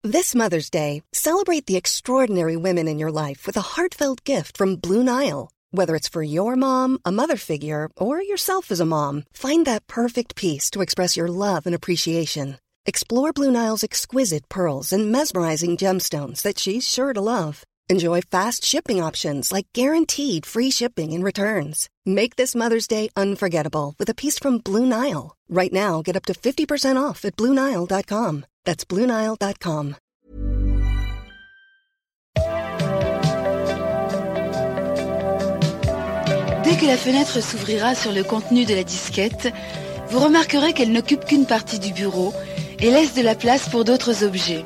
This Mother's Day, celebrate the extraordinary women in your life with a heartfelt gift from Blue Nile. Whether it's for your mom, a mother figure, or yourself as a mom, find that perfect piece to express your love and appreciation. Explore Blue Nile's exquisite pearls and mesmerizing gemstones that she's sure to love. Enjoy fast shipping options like guaranteed free shipping and returns. Make this Mother's Day unforgettable with a piece from Blue Nile. Right now, get up to 50% off at BlueNile.com. That's BlueNile.com. Dès que la fenêtre s'ouvrira sur le contenu de la disquette, vous remarquerez qu'elle n'occupe qu'une partie du bureau et laisse de la place pour d'autres objets.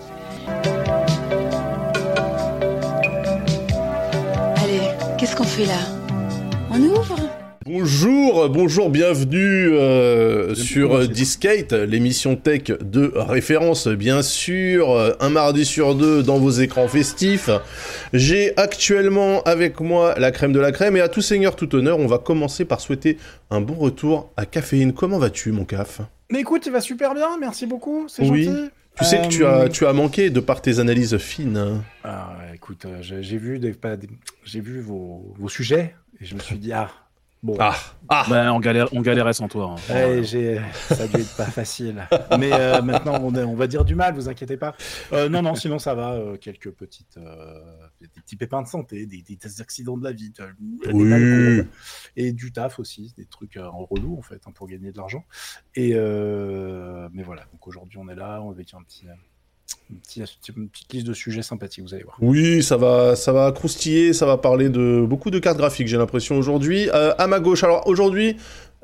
Allez, qu'est-ce qu'on fait là ? On ouvre ? Bonjour, bienvenue sur Discate, l'émission tech de référence, bien sûr, un mardi sur deux dans vos écrans festifs. J'ai actuellement avec moi la crème de la crème, et à tout seigneur, tout honneur, on va commencer par souhaiter un bon retour à Caféine. Comment vas-tu, mon Caf ? Mais écoute, il va super bien, merci beaucoup, c'est oui. gentil. Tu sais que tu as manqué de par tes analyses fines. Ah, écoute, j'ai vu vos sujets, et je me suis dit, bon. Ben, on galérait sans toi. Hein. Ouais, ça a dû être pas facile. Mais maintenant, on va dire du mal, vous inquiétez pas. Non, sinon ça va. Quelques des petits pépins de santé, des accidents de la vie, des malcombres, et du taf aussi, des trucs en relou en fait, pour gagner de l'argent. Et mais voilà. Donc aujourd'hui, on est là, avec une petite liste de sujets sympathiques, vous allez voir. Oui, ça va croustiller, ça va parler de beaucoup de cartes graphiques, j'ai l'impression, aujourd'hui. À ma gauche, alors aujourd'hui,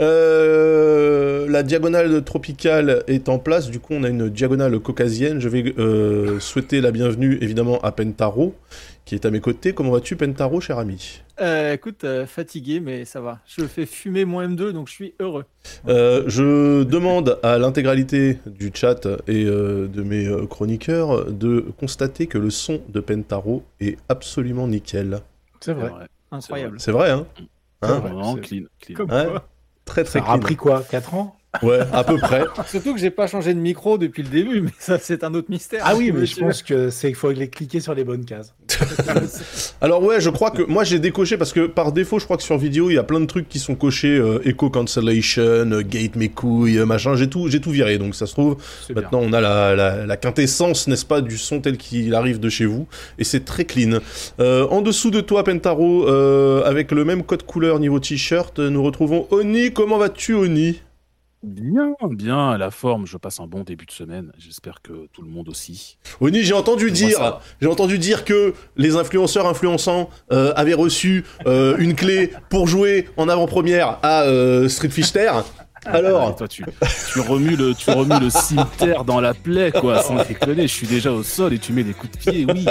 la diagonale tropicale est en place, du coup on a une diagonale caucasienne. Je vais souhaiter la bienvenue évidemment à Pentaro, qui est à mes côtés. Comment vas-tu, Pentaro, cher ami ? Écoute, fatigué, mais ça va. Je fais fumer mon M2, donc je suis heureux. Je demande à l'intégralité du chat et de mes chroniqueurs de constater que le son de Pentaro est absolument nickel. C'est vrai. Incroyable. C'est vrai, hein ? Vraiment clean. Comme Ouais. quoi. Très Ça clean. a pris quoi, 4 ans ? Ouais, à peu près. Surtout que j'ai pas changé de micro depuis le début, mais ça c'est un autre mystère. Ah oui, mais je pense que il faut cliquer sur les bonnes cases. Alors ouais, je crois que moi j'ai décoché parce que par défaut, je crois que sur vidéo, il y a plein de trucs qui sont cochés, Echo Cancellation, Gate mes couilles, machin, j'ai tout viré. Donc ça se trouve, C'est maintenant on a la quintessence, n'est-ce pas, du son tel qu'il arrive de chez vous, et c'est très clean. En dessous de toi, Pentaro, avec le même code couleur niveau t-shirt, nous retrouvons Oni. Comment vas-tu, Oni ? Bien, à la forme, je passe un bon début de semaine, j'espère que tout le monde aussi. Oni, j'ai entendu dire que les influenceurs influençants avaient reçu une clé pour jouer en avant-première à Street Fighter. Alors, toi, tu remues le cimetière dans la plaie, quoi, sans déconner. Je suis déjà au sol et tu mets des coups de pied, oui.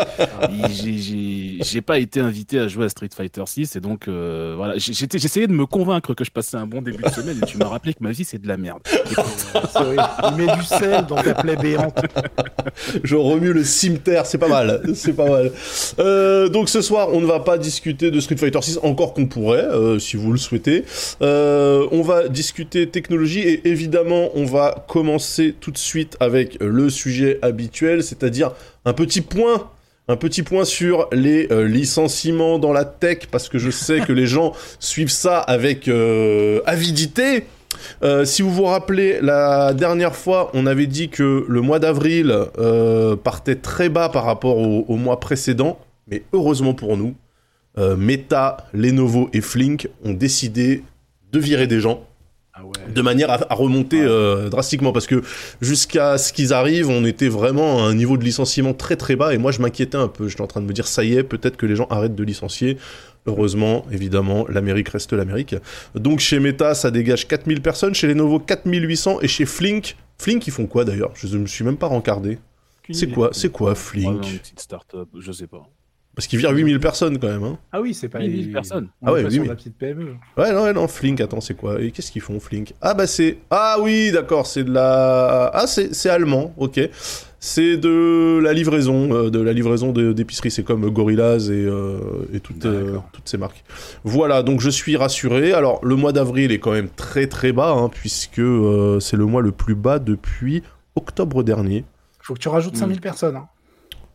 Et j'ai pas été invité à jouer à Street Fighter 6 et donc voilà, j'essayais de me convaincre que je passais un bon début de semaine et tu m'as rappelé que ma vie c'est de la merde. C'est vrai. Il met du sel dans ta plaie béante. je remue le cimetière, c'est pas mal. Donc ce soir, on ne va pas discuter de Street Fighter 6, encore qu'on pourrait, si vous le souhaitez. On va discuter technologie et évidemment, on va commencer tout de suite avec le sujet habituel, c'est-à-dire un petit point sur les licenciements dans la tech, parce que je sais que les gens suivent ça avec avidité. Si vous vous rappelez, la dernière fois, on avait dit que le mois d'avril partait très bas par rapport au mois précédent, mais heureusement pour nous, Meta, Lenovo et Flink ont décidé de virer des gens. De manière à remonter drastiquement, parce que jusqu'à ce qu'ils arrivent, on était vraiment à un niveau de licenciement très très bas, et moi je m'inquiétais un peu, j'étais en train de me dire ça y est, peut-être que les gens arrêtent de licencier. Heureusement, évidemment, l'Amérique reste l'Amérique. Donc chez Meta, ça dégage 4000 personnes, chez Lenovo 4800, et chez Flink, ils font quoi d'ailleurs ? Je ne me suis même pas rencardé. C'est quoi Flink ? Une petite start-up, je sais pas. Parce qu'ils virent 8000 personnes quand même, hein. Ah oui, c'est pas 8000 personnes. Ah ouais, 8000. La petite PME. Ouais, non, Flink, attends, c'est quoi ? Et qu'est-ce qu'ils font, Flink ? Ah oui, d'accord, c'est de la... Ah, c'est allemand, ok. C'est de la livraison d'épicerie, c'est comme Gorillaz et toutes ces marques. Voilà, donc je suis rassuré. Alors, le mois d'avril est quand même très très bas, hein, puisque c'est le mois le plus bas depuis octobre dernier. Faut que tu rajoutes 5000 personnes, hein.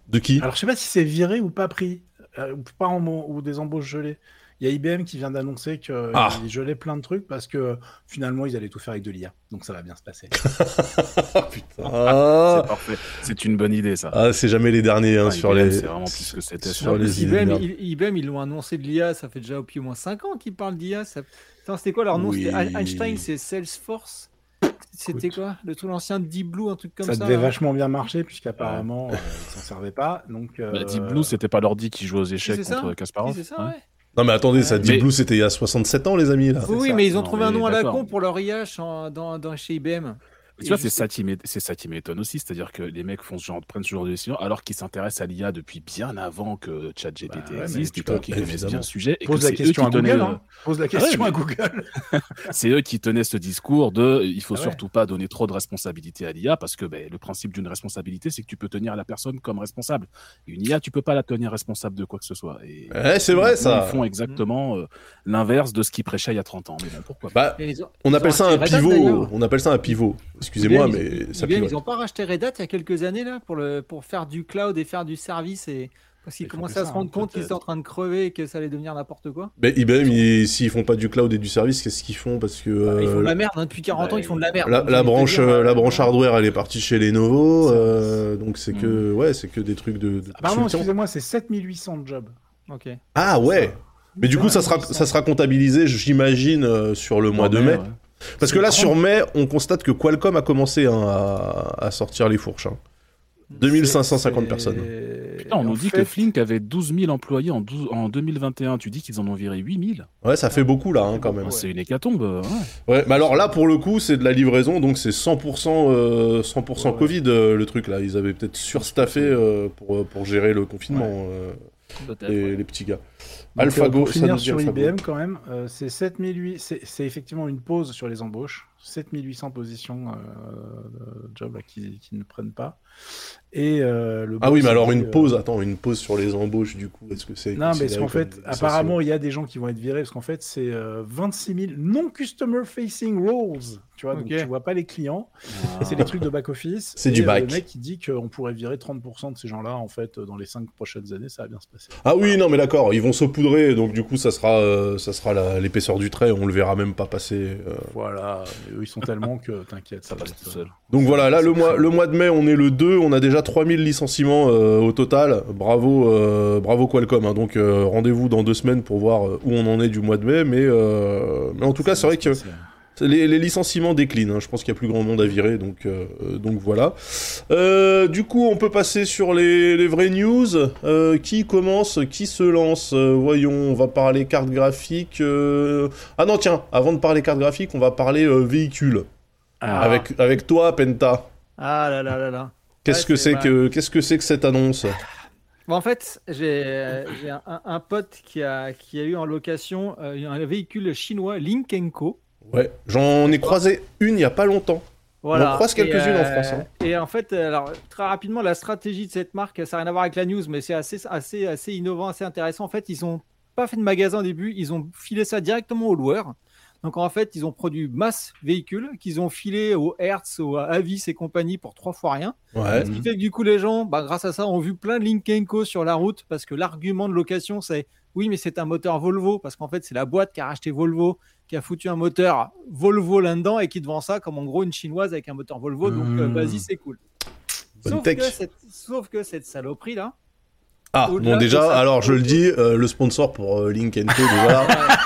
De qui? Alors, je sais pas si c'est viré ou pas pris, ou pas ou des embauches gelées. Il y a IBM qui vient d'annoncer qu'ils gelaient plein de trucs parce que finalement, ils allaient tout faire avec de l'IA. Donc, ça va bien se passer. Putain. C'est parfait. C'est une bonne idée, ça. Ah, c'est jamais les derniers sur IBM, les. C'est vraiment plus que c'était. sur les idées de IBM, merde. IBM, ils l'ont annoncé de l'IA, ça fait déjà depuis au moins 5 ans qu'ils parlent d'IA. Attends, c'était quoi leur nom? Oui. C'était Einstein, c'est Salesforce. C'était quoi? Le tout l'ancien Deep Blue, un truc comme ça. Ça devait là. vachement bien marcher puisqu'apparemment, ils s'en servaient pas. Donc, Deep Blue, c'était pas l'ordi qui jouait aux échecs c'est ça. contre Kasparov. Oui, c'est ça, Ouais. ouais. Non, mais attendez, ça, Deep Mais- Blue, c'était il y a 67 ans, les amis, là. Oui, ça. mais ils ont Non, trouvé un mais nom à la d'accord. con pour leur IA chez IBM. Tu vois, c'est ça qui m'étonne aussi, c'est-à-dire que les mecs prennent ce genre de décision alors qu'ils s'intéressent à l'IA depuis bien avant que ChatGPT Bah ouais, existe, mais et qu'ils connaissent évidemment. bien le sujet. Et pose que la c'est eux question qui à tenaient Google. le- Hein. Pose la question mais- à Google. C'est eux qui tenaient ce discours de il faut Ah ouais. surtout pas donner trop de responsabilité à l'IA parce que le principe d'une responsabilité, c'est que tu peux tenir la personne comme responsable. Une IA, tu peux pas la tenir responsable de quoi que ce soit. Et C'est vrai, ils ça. font exactement l'inverse de ce qu'ils prêchaient il y a 30 ans. Mais bon, pourquoi pas. Bah, Et ils ont- on ils appelle ont ça un racheté Red Hat, pivot. d'ailleurs. On appelle ça un pivot. Excusez-moi, IBM, mais ça IBM, pivote. ils n'ont pas racheté Red Hat il y a quelques années là pour faire du cloud et faire du service parce qu'ils Ils font commençaient que à ça, se rendre compte qu'ils peut-être. étaient en train de crever et que ça allait devenir n'importe quoi. Mais IBM, s'ils font pas du cloud et du service, qu'est-ce qu'ils font? Parce que Ils font de la merde, hein, depuis 40 ans ils font de la merde. la Donc, j'ai envie de branche, te dire, la branche hardware, elle est partie chez Lenovo, donc c'est Mm. que, c'est que des trucs de Pardon, consultants. excusez-moi, c'est 7800 jobs. Ok. Ah ouais. Mais du coup, ça sera comptabilisé, j'imagine, sur le mois de mai. Ouais. Parce que là, sur mai, on constate que Qualcomm a commencé à sortir les fourches. 2550 personnes. Putain, on nous dit que Flink avait 12 000 employés en 2021. Tu dis qu'ils en ont viré 8 000. Ouais, ça fait beaucoup là, quand même. C'est une hécatombe. Ouais. Ouais, mais alors là, pour le coup, c'est de la livraison, donc c'est 100%, 100% Covid, le truc là. Ils avaient peut-être surstaffé pour gérer le confinement, Peut-être. les petits gars. Donc, AlphaGo, pour ça finir nous dit sur AlphaGo. IBM quand même, c'est 7800, c'est effectivement une pause sur les embauches, 7800 positions de jobs là, qui ne prennent pas. Et le Ah oui, boss mais alors dit, une pause, attends, une pause sur les embauches, du coup, est-ce que c'est... Non, mais parce considéré qu'en fait, comme une apparemment, il y a des gens qui vont être virés, parce qu'en fait, c'est 26 000 non-customer facing roles, tu vois, donc Ok. tu vois pas les clients, Ah. et c'est des trucs de back-office. C'est et, du back. Le mec, il dit qu'on pourrait virer 30% de ces gens-là, en fait, dans les 5 prochaines années, ça va bien se passer. Ah oui, non, mais d'accord, ils vont saupoudrer, donc du coup, ça sera l'épaisseur du trait, on le verra même pas passer. Voilà, et eux, ils sont tellement que, t'inquiète, ça va passe être... tout seul. Donc voilà, là, le mois de mai, on est le 2, on a déjà 3000 licenciements au total. Bravo Qualcomm, hein. Donc rendez-vous dans 2 semaines pour voir où on en est du mois de mai, mais en tout cas, c'est vrai que les licenciements déclinent, hein. Je pense qu'il y a plus grand monde à virer, donc voilà. Du coup, on peut passer sur les vraies news. Qui commence? Qui se lance? Voyons, on va parler carte graphique. Ah non, tiens, avant de parler carte graphique, on va parler véhicule. Avec toi, Penta. Ah là là là là. Qu'est-ce que c'est que cette annonce? Bon, en fait, j'ai un pote qui a eu en location un véhicule chinois Lynk & Co. Ouais, j'en ai croisé une il y a pas longtemps. Voilà. On en croise quelques-unes en France, hein. Et en fait, alors, très rapidement, la stratégie de cette marque, ça n'a rien à voir avec la news, mais c'est assez innovant, assez intéressant. En fait, ils n'ont pas fait de magasin au début, ils ont filé ça directement au loueur. Donc en fait, ils ont produit masse véhicules qu'ils ont filé au Hertz, au Avis et compagnie pour 3 fois rien. Ouais. Ce qui fait que du coup, les gens, grâce à ça, ont vu plein de Lynk & Co sur la route parce que l'argument de location, c'est oui, mais c'est un moteur Volvo parce qu'en fait, c'est la boîte qui a racheté Volvo, qui a foutu un moteur Volvo là-dedans et qui te vend ça comme en gros une chinoise avec un moteur Volvo. Donc vas-y, c'est cool. Bonne tech. Sauf que cette saloperie là. Ah, Au-delà bon, de déjà, ça- alors je le dis, le sponsor pour Lynk & Co, déjà,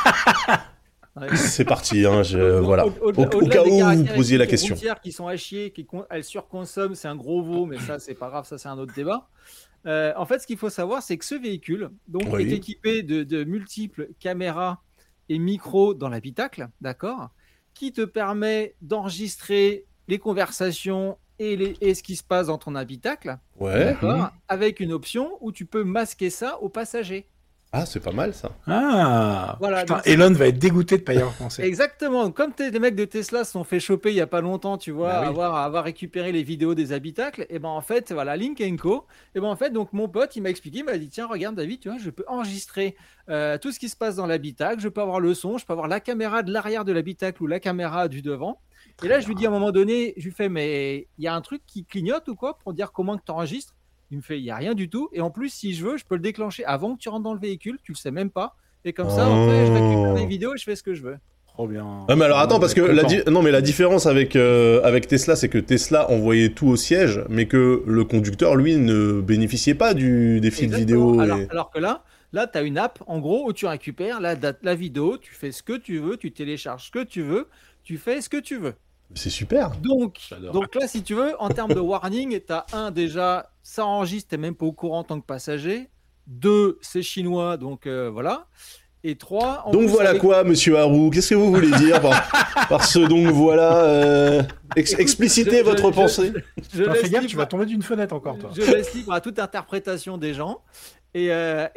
c'est parti, hein, voilà. Au cas où vous posiez la question. Les qui sont à chier, elles surconsomment, c'est un gros veau, mais ça, c'est pas grave, ça, c'est un autre débat. En fait, ce qu'il faut savoir, c'est que ce véhicule donc, Oui. est équipé de multiples caméras et micros dans l'habitacle, d'accord, qui te permet d'enregistrer les conversations et ce qui se passe dans ton habitacle, Ouais. d'accord, avec une option où tu peux masquer ça aux passagers. Ah, c'est pas mal, ça. Ah, Voilà, putain, donc- Elon va être dégoûté de pas y avoir pensé. Exactement. Comme les mecs de Tesla se sont fait choper il y a pas longtemps, tu vois, Bah oui. avoir récupéré les vidéos des habitacles, et ben en fait, voilà, Lynk & Co. Et ben en fait, donc mon pote, il m'a expliqué, il m'a dit tiens, regarde David, tu vois, je peux enregistrer tout ce qui se passe dans l'habitacle, je peux avoir le son, je peux avoir la caméra de l'arrière de l'habitacle ou la caméra du devant. Et là, je lui dis à un moment donné, je lui fais mais il y a un truc qui clignote ou quoi pour dire comment que tu enregistres. Il Il me fait, il n'y a rien du tout. Et en plus, si je veux, je peux le déclencher avant que tu rentres dans le véhicule. Tu le sais même pas. Et comme ça, après, je récupère les vidéos et je fais ce que je veux. Trop bien. Ah mais alors attends, parce que la différence avec Tesla, c'est que Tesla envoyait tout au siège, mais que le conducteur, lui, ne bénéficiait pas des fils de vidéo. Alors que là, tu as une app, en gros, où tu récupères la vidéo, tu fais ce que tu veux, tu télécharges ce que tu veux, tu fais ce que tu veux. C'est super. Donc là, si tu veux, en termes de warning, tu as déjà, ça enregistre, tu n'es même pas au courant en tant que passager. 2, c'est chinois, donc voilà. Et 3... Donc voilà quoi, monsieur Haru, qu'est-ce que vous voulez dire par ce donc voilà explicitez votre pensée. Fais gaffe, tu vas tomber d'une fenêtre encore, toi. Je laisse libre à toute interprétation des gens. Et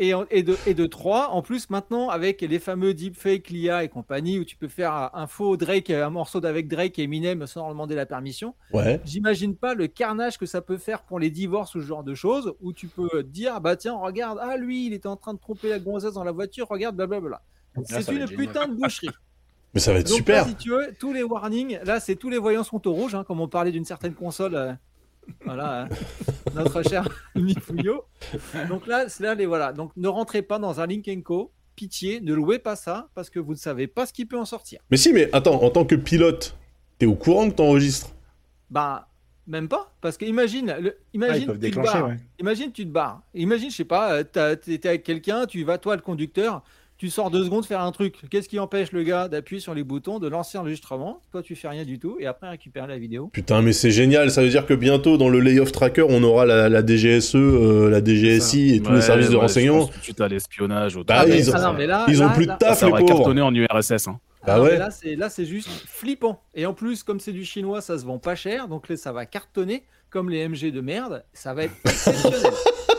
de 3, en plus maintenant avec les fameux deepfake, l'IA et compagnie, où tu peux faire un faux Drake, un morceau d'avec Drake et Eminem sans leur demander la permission. Ouais. J'imagine pas le carnage que ça peut faire pour les divorces ou ce genre de choses, où tu peux dire, bah tiens, regarde, lui, il était en train de tromper la gonzesse dans la voiture, regarde, blablabla. C'est une putain de boucherie. Mais ça va être donc, super. Là, si tu veux, tous les warnings, là, c'est tous les voyants sont au rouge, comme on parlait d'une certaine console. Voilà, notre cher Mifouillot. Donc là, voilà. Donc ne rentrez pas dans un Link & Co. Pitié, ne louez pas ça parce que vous ne savez pas ce qui peut en sortir. Mais si, mais attends, en tant que pilote, t'es au courant que t'enregistres? Bah, même pas. Parce que imagine tu te barres. Ouais. Imagine, tu te barres. Imagine, je sais pas, t'es avec quelqu'un, tu vas, toi, le conducteur, tu sors 2 secondes faire un truc. Qu'est-ce qui empêche le gars d'appuyer sur les boutons, de lancer l'enregistrement? Toi, tu fais rien du tout et après récupérer la vidéo. Putain, mais c'est génial. Ça veut dire que bientôt, dans le layoff tracker, on aura la DGSE, la DGSI et tous les services de renseignement. Tout de suite à l'espionnage. Bah, ils ont plus de taf, les pauvres. Ça va cartonner en URSS. Hein. Bah ouais. Là, c'est juste flippant. Et en plus, comme c'est du chinois, ça se vend pas cher. Donc là, ça va cartonner. Comme les MG de merde, ça va être exceptionnel.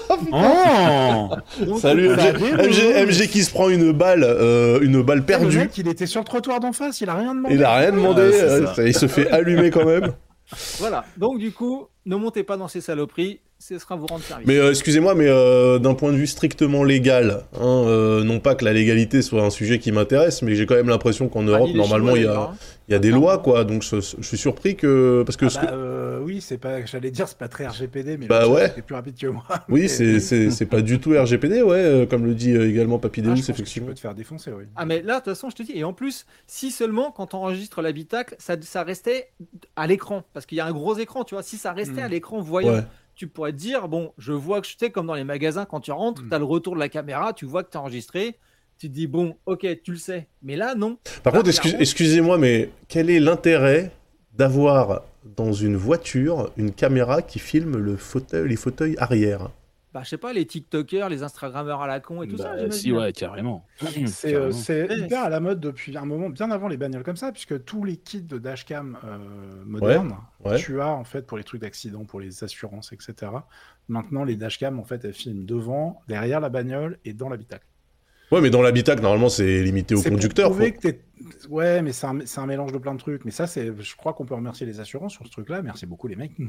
Donc, salut MG qui se prend une balle perdue. Le mec, il était sur le trottoir d'en face, il a rien demandé. Il a rien demandé, il se fait allumer quand même. Voilà, donc du coup, ne montez pas dans ces saloperies, ce sera vous rendre service. Mais excusez-moi, mais d'un point de vue strictement légal, non pas que la légalité soit un sujet qui m'intéresse, mais j'ai quand même l'impression qu'en Europe, normalement, il y a des lois, quoi. Donc je suis surpris que... Parce que oui, c'est pas... J'allais dire, c'est pas très RGPD, mais c'est plus rapide que moi. Oui, c'est pas du tout RGPD, ouais, comme le dit également Papidéus, Tu effectivement. peux te faire défoncer, oui. Ah, mais là, de toute façon, je te dis, et en plus, si seulement, quand on enregistre l'habitacle, ça restait à l'écran, parce qu'il y a un gros écran, tu vois, si ça restait à l'écran voyant, tu pourrais te dire, bon, je vois que je sais, comme dans les magasins, quand tu rentres, tu as le retour de la caméra, tu vois que tu as enregistré, tu te dis, bon, ok, tu le sais, mais là, non. Par contre, excusez-moi, mais quel est l'intérêt d'avoir dans une voiture une caméra qui filme les fauteuils arrière? Bah, je sais pas, les TikTokers, les Instagrammeurs à la con et tout ça, j'imagine. Si, ouais, carrément. C'est hyper à la mode depuis un moment, bien avant les bagnoles comme ça, puisque tous les kits de dashcam modernes, tu as en fait pour les trucs d'accident, pour les assurances, etc. Maintenant, les dashcams, en fait, elles filment devant, derrière la bagnole et dans l'habitacle. Ouais, mais dans l'habitacle, normalement, c'est limité au conducteur. Ouais, mais c'est un mélange de plein de trucs. Mais ça, je crois qu'on peut remercier les assurances sur ce truc-là. Merci beaucoup, les mecs.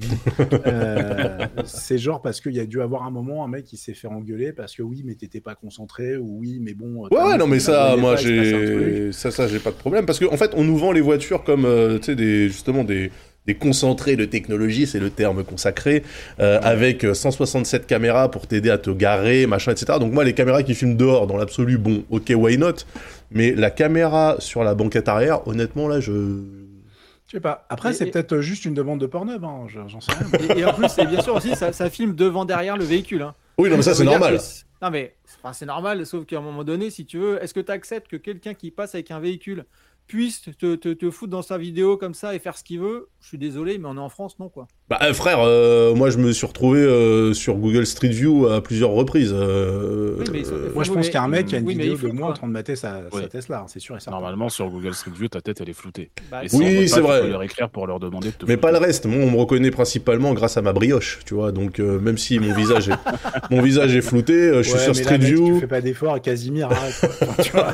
C'est genre parce qu'il y a dû avoir un moment, un mec qui s'est fait engueuler parce que oui, mais t'étais pas concentré, ou oui, mais bon... Ouais, non, mais ça, moi, j'ai pas de problème. Parce qu'en fait, on nous vend les voitures comme, tu sais, justement, des concentrés de technologie, c'est le terme consacré, avec 167 caméras pour t'aider à te garer, machin, etc. Donc moi, les caméras qui filment dehors, dans l'absolu, bon, ok, why not? Mais la caméra sur la banquette arrière, honnêtement, là, je sais pas. Après, c'est peut-être juste une demande de Pornhub, hein. J'en sais rien. Et en plus, c'est bien sûr aussi, ça filme devant, derrière le véhicule. Hein. Oui, non, mais ça, c'est normal. Non, mais c'est normal, sauf qu'à un moment donné, si tu veux, est-ce que tu acceptes que quelqu'un qui passe avec un véhicule puisse te foutre dans sa vidéo comme ça et faire ce qu'il veut? Je suis désolé, mais on est en France, non, quoi. Bah, frère, moi, je me suis retrouvé sur Google Street View à plusieurs reprises. Moi, je pense qu'il y a un mec qui a une vidéo de moi en train de mater sa Tesla, c'est sûr et certain. Normalement, sur Google Street View, ta tête, elle est floutée. Bah, oui, c'est vrai. Tu peux leur écrire pour leur demander de te mais flouter. pas le reste. Moi, on me reconnaît principalement grâce à ma brioche, tu vois. Donc, même si mon visage est flouté, je suis sur Street View. Tu fais pas d'effort, et Casimir, arrête. Tu vois.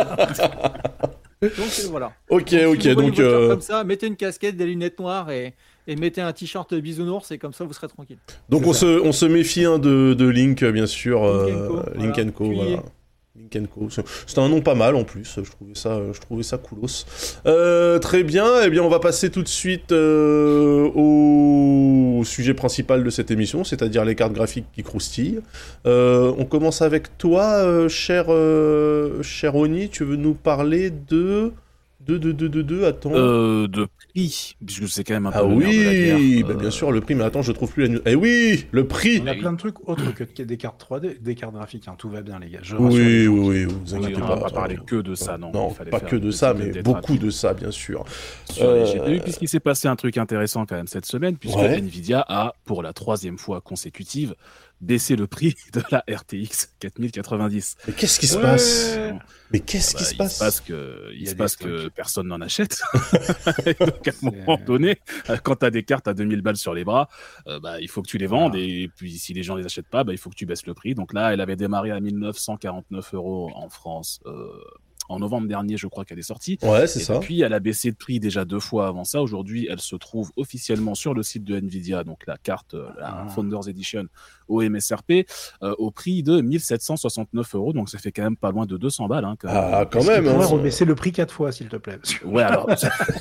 Donc voilà. Ok. Donc comme ça, mettez une casquette, des lunettes noires et mettez un t-shirt bisounours et comme ça vous serez tranquille. Donc on se méfie de Link, bien sûr, Link & Co. Voilà. Voilà. Link & Co. C'était un nom pas mal en plus, je trouvais ça coolos. Très bien, eh bien on va passer tout de suite au sujet principal de cette émission, c'est-à-dire les cartes graphiques qui croustillent. On commence avec toi, cher Oni, tu veux nous parler de attends. De prix, puisque c'est quand même un peu Ah le nerf de la oui, guerre. bien sûr, le prix, mais attends, je trouve plus la news. Eh oui, le prix. On a plein de trucs autres que des cartes 3D, des cartes graphiques, hein. Tout va bien les gars. Je rassure Oui, les gens. vous Oui, inquiétez on pas. va pas parler que de ça, non. Non, Il fallait pas faire que un de petit ça, mais update beaucoup rapide de ça, bien sûr. sur les GPU, puisqu'il s'est passé un truc intéressant quand même cette semaine, puisque Ouais. Nvidia a, pour la 3e fois consécutive, baissé le prix de la RTX 4090. Mais qu'est-ce qui se passe? Mais qu'est-ce qui se Il passe? se passe que, Il y a des que personne n'en achète. Et donc à un C'est- moment donné, quand tu as des cartes à 2000 balles sur les bras, il faut que tu les vendes. Et puis si les gens les achètent pas, il faut que tu baisses le prix. Donc là, elle avait démarré à 1949 € en France. En novembre dernier, je crois qu'elle est sortie. Ouais, c'est Et ça. depuis, elle a baissé de prix déjà 2 fois avant ça. Aujourd'hui, elle se trouve officiellement sur le site de Nvidia, donc la carte, la Founders Edition au MSRP, au prix de 1769 €. Donc ça fait quand même pas loin de 200 balles. Hein, quand même. Ah, quand Est-ce même. qu'il pourrait hein. rebaisser le prix 4 fois, s'il te plaît. Ouais, alors,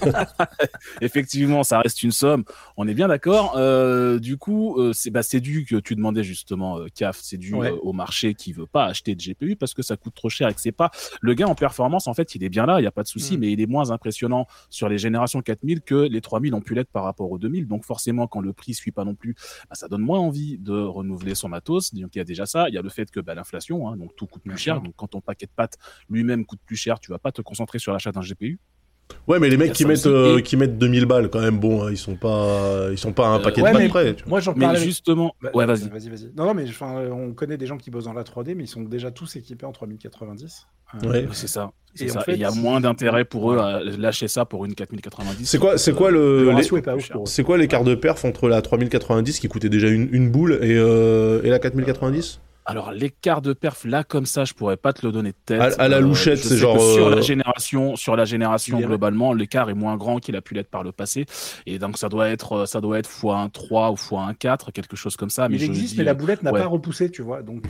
effectivement, ça reste une somme. On est bien d'accord. Du coup, c'est dû que tu demandais justement, CAF, c'est dû Ouais. au marché qui veut pas acheter de GPU parce que ça coûte trop cher et que c'est pas le gain en performance. En fait, il est bien là, il y a pas de souci, mais il est moins impressionnant sur les générations 4000 que les 3000 ont pu l'être par rapport aux 2000. Donc forcément, quand le prix suit pas non plus, ça donne moins envie de renouveler son matos. Donc il y a déjà ça. Il y a le fait que l'inflation, hein, donc tout coûte plus cher. Donc quand ton paquet de pâtes lui-même coûte plus cher, tu vas pas te concentrer sur l'achat d'un GPU. Ouais, mais les mecs Il y a ça aussi. qui mettent 2000 balles quand même, bon, ils sont pas un paquet de ouais, balles mais- près. tu vois. Moi, j'en Mais parlais. justement, ouais, vas-y. Vas-y. Non, mais on connaît des gens qui bossent dans la 3D, mais ils sont déjà tous équipés en 3090. Ouais. C'est ça. Et C'est en ça. fait, Et il y a moins d'intérêt pour eux à lâcher ça pour une 4090. C'est quoi Le les- ratio est pas ouf pour eux. c'est quoi l'écart de perf entre la 3090 qui coûtait déjà une boule et la 4090? Alors l'écart de perf là comme ça, je pourrais pas te le donner de tête. À la louchette, je c'est sais genre, que sur la génération Il y a- globalement, l'écart est moins grand qu'il a pu l'être par le passé. Et donc ça doit être x1.3 ou x1.4, quelque chose comme ça. Mais Il je existe, dis, mais la boulette n'a ouais. pas repoussé, tu vois. Donc,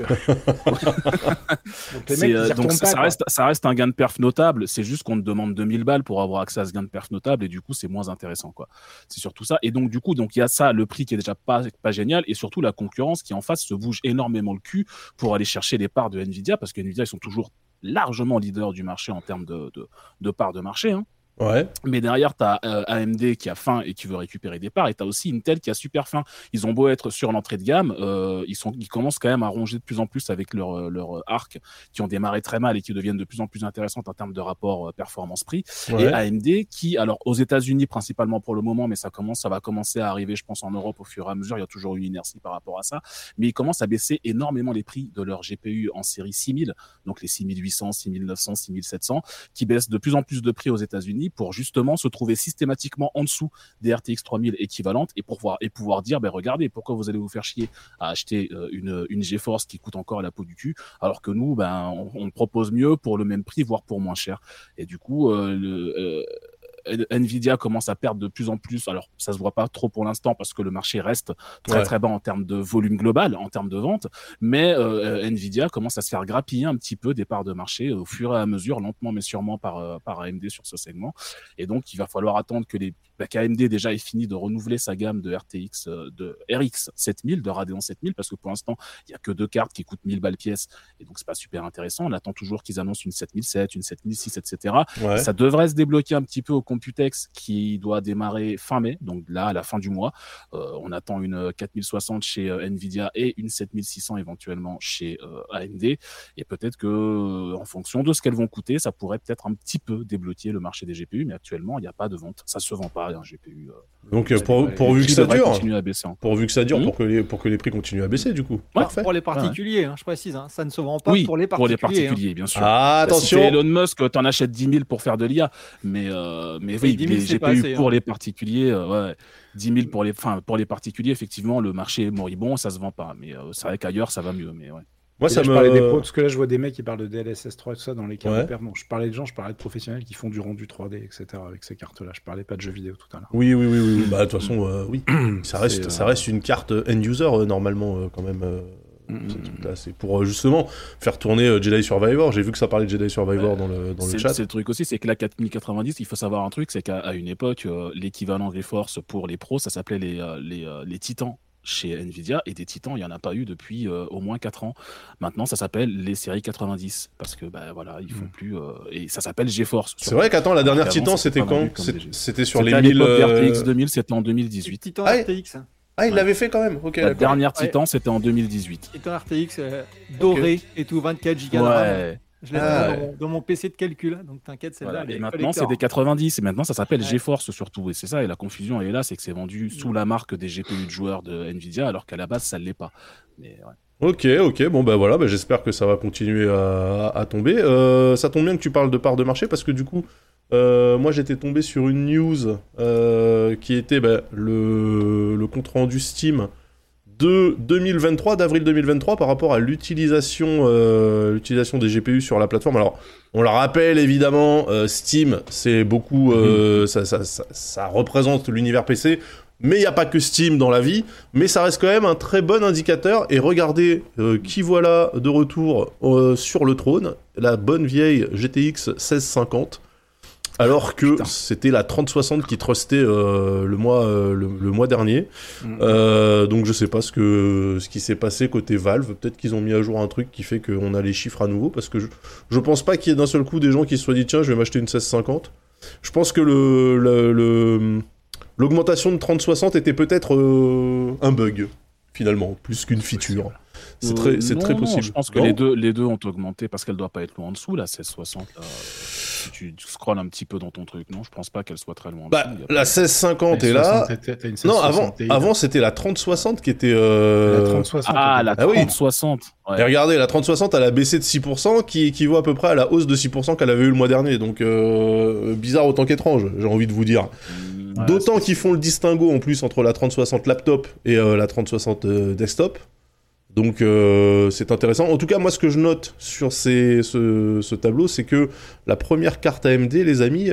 donc les C'est, mecs, ils y donc retournent pas. quoi. ça reste un gain de perf notable. C'est juste qu'on te demande 2000 balles pour avoir accès à ce gain de perf notable et du coup c'est moins intéressant quoi. C'est surtout ça. Et donc du coup il y a ça, le prix qui est déjà pas génial et surtout la concurrence qui en face se bouge énormément le cul pour aller chercher les parts de Nvidia parce que Nvidia ils sont toujours largement leaders du marché en termes de parts de marché. Hein. Ouais. Mais derrière, tu as AMD qui a faim et qui veut récupérer des parts, et tu as aussi Intel qui a super faim. Ils ont beau être sur l'entrée de gamme, ils commencent quand même à ronger de plus en plus avec leur arc, qui ont démarré très mal et qui deviennent de plus en plus intéressantes en termes de rapport performance-prix. Ouais. Et AMD qui, alors aux États-Unis principalement pour le moment, mais ça va commencer à arriver, je pense, en Europe au fur et à mesure. Il y a toujours une inertie par rapport à ça, mais ils commencent à baisser énormément les prix de leurs GPU en série 6000, donc les 6800, 6900, 6700, qui baissent de plus en plus de prix aux États-Unis pour justement se trouver systématiquement en dessous des RTX 3000 équivalentes et pouvoir dire regardez, pourquoi vous allez vous faire chier à acheter une GeForce qui coûte encore la peau du cul alors que nous on propose mieux pour le même prix voire pour moins cher. Et du coup Nvidia commence à perdre de plus en plus. Alors, ça se voit pas trop pour l'instant parce que le marché reste très très bas en termes de volume global, en termes de vente. Mais Nvidia commence à se faire grappiller un petit peu des parts de marché au fur et à mesure, lentement mais sûrement par AMD sur ce segment. Et donc, il va falloir attendre que qu'AMD déjà ait fini de renouveler sa gamme de RTX, de RX 7000, de Radeon 7000, parce que pour l'instant, il y a que 2 cartes qui coûtent 1000 balles pièce. Et donc, c'est pas super intéressant. On attend toujours qu'ils annoncent une 7007, une 7006, etc. Ouais. Ça devrait se débloquer un petit peu au Computex qui doit démarrer fin mai, donc là à la fin du mois. On attend une 4060 chez Nvidia et une 7600 éventuellement chez AMD. Et peut-être que en fonction de ce qu'elles vont coûter, ça pourrait peut-être un petit peu débloquer le marché des GPU, mais actuellement il n'y a pas de vente. Ça se vend pas un GPU. Donc pourvu que ça dure, continuer à baisser encore. pourvu que ça dure, pour que les prix continuent à baisser du coup. Ouais, Parfait. Pour les particuliers, hein, je précise, hein, ça ne se vend pas Oui, pour les particuliers. bien sûr. Ah, Si attention. t'es Elon Musk, t'en achètes 10 000 pour faire de l'IA, mais oui, 10 000, les c'est pas GPU assez, pour hein. les particuliers, 10 000 pour les particuliers, effectivement, le marché est moribond, ça se vend pas. Mais c'est vrai qu'ailleurs, ça va mieux. Mais ouais. Moi, Et ça là, je parlais des pros, me. parce que là, je vois des mecs qui parlent de DLSS 3 et tout ça dans les cartes Ouais. de perf. Non, je parlais de professionnels qui font du rendu 3D, etc. avec ces cartes-là. Je parlais pas de jeux vidéo tout à l'heure. Oui. Bah, de toute façon, oui. Ça reste une carte end-user, normalement, quand même. Ces trucs-là, c'est pour justement faire tourner Jedi Survivor. J'ai vu que ça parlait de Jedi Survivor dans le chat. C'est le truc aussi, c'est que la 4090, il faut savoir un truc, c'est qu'à une époque, l'équivalent GeForce pour les pros, ça s'appelait les Titans chez Nvidia, et des Titans, il n'y en a pas eu depuis au moins 4 ans. Maintenant, ça s'appelle les séries 90, parce que voilà, ils font plus... et ça s'appelle GeForce. C'est vrai qu'attends, la dernière Titan, c'était quand? C'était sur les 1000... RTX 2000, c'était en 2018. Titan RTX. Ah, il l'avait fait quand même. Ok. La dernière Titan, c'était en 2018. Titan RTX doré et tout, 24 Go de RAM. Je l'ai dans mon PC de calcul, donc t'inquiète, celle-là. Et maintenant, c'est des 90, et maintenant, ça s'appelle GeForce surtout. Et c'est ça, et la confusion elle est là, c'est que c'est vendu sous la marque des GPU de joueurs de Nvidia, alors qu'à la base, ça ne l'est pas. Mais, Ok, bon voilà, j'espère que ça va continuer à tomber. Ça tombe bien que tu parles de part de marché, parce que du coup, moi j'étais tombé sur une news qui était le compte-rendu Steam de 2023, d'avril 2023, par rapport à l'utilisation des GPU sur la plateforme. Alors, on le rappelle évidemment, Steam, c'est beaucoup, ça représente l'univers PC, mais il n'y a pas que Steam dans la vie, mais ça reste quand même un très bon indicateur. Et regardez qui voilà de retour sur le trône, la bonne vieille GTX 1650. Alors que c'était la 3060 qui trustait le mois dernier. Donc je sais pas ce qui s'est passé côté Valve. Peut-être qu'ils ont mis à jour un truc qui fait qu'on a les chiffres à nouveau. Parce que je pense pas qu'il y ait d'un seul coup des gens qui se soient dit tiens, je vais m'acheter une 1650. Je pense que l'augmentation de 3060 était peut-être un bug, finalement, plus qu'une feature. C'est très possible. Je pense que les deux ont augmenté parce qu'elle doit pas être loin en dessous, la 1660. Là. Si tu scrolles un petit peu dans ton truc, non, je pense pas qu'elle soit très loin en dessous. La 1650 est là. Non, avant c'était la 3060 qui était. La 3060. Ah, la 3060. Ouais. Et regardez, la 3060 elle a baissé de 6%, qui équivaut à peu près à la hausse de 6% qu'elle avait eu le mois dernier. Donc bizarre autant qu'étrange, j'ai envie de vous dire. D'autant qu'ils font le distinguo en plus entre la 3060 laptop et la 3060 desktop. Donc c'est intéressant. En tout cas, moi ce que je note sur ce tableau, c'est que la première carte AMD, les amis,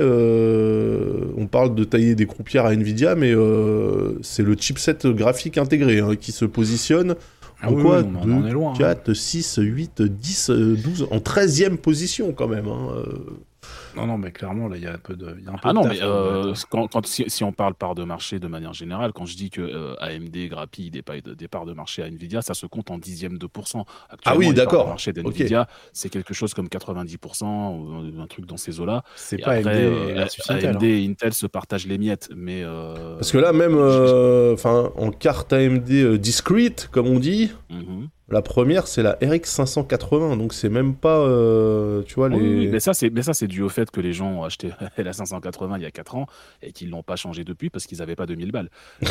on parle de tailler des croupières à Nvidia, mais c'est le chipset graphique intégré qui se positionne en 2, 4, 6, 8, 10, 12, en 13e position quand même. Non, mais clairement, là, il y a un peu de. Si on parle part de marché de manière générale, quand je dis que AMD grappille des parts de marché à Nvidia, ça se compte en 10e de %. Actuellement, les parts de marché d'Nvidia, c'est quelque chose comme 90%, ou un truc dans ces eaux-là. C'est pas après, AMD et Intel se partagent les miettes, mais. Parce que là, même en carte AMD discrete, comme on dit. La première, c'est la RX 580, donc c'est même pas, tu vois, Oui, mais ça, c'est dû au fait que les gens ont acheté la 580 il y a 4 ans et qu'ils l'ont pas changé depuis parce qu'ils avaient pas 2000 balles. Mais,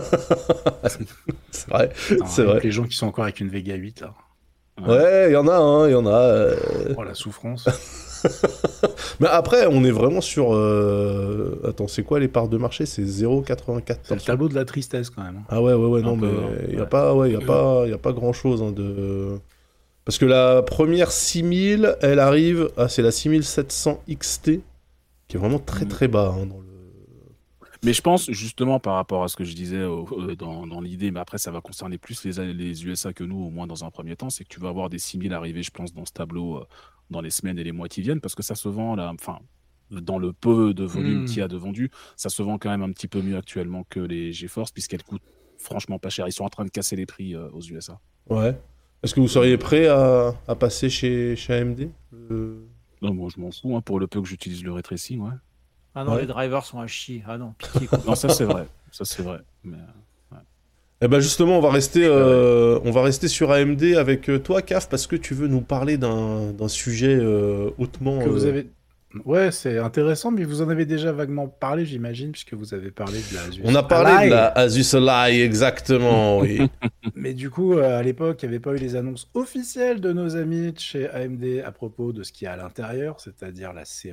c'est vrai, c'est vrai. Les gens qui sont encore avec une Vega 8, là. Ouais, il y en a. Oh, la souffrance. Mais après, on est vraiment sur... Attends, c'est quoi les parts de marché? C'est 0,84. C'est le tableau de la tristesse, quand même. Ah ouais, non, mais il n'y a pas grand-chose de... Parce que la première 6000, elle arrive... Ah, c'est la 6700 XT, qui est vraiment très très bas dans le... Mais je pense, justement, par rapport à ce que je disais dans l'idée, mais après, ça va concerner plus les USA que nous, au moins dans un premier temps, c'est que tu vas avoir des 6000 arriver, je pense, dans ce tableau dans les semaines et les mois qui viennent, parce que ça se vend, là, enfin, dans le peu de volume qu'il y a de vendu, ça se vend quand même un petit peu mieux actuellement que les GeForce, puisqu'elles coûtent franchement pas cher. Ils sont en train de casser les prix aux USA. Ouais. Est-ce que vous seriez prêt à passer chez AMD Non, moi, je m'en fous, pour le peu que j'utilise le ray tracing, ouais. Ah non, les drivers sont à chier. Ah non, pitié. Non, ça c'est vrai. Mais, Eh ben justement, on va rester sur AMD avec toi, Caf, parce que tu veux nous parler d'un sujet hautement... Que vous avez... Ouais, c'est intéressant, mais vous en avez déjà vaguement parlé, j'imagine, puisque vous avez parlé de la Asus. On a parlé de la Asus Ally, exactement, oui. Mais du coup, à l'époque, il n'y avait pas eu les annonces officielles de nos amis de chez AMD à propos de ce qu'il y a à l'intérieur, c'est-à-dire la série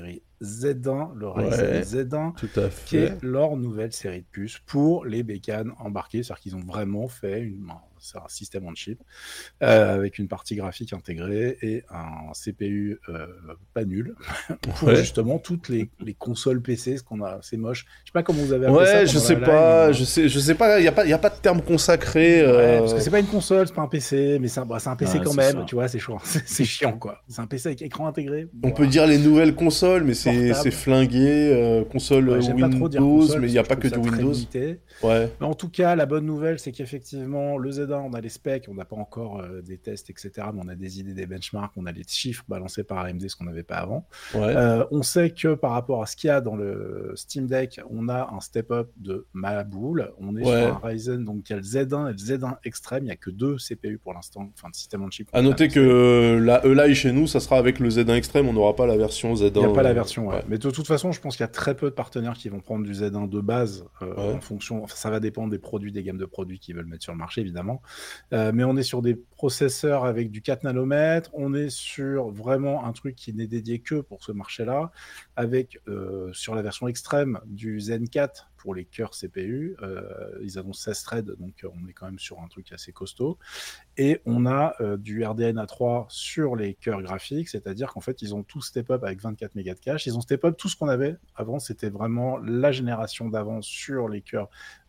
Z1, le Ryzen Z1, Tout à qui est fait. leur nouvelle série de puces pour les bécanes embarquées. C'est-à-dire qu'ils ont vraiment fait c'est un système on chip avec une partie graphique intégrée et un CPU pas nul pour justement toutes les consoles PC, ce qu'on a, c'est moche. Je sais pas comment vous avez appelé ça. Je sais pas, je sais pas, il y a pas de terme consacré. Parce que c'est pas une console, c'est pas un PC, mais c'est un PC quand même, ça. Tu vois, c'est chiant. C'est chiant, quoi. C'est un PC avec écran intégré. On peut dire les nouvelles consoles, mais c'est flingué, console Windows, mais il n'y a pas que du Windows. Mais en tout cas, la bonne nouvelle, c'est qu'effectivement, le Z1, on a les specs, on n'a pas encore des tests, etc., mais on a des idées, des benchmarks, on a les chiffres balancés par AMD, ce qu'on n'avait pas avant. On sait que par rapport à ce qu'il y a dans le Steam Deck, on a un step-up de Maboule. On est sur un Ryzen, donc il y a le Z1 et le Z1 Extreme, il n'y a que 2 CPU pour l'instant, enfin de système on chip. À noter que la E-Lite chez nous, ça sera avec le Z1 Extreme, on n'aura pas la version Z1. Il n'y a pas la version, mais de toute façon, je pense qu'il y a très peu de partenaires qui vont prendre du Z1 de base en fonction, enfin, ça va dépendre des produits, des gammes de produits qu'ils veulent mettre sur le marché, évidemment. Mais on est sur des processeurs avec du 4 nanomètres, on est sur vraiment un truc qui n'est dédié que pour ce marché-là, avec sur la version extrême du Zen 4 pour les cœurs CPU, ils annoncent 16 threads, donc on est quand même sur un truc assez costaud, et on a du RDNA 3 sur les cœurs graphiques, c'est-à-dire qu'en fait ils ont tout step up avec 24 mégas de cache, ils ont step up tout ce qu'on avait avant, c'était vraiment la génération d'avant sur les cœurs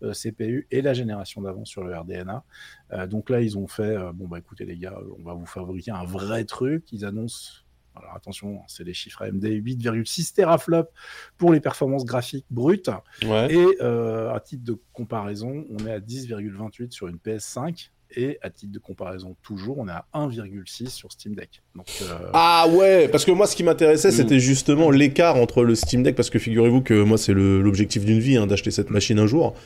CPU et la génération d'avant sur le RDNA. Donc là ils ont fait, écoutez les gars, on va vous fabriquer un vrai truc, ils annoncent. Alors attention, c'est les chiffres AMD, 8,6 teraflops pour les performances graphiques brutes. Et à titre de comparaison, on est à 10,28 sur une PS5. Et à titre de comparaison, toujours, on est à 1,6 sur Steam Deck. Donc, Ah ouais, parce que moi, ce qui m'intéressait, c'était justement l'écart entre le Steam Deck, parce que figurez-vous que moi, c'est l'objectif d'une vie, d'acheter cette machine un jour.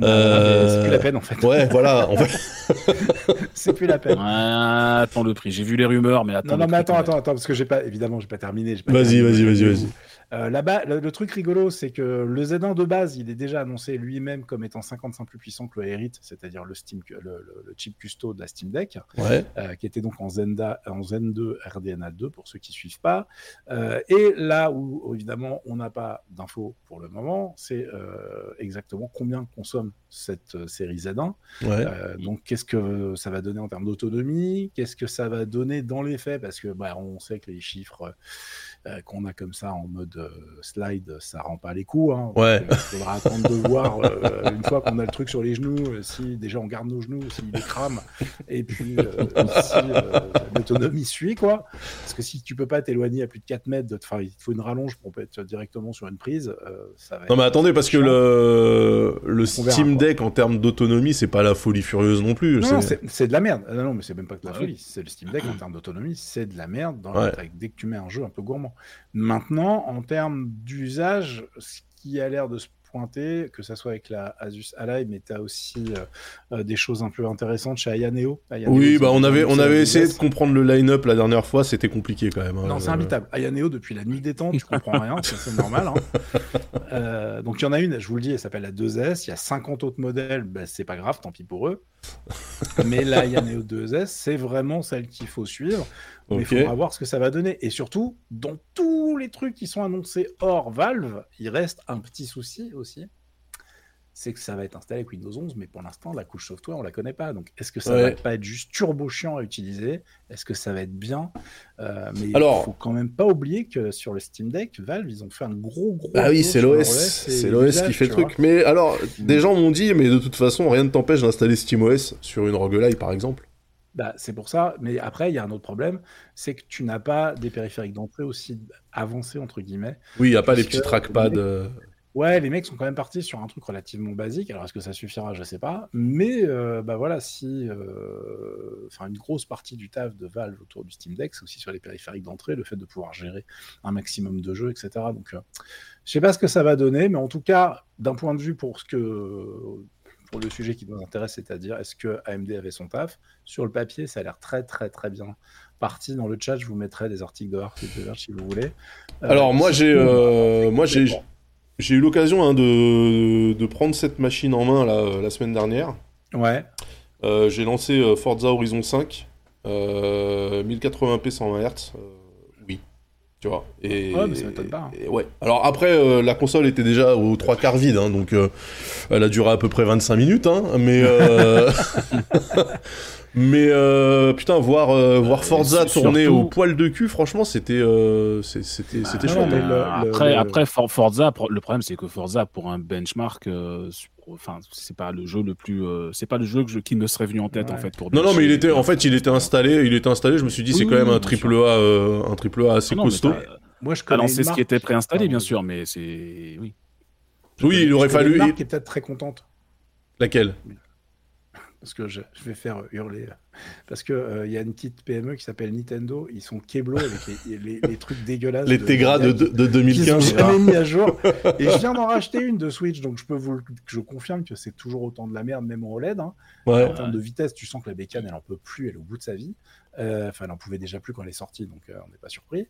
C'est plus la peine, en fait. Ouais, voilà. En fait... c'est plus la peine. Attends le prix. J'ai vu les rumeurs, mais attends. Non, mais attends, parce que j'ai pas terminé. Vas-y. Là-bas, le truc rigolo, c'est que le Z1 de base, il est déjà annoncé lui-même comme étant 55 plus puissant que le Herite, c'est-à-dire le chip custo de la Steam Deck, qui était donc en Zen 2 RDNA 2 pour ceux qui ne suivent pas. Et là où évidemment on n'a pas d'infos pour le moment, c'est exactement combien consomme cette série Z1. Donc qu'est-ce que ça va donner en termes d'autonomie, qu'est-ce que ça va donner dans les faits, parce que on sait que les chiffres qu'on a comme ça en mode slide, ça rend pas les coups. Il faudra attendre de voir une fois qu'on a le truc sur les genoux, si déjà on garde nos genoux, s'il les crame, et puis si l'autonomie suit, quoi. Parce que si tu peux pas t'éloigner à plus de 4 mètres, il te faut une rallonge pour être directement sur une prise. Ça va mais attendez, parce que le Steam Deck en termes d'autonomie, c'est pas la folie furieuse non plus. Non, c'est de la merde. Non, mais c'est même pas de la folie. C'est le Steam Deck en termes d'autonomie, c'est de la merde dès que tu mets un jeu un peu gourmand. Maintenant, en termes d'usage, ce qui a l'air de se pointer, que ça soit avec la Asus Ally, mais tu as aussi des choses un peu intéressantes chez Aya Neo. Oui, on avait essayé de comprendre le line-up la dernière fois, c'était compliqué quand même. Non, c'est imbitable. Aya Neo, depuis la nuit des temps, tu comprends rien, c'est normal. Donc il y en a une, je vous le dis, elle s'appelle la 2S, il y a 50 autres modèles, c'est pas grave, tant pis pour eux. Mais la Aya Neo 2S, c'est vraiment celle qu'il faut suivre. Mais il faudra voir ce que ça va donner. Et surtout, dans tous les trucs qui sont annoncés hors Valve, il reste un petit souci aussi. C'est que ça va être installé avec Windows 11, mais pour l'instant, la couche software, on la connaît pas. Donc, est-ce que ça va pas être juste turbo chiant à utiliser ? Est-ce que ça va être bien ? Mais il faut quand même pas oublier que sur le Steam Deck, Valve, ils ont fait un gros. Ah oui, c'est l'OS. C'est l'OS qui fait le truc. Mais alors, des gens m'ont dit, mais de toute façon, rien ne t'empêche d'installer SteamOS sur une roguelike, par exemple. C'est pour ça, mais après, il y a un autre problème, c'est que tu n'as pas des périphériques d'entrée aussi avancés, entre guillemets. Oui, il n'y a pas les petits trackpads. Ouais, les mecs sont quand même partis sur un truc relativement basique, alors est-ce que ça suffira, je sais pas, mais si une grosse partie du taf de Valve autour du Steam Deck, c'est aussi sur les périphériques d'entrée, le fait de pouvoir gérer un maximum de jeux, etc. Donc, je sais pas ce que ça va donner, mais en tout cas, d'un point de vue pour le sujet qui nous intéresse, c'est-à-dire est-ce que AMD avait son taf, sur le papier, ça a l'air très très très bien parti. Dans le chat, je vous mettrai des articles de Hard si vous voulez. Alors moi j'ai eu l'occasion de prendre cette machine en main la semaine dernière. Ouais. J'ai lancé Forza Horizon 5, 1080p 120 Hz. Oui. Tu vois. Et, Ouais, mais ça m'étonne pas. ouais. Alors après, la console était déjà aux 3/4 vide, hein, donc elle a duré à peu près 25 minutes, hein, mais mais putain, voir Forza tourner surtout... au poil de cul, franchement, c'était chouette. Après Forza, le problème c'est que Forza pour un benchmark, enfin c'est pas le jeu le plus, c'est pas le jeu qui me serait venu en tête en fait pour. Non, mais il était installé. Je me suis dit c'est quand même un triple A assez costaud. Moi je connais. C'est ce qui était préinstallé bien sûr, mais c'est oui. Oui, il aurait fallu. Une marque qui est peut-être très contente. Laquelle? Parce que je vais faire hurler. Parce que y a une petite PME qui s'appelle Nintendo. Ils sont keblo avec les trucs dégueulasses. Les Tegra de 2015. Ils n'ont jamais mis à jour. Et je viens d'en racheter une de Switch, donc je confirme que c'est toujours autant de la merde, même en OLED. Hein. Ouais. En termes de vitesse, tu sens que la bécane, elle en peut plus, elle est au bout de sa vie. Enfin, elle en pouvait déjà plus quand elle est sortie, donc on n'est pas surpris.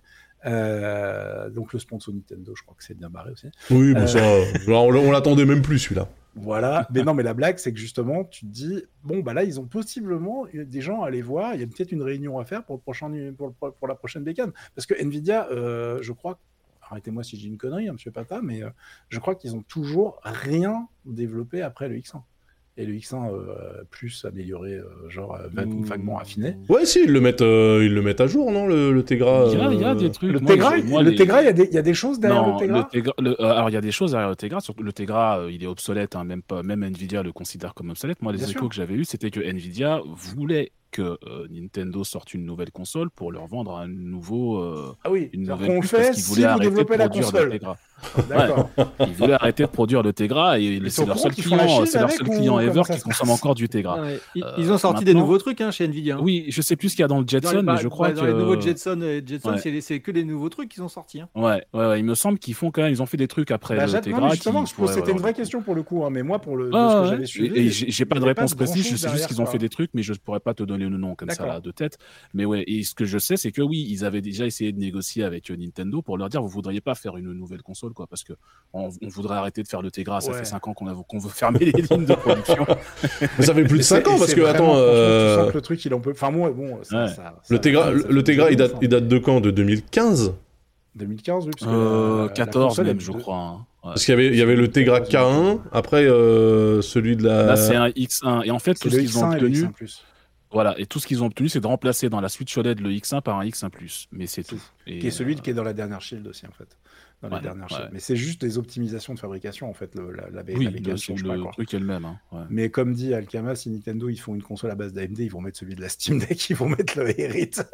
Donc le sponsor Nintendo, je crois que c'est bien barré aussi. Oui, bon, ça, on l'attendait même plus celui-là. Voilà, mais non, mais la blague, c'est que justement, tu te dis, bon, bah là, ils ont possiblement des gens à aller voir, il y a peut-être une réunion à faire pour la prochaine bécane. Parce que Nvidia, je crois, arrêtez-moi si j'ai une connerie, hein, monsieur Pata, mais je crois qu'ils ont toujours rien développé après le X1. Et le X1 plus amélioré, vaguement affiné. Ouais, si, ils le mettent à jour, non, le Tegra. Il y a des trucs. Le Tegra, il y a des choses derrière le Tegra. Alors il y a des choses derrière le Tegra. Surtout le Tegra, il est obsolète. Hein, même Nvidia le considère comme obsolète. Moi, les échos que j'avais eu, c'était que Nvidia voulait que Nintendo sorte une nouvelle console pour leur vendre un nouveau. Une nouvelle puce parce qu'ils voulaient arrêter de produire le Tegra. D'accord. Ils voulaient arrêter de produire le Tegra et c'est leur seul client ever qui consomme encore du Tegra. Ils ont sorti des nouveaux trucs chez Nvidia. Oui, je sais plus ce qu'il y a dans le Jetson, mais je crois que les nouveaux Jetson, c'est que les nouveaux trucs qu'ils ont sortis. Ouais, il me semble qu'ils font quand même, ils ont fait des trucs après le Tegra. Justement, c'était une vraie question pour le coup, mais moi pour ce que j'avais suivi. J'ai pas de réponse précise, je sais juste qu'ils ont fait des trucs, mais je pourrais pas te donner le nom comme ça là de tête. Mais ouais, et ce que je sais, c'est que oui, ils avaient déjà essayé de négocier avec Nintendo pour leur dire, vous voudriez pas faire une nouvelle console, quoi, parce que on voudrait arrêter de faire le Tegra, ça fait 5 ans qu'on veut fermer les lignes de production. Mais ça fait plus de 5 ans parce que attends, tu sens que le truc il en peut. Enfin moi bon. Le Tegra il date de quand? De 2015? 2015, oui. Parce que 14 même, je crois. Hein. Ouais. Parce qu'il y avait le Tegra K1, après celui de la. Là c'est un X1 et en fait tout ce qu'ils ont obtenu. Voilà, et tout ce qu'ils ont obtenu, c'est de remplacer dans la Switch OLED le X1 par un X1+. Mais c'est tout. Qui est celui qui est dans la dernière Shield aussi, en fait. Mais c'est juste des optimisations de fabrication, en fait, la bécane. Le truc est le même. Hein. Ouais. Mais comme dit Alkama, si Nintendo, ils font une console à base d'AMD, ils vont mettre celui de la Steam Deck, ils vont mettre le Hérite.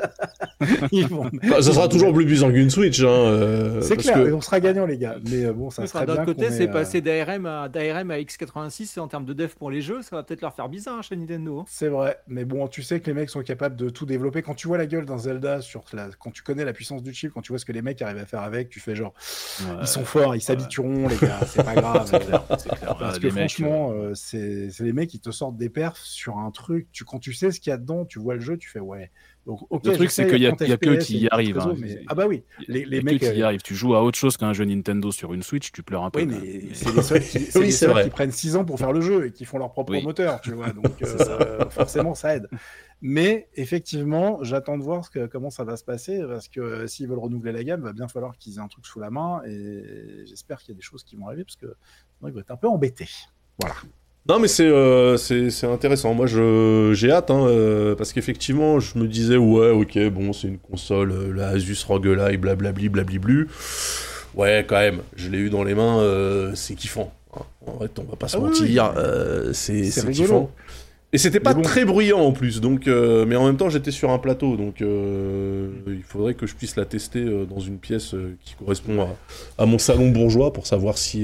Ça sera toujours plus puissant qu'une Switch. Hein, c'est clair, on sera gagnant, les gars. Mais bon, ça serait bien. D'un côté, c'est passer d'ARM à x86 en termes de dev pour les jeux, ça va peut-être leur faire bizarre chez Nintendo. Hein. C'est vrai, mais bon, tu sais que les mecs sont capables de tout développer. Quand tu vois la gueule d'un Zelda, quand tu connais la puissance du chip, quand tu vois ce que les mecs arrivent à faire avec, tu fais genre, ils sont forts, ils s'habitueront, les gars, c'est pas grave. C'est clair. Parce que franchement, c'est les mecs qui te sortent des perfs sur un truc. Quand tu sais ce qu'il y a dedans, tu vois le jeu, tu fais ouais. Donc, le truc, c'est qu'il y a que qui y arrivent. Hein. Ah bah oui, les mecs qui y arrivent. Tu joues à autre chose qu'un jeu Nintendo sur une Switch, tu pleures un peu. Oui, mais c'est les seuls qui prennent 6 ans pour faire le jeu et qui font leur propre moteur, tu vois. Donc forcément, ça aide. Mais effectivement, j'attends de voir comment ça va se passer, parce que s'ils veulent renouveler la gamme, il va bien falloir qu'ils aient un truc sous la main, et j'espère qu'il y a des choses qui vont arriver, parce que sinon ils vont être un peu embêtés. Voilà. Non, mais c'est intéressant. Moi, j'ai hâte, hein, parce qu'effectivement, je me disais, ouais, ok, bon, c'est une console, la Asus ROG Ally, blablabli, blabliblu. Ouais, quand même, je l'ai eu dans les mains, c'est kiffant. Hein. En fait, on va pas se mentir, c'est kiffant. Et c'était pas très bruyant en plus, donc, mais en même temps j'étais sur un plateau, donc il faudrait que je puisse la tester dans une pièce qui correspond à mon salon bourgeois pour savoir si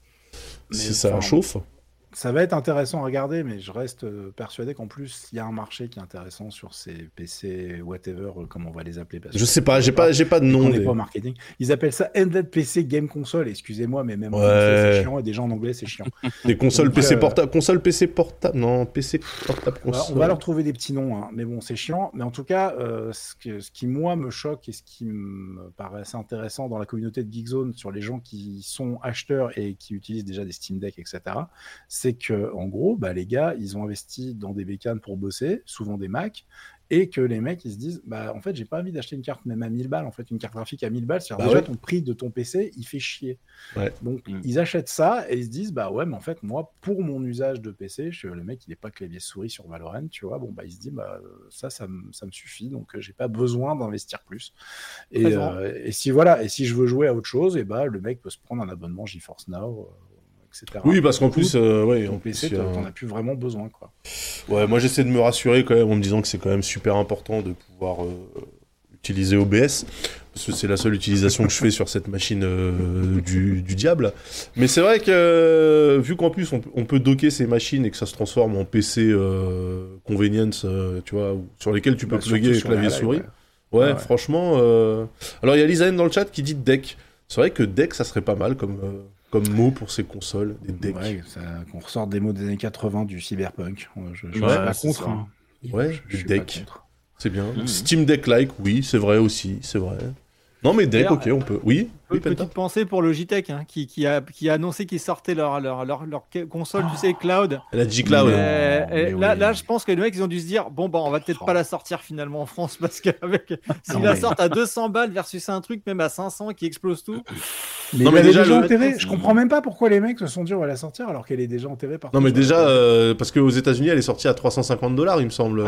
ça chauffe. Ça va être intéressant à regarder, mais je reste persuadé qu'en plus, il y a un marché qui est intéressant sur ces PC, whatever, comment on va les appeler. Je sais pas, j'ai pas de nom. On n'est pas marketing. Ils appellent ça Ended PC Game Console, excusez-moi, mais même en français, c'est chiant, et déjà en anglais, c'est chiant. Des consoles PC portables, PC portable console. On va leur trouver des petits noms, hein, mais bon, c'est chiant. Mais en tout cas, ce qui, moi, me choque et ce qui me paraît assez intéressant dans la communauté de Geekzone sur les gens qui sont acheteurs et qui utilisent déjà des Steam Deck, etc., c'est que, en gros, les gars, ils ont investi dans des bécanes pour bosser, souvent des Mac, et que les mecs ils se disent bah en fait j'ai pas envie d'acheter une carte même à 1000 balles, en fait une carte graphique à 1000 balles, c'est-à-dire déjà ton prix de ton PC il fait chier. Donc ils achètent ça et ils se disent bah ouais mais en fait moi pour mon usage de PC, le mec il est pas clavier souris sur Valorant, tu vois, bon bah il se dit bah ça me suffit, donc j'ai pas besoin d'investir plus. Et si je veux jouer à autre chose, et bah le mec peut se prendre un abonnement GeForce Now, etc. Oui, parce qu'en plus, en PC, t'en as plus vraiment besoin, quoi. Ouais, moi j'essaie de me rassurer quand même en me disant que c'est quand même super important de pouvoir utiliser OBS, parce que c'est la seule utilisation que je fais sur cette machine du diable. Mais c'est vrai que vu qu'en plus on peut docker ces machines et que ça se transforme en PC convenience, tu vois, sur lesquels tu peux plugger clavier souris. Ouais, franchement. Alors il y a Lisaine dans le chat qui dit deck. C'est vrai que deck ça serait pas mal comme mot pour ces consoles, des decks. Ouais, qu'on ressorte des mots des années 80 du cyberpunk. Je suis pas contre. Hein. Ouais, des decks. C'est bien. Steam Deck-like, oui, c'est vrai aussi, c'est vrai. Non, mais deck, ok, on peut. Oui, petite pensée pour Logitech, hein, qui a annoncé qu'ils sortaient leur console, tu sais, cloud. La G-Cloud. Là, je pense que les mecs, ils ont dû se dire, bon, bah, on va peut-être pas la sortir finalement en France, parce qu'avec s'ils la sortent à 200 balles versus un truc même à 500 qui explose tout. Mais non, mais déjà enterré. Je comprends même pas pourquoi les mecs se sont dit on va la sortir alors qu'elle est déjà enterrée par. Non, mais déjà, parce qu'aux États-Unis, elle est sortie à $350, il me semble.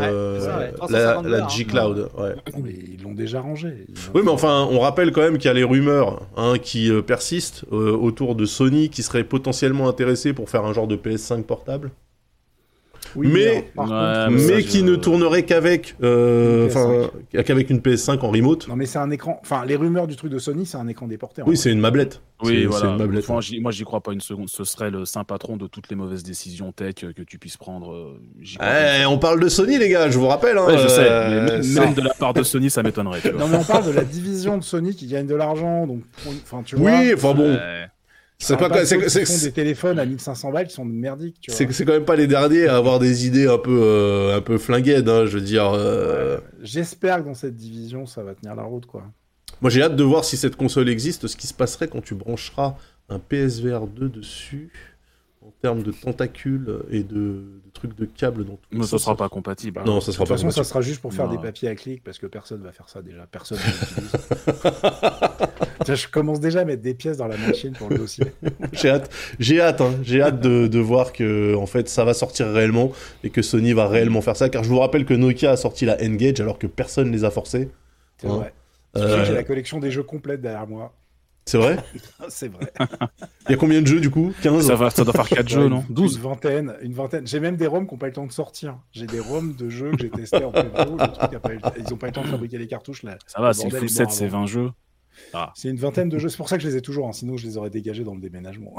La G-Cloud. Ouais. Mais ils l'ont déjà rangée. Oui, mais enfin, on rappelle quand même qu'il y a les rumeurs qui persistent autour de Sony qui serait potentiellement intéressé pour faire un genre de PS5 portable. Oui, mais qui ne tournerait qu'avec qu'avec une PS5 en remote. Non, mais c'est un écran. Enfin, les rumeurs du truc de Sony, c'est un écran déporté. Oui, c'est une mablette. Oui, voilà. C'est une mablette. Enfin, moi, j'y crois pas une seconde. Ce serait le saint patron de toutes les mauvaises décisions tech que tu puisses prendre. On parle de Sony, les gars. Je vous rappelle. Ouais, je sais. Même de la part de Sony, ça m'étonnerait. Non, mais on parle de la division de Sony qui gagne de l'argent. Donc, enfin, tu vois. Oui, enfin bon. C'est font des téléphones à 1500 balles qui sont merdiques, tu vois. C'est quand même pas les derniers à avoir des idées un peu flinguettes, hein, je veux dire. J'espère que dans cette division, ça va tenir la route, quoi. Moi, j'ai hâte de voir si cette console existe, ce qui se passerait quand tu brancheras un PSVR 2 dessus, en termes de tentacules et de trucs de câbles dans tout. Mais ça sera pas compatible. Non, ça sera pas compatible. De toute façon, ça sera juste pour faire des papiers à clic, parce que personne va faire ça déjà. Personne ne l'utilise. Tiens, je commence déjà à mettre des pièces dans la machine pour le dossier. J'ai hâte de voir que en fait ça va sortir réellement et que Sony va réellement faire ça, car je vous rappelle que Nokia a sorti la N-Gage alors que personne les a forcés. C'est vrai. J'ai la collection des jeux complète derrière moi. C'est vrai? C'est vrai. Il y a combien de jeux du coup? 15? Ça doit faire 4 jeux, non? 12? Une vingtaine. J'ai même des ROM qui n'ont pas eu le temps de sortir. J'ai des ROM de jeux que j'ai testés en preview. Ils n'ont pas eu le temps de fabriquer les cartouches. Là. Ça va, c'est une full set, c'est 20 jeux. Ah. C'est une vingtaine de jeux. C'est pour ça que je les ai toujours. Hein. Sinon, je les aurais dégagés dans le déménagement.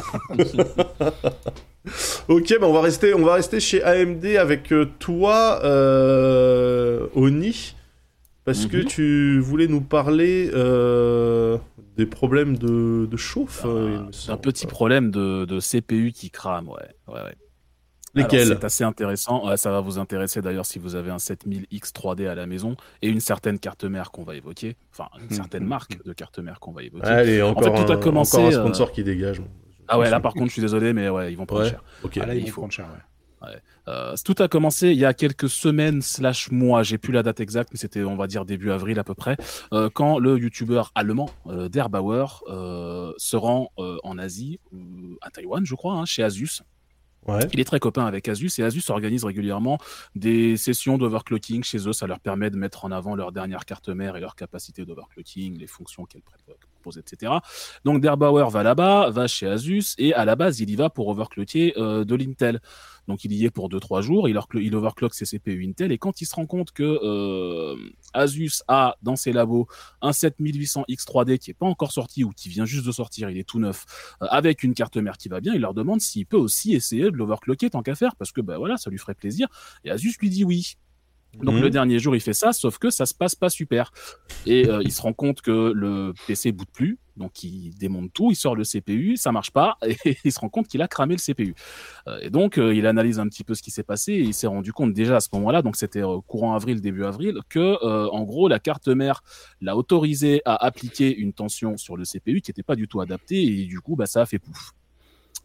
Ok, on va rester chez AMD avec toi, Oni. Parce que tu voulais nous parler des problèmes de chauffe. Un petit problème de CPU qui crame, ouais. Lesquels? Alors, c'est assez intéressant. Ça va vous intéresser d'ailleurs si vous avez un 7000X 3D à la maison et une certaine carte mère qu'on va évoquer. Enfin, une certaine marque de carte mère qu'on va évoquer. Allez, encore, en fait, tout a commencé, encore un sponsor qui dégage. Ah ouais, là par contre, je suis désolé, mais ouais, ils vont prendre cher. Okay. Là, ils vont prendre cher, tout a commencé il y a quelques semaines / mois, j'ai plus la date exacte, mais c'était on va dire début avril à peu près, quand le youtubeur allemand Der Bauer se rend en Asie, à Taïwan je crois, chez Asus. Ouais. Il est très copain avec Asus et Asus organise régulièrement des sessions d'overclocking chez eux. Ça leur permet de mettre en avant leur dernière carte mère et leur capacité d'overclocking, les fonctions qu'elle propose, etc. Donc Der Bauer va là-bas, va chez Asus et à la base il y va pour overclocker de l'Intel. Donc il y est pour 2-3 jours, il overclock ses CPU Intel et quand il se rend compte que Asus a dans ses labos un 7800X 3D qui est pas encore sorti ou qui vient juste de sortir, il est tout neuf, avec une carte mère qui va bien, il leur demande s'il peut aussi essayer de l'overclocker tant qu'à faire parce que voilà, ça lui ferait plaisir et Asus lui dit oui. Donc le dernier jour il fait ça, sauf que ça se passe pas super et il se rend compte que le PC boot plus, donc il démonte tout, il sort le CPU, ça marche pas et il se rend compte qu'il a cramé le CPU et donc il analyse un petit peu ce qui s'est passé et il s'est rendu compte déjà à ce moment-là, donc c'était courant avril, début avril, que en gros la carte mère l'a autorisé à appliquer une tension sur le CPU qui était pas du tout adaptée et du coup ça a fait pouf.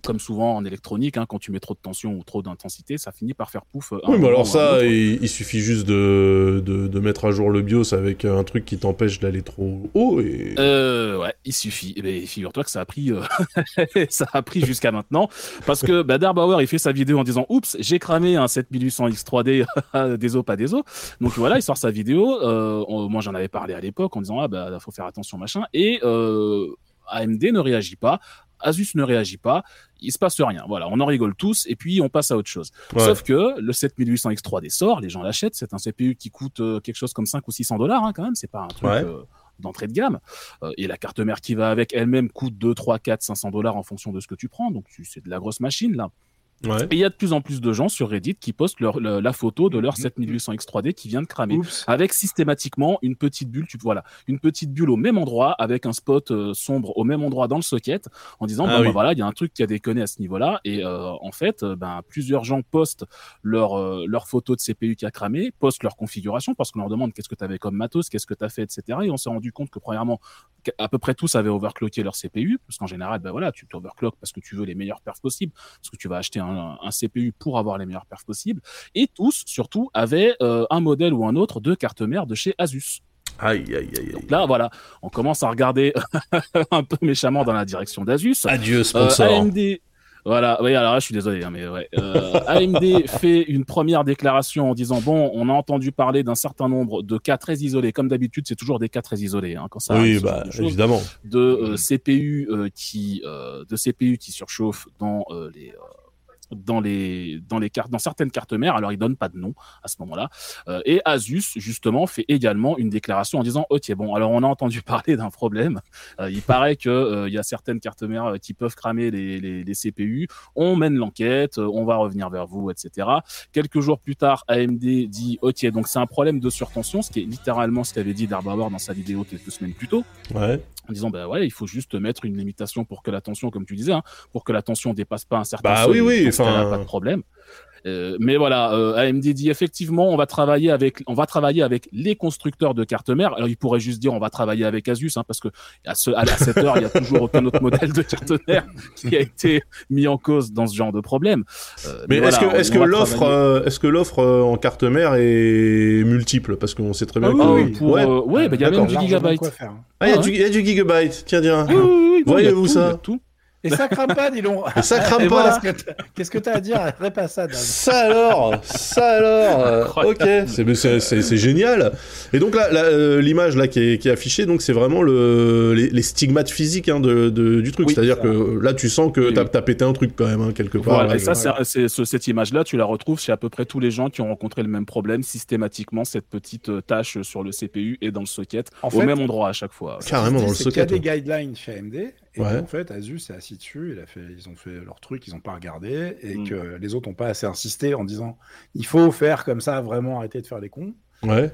comme souvent en électronique, quand tu mets trop de tension ou trop d'intensité, ça finit par faire pouf. Oui, mais alors ça, il suffit juste de mettre à jour le BIOS avec un truc qui t'empêche d'aller trop haut. Ouais, il suffit. Mais figure-toi que ça a pris, ça a pris jusqu'à maintenant, parce que Darbauer, il fait sa vidéo en disant oups, j'ai cramé un 7800X 3D, désolé pas désolé. Donc voilà, il sort sa vidéo. Moi, j'en avais parlé à l'époque en disant faut faire attention machin. Et AMD ne réagit pas. Asus ne réagit pas, il se passe rien. Voilà, on en rigole tous et puis on passe à autre chose. Ouais. Sauf que le 7800X 3D sort, les gens l'achètent, c'est un CPU qui coûte quelque chose comme 5 ou 600 $, quand même, c'est pas un truc d'entrée de gamme. Et la carte mère qui va avec elle-même coûte 2, 3, 4, 500 $ en fonction de ce que tu prends, donc c'est de la grosse machine là. Ouais. Et il y a de plus en plus de gens sur Reddit qui postent la photo de leur 7800X 3D qui vient de cramer. Avec systématiquement une petite bulle, une petite bulle au même endroit avec un spot sombre au même endroit dans le socket en disant voilà, il y a un truc qui a déconné à ce niveau-là. Et en fait, plusieurs gens postent leur photo de CPU qui a cramé, postent leur configuration parce qu'on leur demande qu'est-ce que tu avais comme matos, qu'est-ce que tu as fait, etc. Et on s'est rendu compte que premièrement, à peu près tous avaient overclocké leur CPU parce qu'en général, tu t'overclock parce que tu veux les meilleures perfs possibles, parce que tu vas acheter un CPU pour avoir les meilleures perfs possibles, et tous, surtout, avaient un modèle ou un autre de carte mère de chez Asus. Aïe. Donc là, voilà, on commence à regarder un peu méchamment dans la direction d'Asus. Adieu, sponsor. AMD... Voilà, oui, alors là, je suis désolé, mais ouais. AMD fait une première déclaration en disant bon, on a entendu parler d'un certain nombre de cas très isolés. Comme d'habitude, c'est toujours des cas très isolés quand ça arrive. Oui, évidemment. De CPU qui surchauffent dans certaines cartes mères. Alors ils donnent pas de nom à ce moment-là, et Asus justement fait également une déclaration en disant ok, bon, alors on a entendu parler d'un problème, il paraît que il y a certaines cartes mères qui peuvent cramer les CPU, on mène l'enquête, on va revenir vers vous, etc. Quelques jours plus tard, AMD dit ok, donc c'est un problème de surtension, ce qui est littéralement ce qu'avait dit Darbauer dans sa vidéo quelques semaines plus tôt, en disant il faut juste mettre une limitation pour que la tension, comme tu disais, pour que la tension dépasse pas un certain seuil, pas de problème. Mais voilà, AMD dit effectivement on va travailler avec les constructeurs de cartes mères. Alors il pourrait juste dire on va travailler avec Asus, parce que à cette heure il y a toujours aucun autre modèle de carte mère qui a été mis en cause dans ce genre de problème. Mais est-ce que l'offre en carte mère est multiple, parce qu'on sait très bien que il y a même du gigabyte. Il y a du gigabyte. Tiens. Voyez-vous ça? Tout. Et ça crame pas, dis donc. Et ça crame pas. Qu'est-ce que t'as à dire après pas ça, Dan? Ça alors. Ok, c'est génial. Et donc là, l'image là qui est affichée, donc c'est vraiment les stigmates physiques du truc. C'est-à-dire que là, tu sens que t'as pété un truc quand même quelque part. Voilà, et ça, cette image-là, tu la retrouves chez à peu près tous les gens qui ont rencontré le même problème. Systématiquement, cette petite tache sur le CPU et dans le socket, au même endroit à chaque fois. Carrément dans le socket. Il y a des guidelines chez AMD. Et en fait, Asus est assis dessus, ils ont fait leur truc, ils n'ont pas regardé, et que les autres n'ont pas assez insisté en disant il faut faire comme ça, vraiment arrêter de faire les cons. Ouais.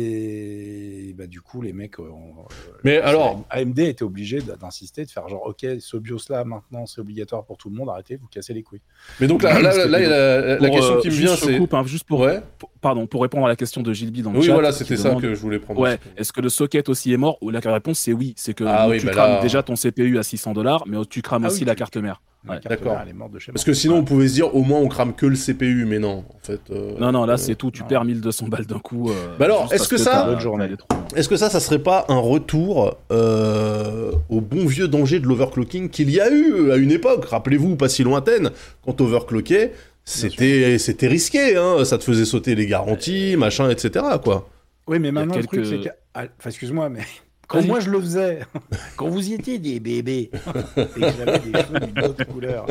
Et du coup, les mecs, AMD était obligé d'insister, de faire genre ok, ce BIOS là maintenant c'est obligatoire pour tout le monde, arrêtez, vous cassez les couilles. Mais donc là, la question qui me vient, c'est juste pour répondre à la question de Gilby dans le chat. Oui, voilà, c'était ça que je voulais prendre. Ouais. Est-ce que le socket aussi est mort? La réponse c'est oui. C'est que tu crames déjà ton CPU à 600 $, mais tu crames aussi la carte mère. D'accord. Parce que sinon on pouvait se dire au moins on crame que le CPU, mais non, en fait. Non, là c'est tout. Tu perds 1200 balles d'un coup. Alors, est-ce que ça serait pas un retour au bon vieux danger de l'overclocking qu'il y a eu à une époque, rappelez-vous, pas si lointaine, quand overclockait, c'était risqué, ça te faisait sauter les garanties, machin, etc. quoi. Oui, mais maintenant le truc c'est que, excuse-moi, mais quand moi je le faisais, quand vous y étiez des bébés et que j'avais des cheveux d'une autre couleur,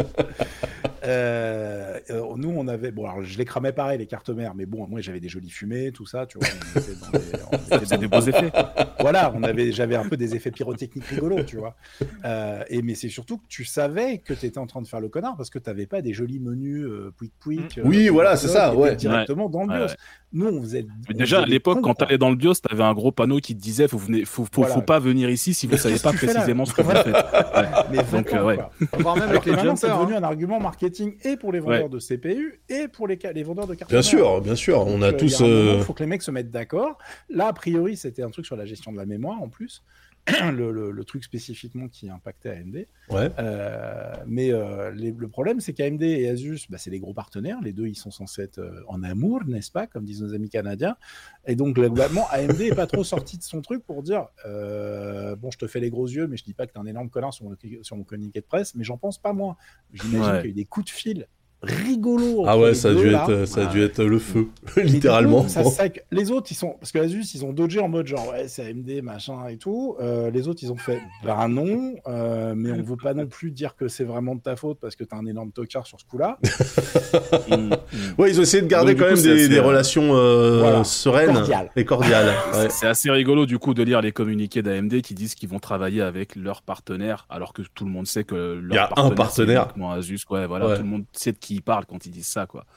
nous on avait, alors je les cramais pareil les cartes mères, mais bon, moi j'avais des jolies fumées, tout ça, tu vois, on était des beaux effets. Voilà, j'avais un peu des effets pyrotechniques rigolos, tu vois. Mais c'est surtout que tu savais que tu étais en train de faire le connard parce que tu n'avais pas des jolis menus pouic. Oui, voilà, c'est ça, directement dans le BIOS. Nous, on faisait. Déjà à l'époque, quand tu allais dans le BIOS, tu avais un gros panneau qui te disait faut pas venir ici si vous savez pas précisément ce que vous faites. Mais donc, même avec les jumpers, c'est devenu un argument marketing et pour les vendeurs de CPU et pour les vendeurs de cartes. Bien sûr. On a tous. Il faut que les mecs se mettent d'accord. Là, a priori, c'était un truc sur la gestion de la mémoire en plus. le truc spécifiquement qui impactait AMD. Ouais. Le problème, c'est qu'AMD et Asus, c'est les gros partenaires. Les deux, ils sont censés être en amour, n'est-ce pas, comme disent nos amis canadiens. Et donc, globalement, AMD n'est pas trop sorti de son truc pour dire bon, je te fais les gros yeux, mais je dis pas que t'es un énorme connard sur mon communiqué de presse, mais j'en pense pas moins. J'imagine qu'il y a eu des coups de fil rigolo. Ah ouais, ça a dû être le feu, littéralement. Coup, les autres, parce que Asus, ils ont dodgé en mode genre, ouais, c'est AMD, machin et tout. Les autres, ils ont fait, non, mais on veut pas non plus dire que c'est vraiment de ta faute parce que t'as un énorme tocard sur ce coup-là. Ouais, ils ont essayé de garder quand même des relations sereines et cordiales. Ouais. C'est assez rigolo, du coup, de lire les communiqués d'AMD qui disent qu'ils vont travailler avec leurs partenaires, alors que tout le monde sait que il y a un partenaire. C'est Asus, tout le monde sait de qui ils parlent quand ils disent ça, quoi.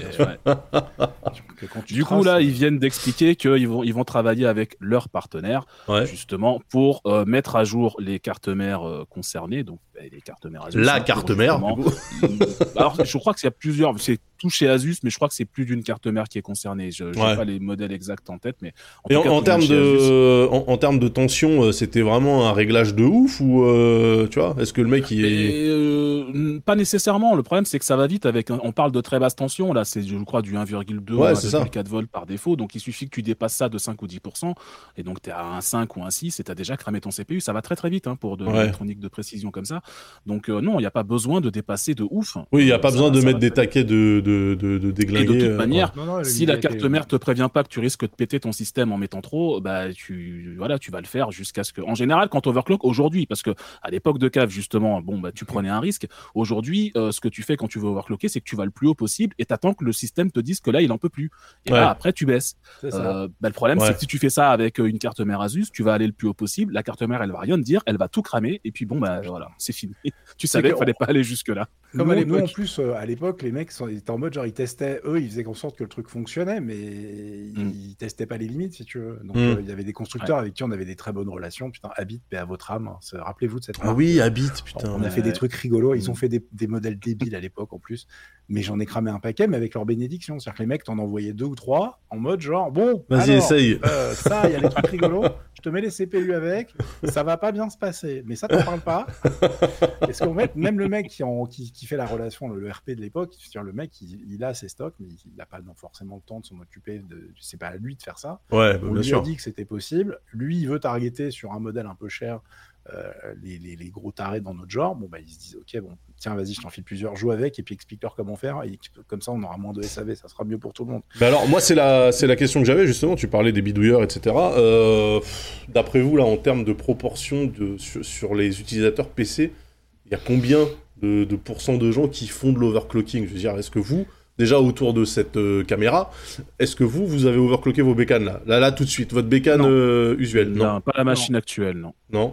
Du coup, là, ils viennent d'expliquer qu'ils vont travailler avec leurs partenaires, justement, pour mettre à jour les cartes mères concernées, donc les cartes mères Asus. La carte mère, du coup. Alors, je crois qu'il y a plusieurs, c'est tout chez Asus, mais je crois que c'est plus d'une carte mère qui est concernée. Je n'ai pas les modèles exacts en tête, mais en termes de tension, c'était vraiment un réglage de ouf ou tu vois, est-ce que le mec pas nécessairement. Le problème, c'est que ça va vite on parle de très basse tension. Là, c'est, je crois, du 1,2 ou 1,4 volts par défaut. Donc, il suffit que tu dépasses ça de 5 ou 10%. Et donc, tu es à un 5 ou un 6 et tu as déjà cramé ton CPU. Ça va très, très vite pour de l'électronique de précision comme ça. Donc, non, il n'y a pas besoin de dépasser de ouf. Oui, il n'y a pas besoin de mettre des taquets de déglinguer. Et de toute manière, si la carte mère te prévient pas que tu risques de péter ton système en mettant trop, tu vas le faire jusqu'à ce que... En général, quand tu overclock, aujourd'hui, parce que à l'époque de cave, justement, tu prenais un risque. Aujourd'hui, ce que tu fais quand tu veux overclocker, c'est que tu vas le plus haut possible et t'attends que le système te dise que là, il en peut plus. Et là, après, tu baisses. Le problème, c'est que si tu fais ça avec une carte mère Asus, tu vas aller le plus haut possible. La carte mère, elle va rien te dire, elle va tout cramer. Et puis voilà, c'est fini. Tu savais qu'il fallait pas aller jusque-là. Comme nous, en plus, à l'époque, les mecs étaient en mode genre, ils testaient, ils faisaient en sorte que le truc fonctionnait, mais ils testaient pas les limites, si tu veux. Donc, il y avait des constructeurs avec qui on avait des très bonnes relations. Putain, Habit, paix à votre âme. Rappelez-vous de cette marque. Ah oui, Habit, putain. On a fait des trucs rigolos. Ils ont fait des modèles débiles à l'époque, en plus. Mais j'en ai cramé un paquet, mais avec leur bénédiction. C'est-à-dire que les mecs t'en envoyaient 2 ou 3 en mode genre, bon, vas-y, essaye. Ça, il y a des trucs rigolos. Je te mets les CPU avec, ça va pas bien se passer. Mais ça, t'en parles pas. Parce qu'en fait, même le mec qui fait la relation, le RP de l'époque, le mec, il a ses stocks, mais il n'a pas forcément le temps de s'en occuper. C'est pas à lui de faire ça. Ouais, on bien lui sûr. a dit que c'était possible. Lui, il veut targeter sur un modèle un peu cher les gros tarés dans notre genre. Ils se disent, ok, tiens, vas-y, je t'en file plusieurs, joue avec, et puis explique-leur comment faire. Et comme ça, on aura moins de SAV, ça sera mieux pour tout le monde. Alors, moi, c'est la question que j'avais, justement. Tu parlais des bidouilleurs, etc. D'après vous, là, en termes de proportion sur les utilisateurs PC, il y a combien de pourcents de gens qui font de l'overclocking? Je veux dire, est-ce que vous, déjà autour de cette caméra, est-ce que vous avez overclocké vos bécanes là tout de suite, votre bécane usuelle? Non, pas la machine actuelle, non. Non,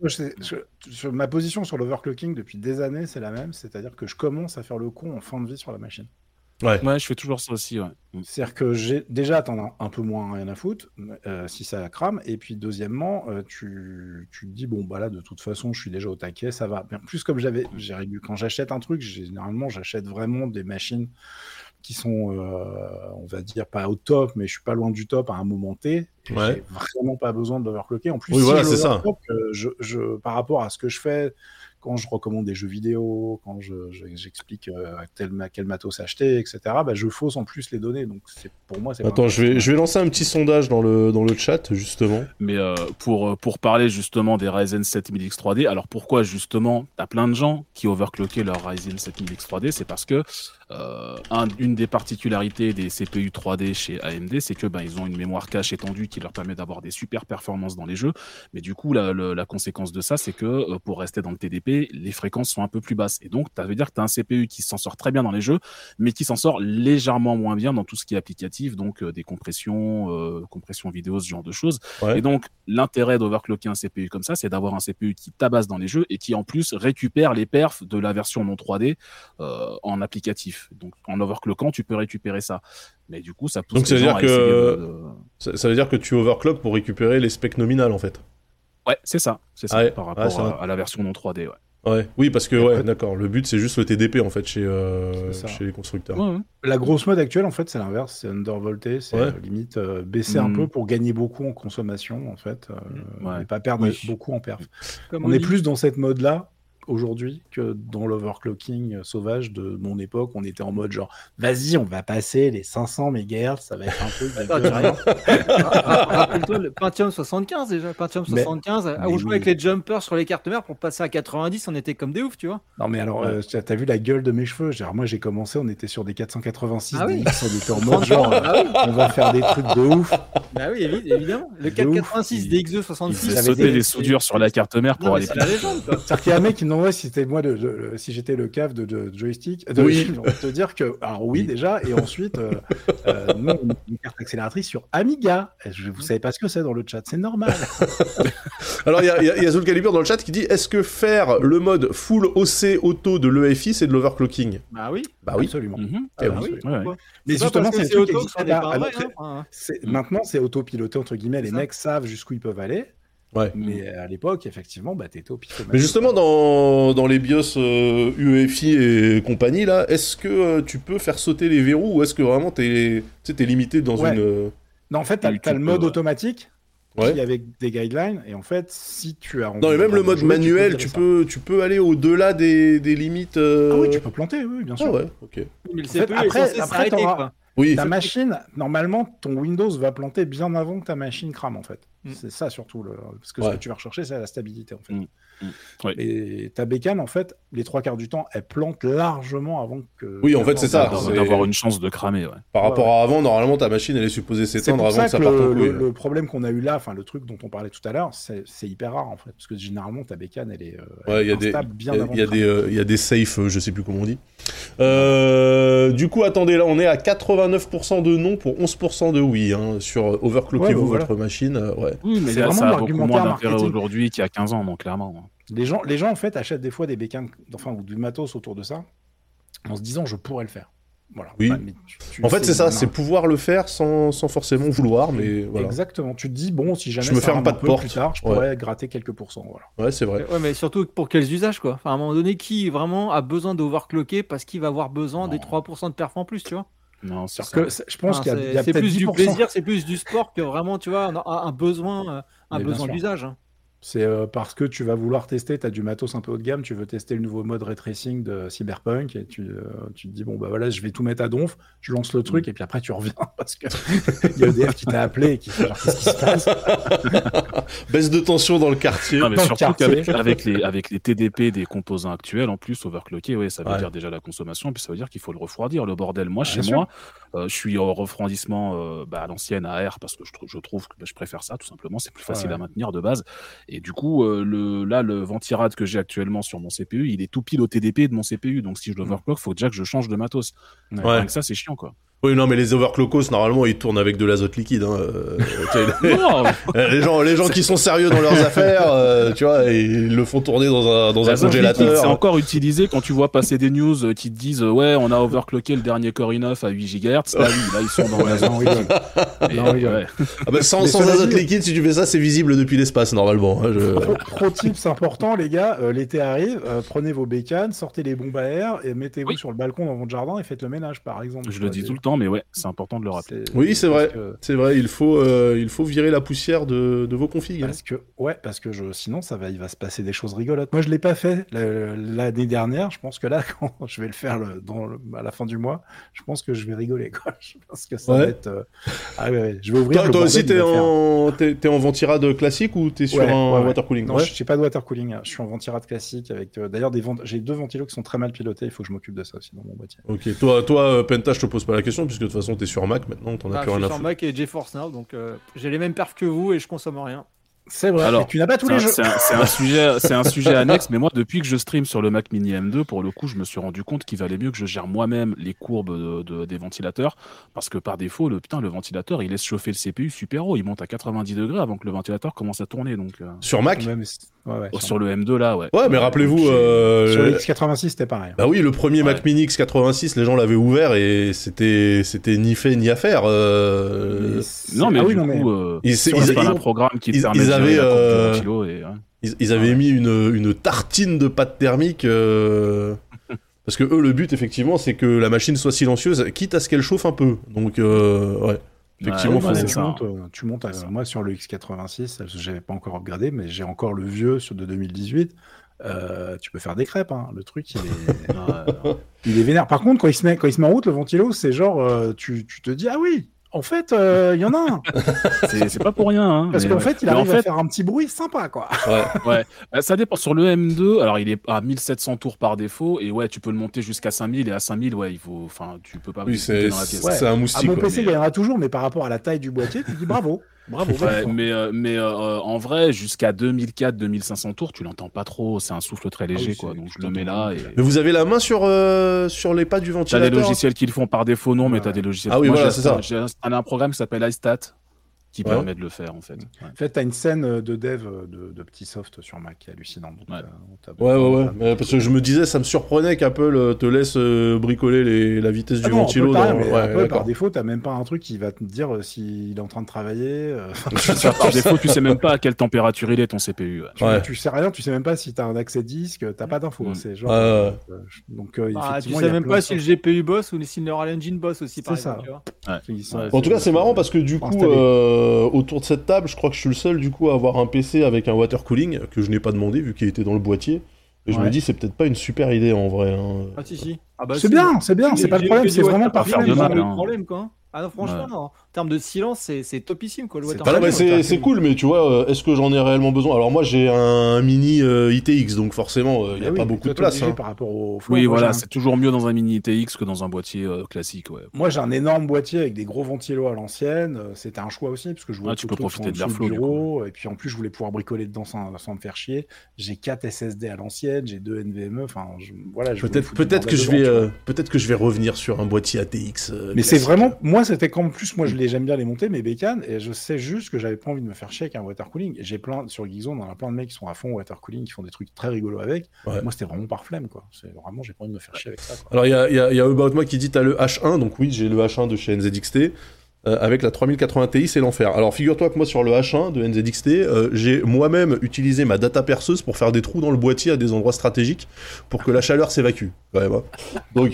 ma position sur l'overclocking depuis des années, c'est la même, c'est-à-dire que je commence à faire le con en fin de vie sur la machine. Ouais, je fais toujours ça aussi, ouais. C'est-à-dire que déjà, t'en as un peu moins rien à foutre, si ça crame, et puis deuxièmement, tu te dis, là, de toute façon, je suis déjà au taquet, ça va. Bien plus comme quand j'achète un truc, généralement, j'achète vraiment des machines qui sont, on va dire, pas au top, mais je suis pas loin du top à un moment T, et j'ai vraiment pas besoin de l'overclocker. En plus, c'est ça. Par rapport à ce que je fais, quand je recommande des jeux vidéo, quand j'explique quel matos acheter, etc., je fausse en plus les données. Donc pour moi, c'est Attends, je vais lancer un petit sondage dans le chat, justement. Mais pour parler justement des Ryzen 7000 X3D, alors pourquoi justement t'as plein de gens qui overcloquaient leur Ryzen 7000 X3D? C'est parce que une des particularités des CPU 3D chez AMD, c'est que ils ont une mémoire cache étendue qui leur permet d'avoir des super performances dans les jeux. Mais du coup, la conséquence de ça, c'est que pour rester dans le TDP, les fréquences sont un peu plus basses. Et donc, ça veut dire que tu as un CPU qui s'en sort très bien dans les jeux, mais qui s'en sort légèrement moins bien dans tout ce qui est applicatif, donc des compressions, compression vidéo, ce genre de choses. Et donc, l'intérêt d'overclocker un CPU comme ça, c'est d'avoir un CPU qui tabasse dans les jeux et qui en plus récupère les perfs de la version non 3D en applicatif. Donc, en overclockant, tu peux récupérer ça. Mais du coup, ça pousse les gens à essayer ça veut dire que tu overclock pour récupérer les specs nominales, en fait. Ouais, c'est ça, par rapport à la version non 3D, ouais. Ouais. Oui, parce que, Et ouais, après- d'accord. Le but, c'est juste le TDP, en fait, chez C'est ça. les constructeurs. Ouais, ouais. La grosse mode actuelle, en fait, c'est l'inverse. C'est undervolté, c'est Ouais. limite baisser un Mm. peu pour gagner beaucoup en consommation, en fait, Ouais. et pas perdre Oui. beaucoup en perf. Comme On est Oli. plus dans cette mode-là aujourd'hui que dans l'overclocking sauvage de mon époque. On était en mode genre, vas-y, on va passer les 500 MHz, ça va être un peu... Attends, tu rien. Rappelle-toi le Pentium 75 déjà. Pentium Mais- 75, mais on jouait oui. avec les jumpers sur les cartes mères pour passer à 90, on était comme des oufs, tu vois. Non mais alors, t'as vu la gueule de mes cheveux? Genre, moi j'ai commencé, on était sur des 486 Ah oui. DX, on était en mode genre, Ah oui. on va faire des trucs de ouf. Bah oui, évidemment. Le De ouf. 486 DX2 Il 66. faisait avait sauter des- les soudures sur la carte mère pour Non, mais aller c'est la légende, quoi. C'est-à-dire qu'il y a un mec qui me demandait si c'était moi, si j'étais le cave de joystick. Oui. On va te dire que, alors oui déjà, et ensuite, nous, on a une carte accélératrice sur Amiga. Vous savez pas ce que c'est dans le chat, c'est normal. Alors, il y a Zul Calibur dans le chat qui dit est-ce que faire le mode full OC auto de l'EFI, c'est de l'overclocking? Bah oui. Bah oui. Absolument. Mhm. Ah Eh bah oui. oui. Ouais, ouais. pourquoi Mais C'est pas justement, parce que c'est un c'est truc qui auto que existait ça n'est pas. pas Alors, vrai, hein. Maintenant, c'est autopiloté, entre guillemets. Les C'est ça. mecs savent jusqu'où ils peuvent aller. Ouais. Mais à l'époque, effectivement, bah, t'étais au pifomètre. Mais justement, dans les BIOS UEFI et compagnie, là, est-ce que tu peux faire sauter les verrous ou est-ce que vraiment t'es limité dans Ouais. une. Non, en fait, t'as Oui, le tu mode peux, ouais. automatique Ouais. qui avec des guidelines. Et en fait, si tu as envie Non, mais même de le mode jouer, manuel, virer tu ça. peux aller au-delà des limites. Ah oui, tu peux planter, oui, bien sûr. Ah ouais, ok. Mais le fait, CPU après- est censé après, s'arrêter, t'auras- quoi. Oui, Ta machine, normalement, ton Windows va planter bien avant que ta machine crame, en fait. Mm. C'est ça, surtout. Parce que Ouais. ce que tu vas rechercher, c'est la stabilité, en fait. Mm. Ouais. Et ta bécane, en fait, les 3/4 du temps, elle plante largement avant que... Oui, en fait, c'est ça. qu'avant- c'est- D'avoir une chance de cramer, ouais. par rapport à avant, normalement, ta machine, elle est supposée C'est s'éteindre pour avant ça que ça que parte en le, couille. le problème qu'on a eu là, enfin le truc dont on parlait tout à l'heure, c'est hyper rare en fait, parce que généralement ta bécane elle est Ouais, il y a des, instable bien il y a- avant. il y a de des, il y a des safes, je sais plus comment on dit. Du coup, attendez, là, on est à 89% de non pour 11% de oui. Hein, sur overclockez-vous Ouais, bah, votre machine. Ouais. Oui, mais C'est là, vraiment ça a beaucoup l'argumentaire moins d'intérêt marketing. aujourd'hui qu'il y a 15 ans, donc clairement. Les gens en fait achètent des fois des bécanes, enfin ou du matos autour de ça, en se disant je pourrais le faire. Voilà. Oui. Ouais, mais tu En fait, c'est ça, voilà. c'est pouvoir le faire sans forcément vouloir, mais voilà. Exactement. Tu te dis bon, si jamais Je me ça ferme rame pas un de peu porte. plus tard, je Ouais. pourrais gratter quelques pourcents. Voilà. Ouais, c'est vrai. Ouais, mais surtout pour quels usages, quoi. Enfin, à un moment donné, qui vraiment a besoin d'overclocker parce qu'il va avoir besoin des 3% de perf en plus, tu vois. Non, c'est ça. Que je pense Enfin, qu'il y a, il y a c'est peut-être plus 10%. du plaisir, c'est plus du sport que vraiment, tu vois, un besoin, Mais bien sûr. d'usage. Hein. C'est parce que tu vas vouloir tester, tu as du matos un peu haut de gamme, tu veux tester le nouveau mode ray tracing de Cyberpunk et tu te dis bon bah voilà, je vais tout mettre à donf, je lance le truc et puis après tu reviens parce que il y a EDF qui t'a appelé et qui fait genre qu'est-ce qui se passe. Baisse de tension dans le quartier. Non, mais dans le surtout quartier. avec les TDP des composants actuels, en plus, overclocker, ouais, ça veut Ouais. dire déjà la consommation, puis ça veut dire qu'il faut le refroidir, le bordel. Moi, Bien chez sûr. moi, je suis au refroidissement à l'ancienne, à air, parce que je trouve que je préfère ça, tout simplement. C'est plus facile Ouais. à maintenir de base. Et du coup, le ventirad que j'ai actuellement sur mon CPU, il est tout pile au TDP de mon CPU. Donc, si je l'overclock, faut déjà que je change de matos. Ouais. Ouais. Rien que ça, c'est chiant, quoi. Oui, non, mais les overclockos, normalement, ils tournent avec de l'azote liquide. Hein. Tu sais, Non, les gens qui sont sérieux dans leurs affaires, tu vois, ils le font tourner dans un l'azote liquide, c'est congélateur. encore utilisé quand tu vois passer des news qui te disent ouais, on a overclocké le dernier Core i9 à 8 GHz. Là, oui, là, ils sont dans la zone. Non, rigole. Et, Non, rigole. ouais. Ah bah, sans Mais cela azote dit- liquide, si tu fais ça, c'est visible depuis l'espace, normalement. Hein, Pro tips important les gars, l'été arrive, prenez vos bécanes, sortez les bombes à air et mettez-vous Oui. sur le balcon dans votre jardin et faites le ménage par exemple. Je le dis tout le temps, mais ouais, c'est important de le rappeler. Oui, c'est parce vrai. que- C'est vrai, il faut virer la poussière de vos configs. Hein. Parce que sinon il va se passer des choses rigolotes. Moi je l'ai pas fait l'année dernière. Je pense que là quand je vais le faire à la fin du mois, je pense que je vais rigoler quoi. Je pense que ça Ouais. va être. Ah ouais, je vais ouvrir. Toi le aussi, bordel, il va faire. t'es en ventirade classique ou t'es sur Ouais, un ouais. water cooling? Non, Ouais. je n'ai pas de water cooling. Je suis en ventirade classique avec d'ailleurs j'ai 2 ventilos qui sont très mal pilotés. Il faut que je m'occupe de ça aussi dans mon boîtier. Ok, toi, Penta, je te pose pas la question puisque de toute façon t'es sur Mac maintenant, t'en as Bah, plus je rien suis à sur foutre. Mac et GeForce Now, donc j'ai les mêmes perfs que vous et je consomme rien. C'est vrai. Alors, et tu n'as pas tous les jeux. C'est un sujet annexe, mais moi, depuis que je stream sur le Mac Mini M2, pour le coup, je me suis rendu compte qu'il valait mieux que je gère moi-même les courbes des ventilateurs, parce que par défaut, le ventilateur, il laisse chauffer le CPU super haut, il monte à 90 degrés avant que le ventilateur commence à tourner, donc Sur Mac? Ouais, mais ouais, sur le M2 là, ouais. Ouais, mais rappelez-vous, sur le X86 c'était pareil. bah oui, le premier Ouais. Mac Mini X86, les gens l'avaient ouvert et c'était ni fait ni à faire. Non, mais Ah oui, du non, mais- coup, Ils- c'est ils- pas ils- un programme qui te ils permet de avaient, gérer la courbe du ventilo et, ouais. Ils avaient mis une tartine de pâte thermique. Parce que eux, le but, effectivement, c'est que la machine soit silencieuse, quitte à ce qu'elle chauffe un peu. Donc, ouais. Effectivement, tu montes moi sur le X86, j'avais pas encore upgradé, mais j'ai encore le vieux de 2018. Tu peux faire des crêpes, hein. Le truc il est vénère. Par contre, quand il se met en route, le ventilo, c'est genre tu te dis ah oui, en fait il y en a un. c'est pas pour rien, hein, parce qu'en fait il arrive à faire un petit bruit sympa, quoi. Ouais. Bah, ça dépend. Sur le M2, alors il est à 1700 tours par défaut, et ouais, tu peux le monter jusqu'à 5000, et à 5000, ouais, tu peux pas oui, c'est dans la pièce. C'est un moustique. À mon PC, il y en aura toujours, mais par rapport à la taille du boîtier, tu te dis bravo. Ouais, mais en vrai, jusqu'à 2004-2500 tours, tu l'entends pas trop. C'est un souffle très léger, quoi. Donc je le mets là. Mais vous avez la main sur les pads du ventilateur. T'as des logiciels qui le font par défaut, non, mais t'as des logiciels. Ah oui, voilà, c'est ça. J'ai installé un programme qui s'appelle iStat qui permet de le faire, en fait. En fait, t'as une scène de dev de petits softs sur Mac qui est hallucinante. Donc, ouais. Parce que je me disais, ça me surprenait qu'Apple te laisse bricoler la vitesse du ventilo. Par défaut, t'as même pas un truc qui va te dire s'il est en train de travailler. Par défaut, tu sais même pas à quelle température il est ton CPU. Tu sais rien, tu sais même pas si t'as un accès disque, t'as pas d'infos. C'est genre. Donc, tu sais même pas si le GPU bosse ou si le Neural Engine bosse aussi, par exemple. En tout cas, c'est marrant parce que du coup, autour de cette table, je crois que je suis le seul du coup à avoir un PC avec un water cooling que je n'ai pas demandé vu qu'il était dans le boîtier. Et je me dis, c'est peut-être pas une super idée en vrai. Hein. Ah, si. C'est bien, c'est pas le problème, c'est vraiment pas faire de mal. Le problème, quoi. Ah non, franchement, en termes de silence, c'est topissime, quoi. C'est cool, mais tu vois, est-ce que j'en ai réellement besoin? Alors moi, j'ai un mini ITX, donc forcément, il n'y a pas beaucoup de place. Par rapport au flow, voilà, c'est toujours mieux dans un mini ITX que dans un boîtier classique. Ouais. Moi, j'ai un énorme boîtier avec des gros ventilos à l'ancienne. C'était un choix aussi, parce que je voulais tu peux profiter de l'airflow, bureau, et puis en plus, je voulais pouvoir bricoler dedans sans me faire chier. J'ai 4 SSD à l'ancienne, j'ai 2 NVMe. Enfin, voilà. Peut-être que je vais revenir sur un boîtier ATX. Mais c'est vraiment, moi, c'était comme plus, moi, j'aime bien les monter, mes bécanes, et je sais juste que j'avais pas envie de me faire chier avec un water cooling. Et j'ai sur Geekzone, on a plein de mecs qui sont à fond water cooling, qui font des trucs très rigolos avec. Ouais. Moi, c'était vraiment par flemme, quoi. C'est vraiment, j'ai pas envie de me faire chier avec ça, quoi. Alors, il y a About Moi qui dit t'as le H1, donc oui, j'ai le H1 de chez NZXT. Avec la 3080 Ti, c'est l'enfer. Alors figure-toi que moi sur le H1 de NZXT, j'ai moi-même utilisé ma data perceuse pour faire des trous dans le boîtier à des endroits stratégiques pour que la chaleur s'évacue. Ouais, bah. Donc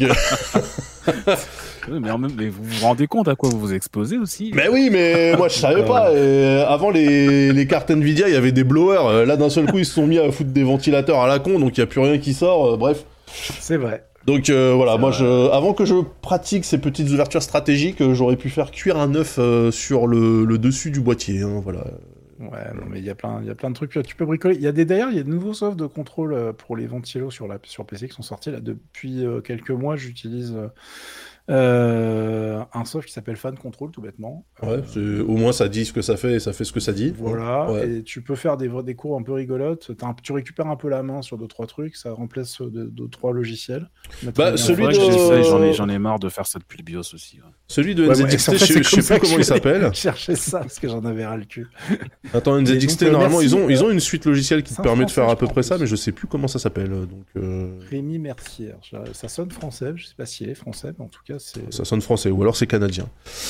mais vous vous rendez compte à quoi vous vous exposez aussi? Mais oui, mais moi je savais pas. Avant les cartes Nvidia, il y avait des blowers. Là d'un seul coup, ils se sont mis à foutre des ventilateurs à la con, donc il y a plus rien qui sort. Bref. C'est vrai. Donc voilà, moi avant que je pratique ces petites ouvertures stratégiques, j'aurais pu faire cuire un œuf sur le dessus du boîtier, hein, voilà. Ouais, non, mais il y a plein de trucs. Tu peux bricoler. D'ailleurs, il y a de nouveaux softs de contrôle pour les ventilos sur PC qui sont sortis là depuis quelques mois. J'utilise un soft qui s'appelle Fan Control, tout bêtement. Ouais, au moins ça dit ce que ça fait et ça fait ce que ça dit. Voilà, ouais. Et tu peux faire des cours un peu rigolotes. Tu récupères un peu la main sur 2-3 trucs, ça remplace 2-3 logiciels. J'en ai marre de faire ça depuis le BIOS aussi. Ouais. Celui de NZXT, je sais plus comment il s'appelle. Je cherchais ça parce que j'en avais ras le cul. Attends, NZXT, normalement, ils ont une suite logicielle qui te permet de faire à peu près ça, mais je sais plus comment ça s'appelle. Rémi Mercier. Ça sonne français, je sais pas s'il est français, mais en tout cas, ça sonne français, ou alors c'est canadien.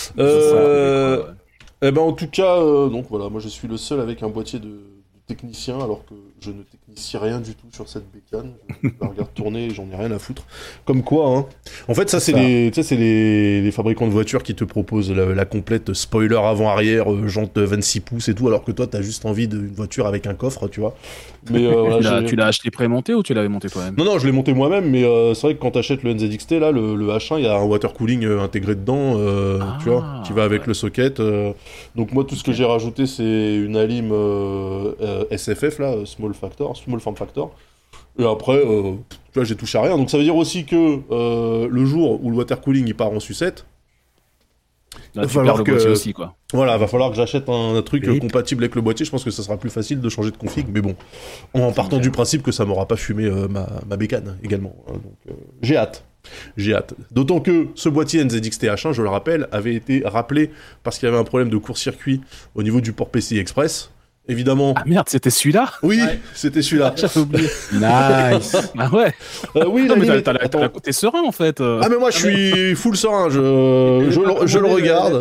Eh ben en tout cas, donc voilà, moi je suis le seul avec un boîtier de technicien, alors que je ne technicie rien du tout sur cette bécane. Je la regarde tourner et j'en ai rien à foutre. Comme quoi, hein. En fait, ça c'est les fabricants de voitures qui te proposent la complète spoiler avant-arrière, jante 26 pouces et tout, alors que toi t'as juste envie d'une voiture avec un coffre, tu vois. Mais voilà, tu l'as acheté pré-monté ou tu l'avais monté toi-même? Non, je l'ai monté moi-même, mais c'est vrai que quand t'achètes le NZXT, là, le H1, il y a un water cooling intégré dedans, tu vois, qui va avec le socket. Donc moi, tout ce que j'ai rajouté, c'est une alim SFF, là, Small Form Factor. Et après, tu vois, j'ai touché à rien. Donc ça veut dire aussi que le jour où le water cooling il part en sucette, il va falloir que aussi, quoi. Voilà, va falloir que j'achète un truc compatible avec le boîtier. Je pense que ça sera plus facile de changer de config, mais bon, en partant du principe que ça m'aura pas fumé ma bécane également. Hein, donc j'ai hâte. D'autant que ce boîtier NZXT H1, je le rappelle, avait été rappelé parce qu'il y avait un problème de court-circuit au niveau du port PCI Express. Évidemment. Ah merde, c'était celui-là? Oui, c'était celui-là. J'avais oublié. Nice. Ah ouais. Oui, non, mais t'es serein en fait. Ah mais moi je suis full serein. Je le regarde.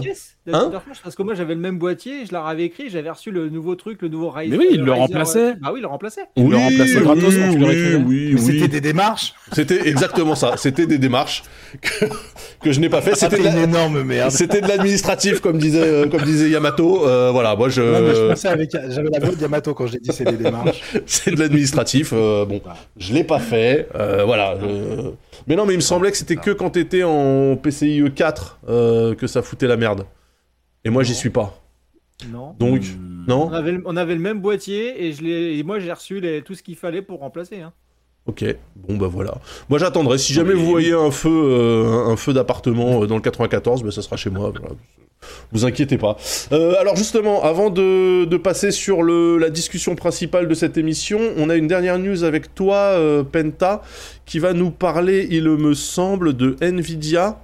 Parce que moi j'avais le même boîtier, je leur avais écrit, j'avais reçu le nouveau truc, le nouveau Ryzen. Mais oui, il le remplaçait. Bah oui, il le remplaçait. Il le remplaçait gratos quand tu le récupérais. Oui. C'était des démarches. C'était exactement ça. C'était des démarches que je n'ai pas fait. C'était une énorme merde. C'était de l'administratif, comme disait Yamato. Voilà, moi je pensais j'avais la voix de Yamato quand j'ai dit c'est des démarches. C'est de l'administratif. Bon, je l'ai pas fait. Voilà. Mais non, mais il me semblait que c'était que quand t'étais en PCIe 4 que ça foutait la merde. Et moi, j'y suis pas. Non. Donc, non. On avait le même boîtier et moi j'ai reçu tout ce qu'il fallait pour remplacer. Hein. Ok, bon bah voilà. Moi j'attendrai. Si jamais vous voyez un feu d'appartement dans le 94, bah, ça sera chez moi. Voilà. Vous inquiétez pas. Alors justement, avant de passer sur la discussion principale de cette émission, on a une dernière news avec toi, Penta, qui va nous parler, il me semble, de Nvidia.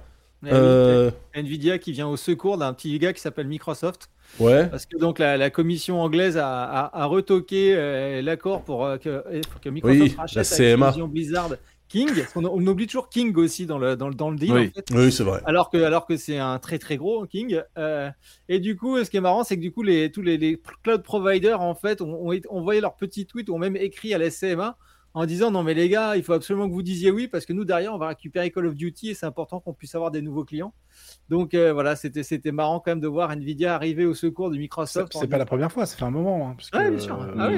Nvidia qui vient au secours d'un petit gars qui s'appelle Microsoft. Ouais. Parce que donc la commission anglaise a retoqué l'accord pour que Microsoft rachète la CMA. Activision Blizzard King. On oublie toujours King aussi dans le deal. Oui, en fait. Oui, c'est vrai. Alors que c'est un très très gros King. Et du coup, ce qui est marrant, c'est que du coup tous les cloud providers en fait ont envoyé leur petit tweet, ont même écrit à la CMA en disant non mais les gars, il faut absolument que vous disiez oui parce que nous derrière on va récupérer Call of Duty et c'est important qu'on puisse avoir des nouveaux clients. Donc voilà, c'était marrant quand même de voir Nvidia arriver au secours de Microsoft. C'est pas la première fois, ça fait un moment. Bien sûr.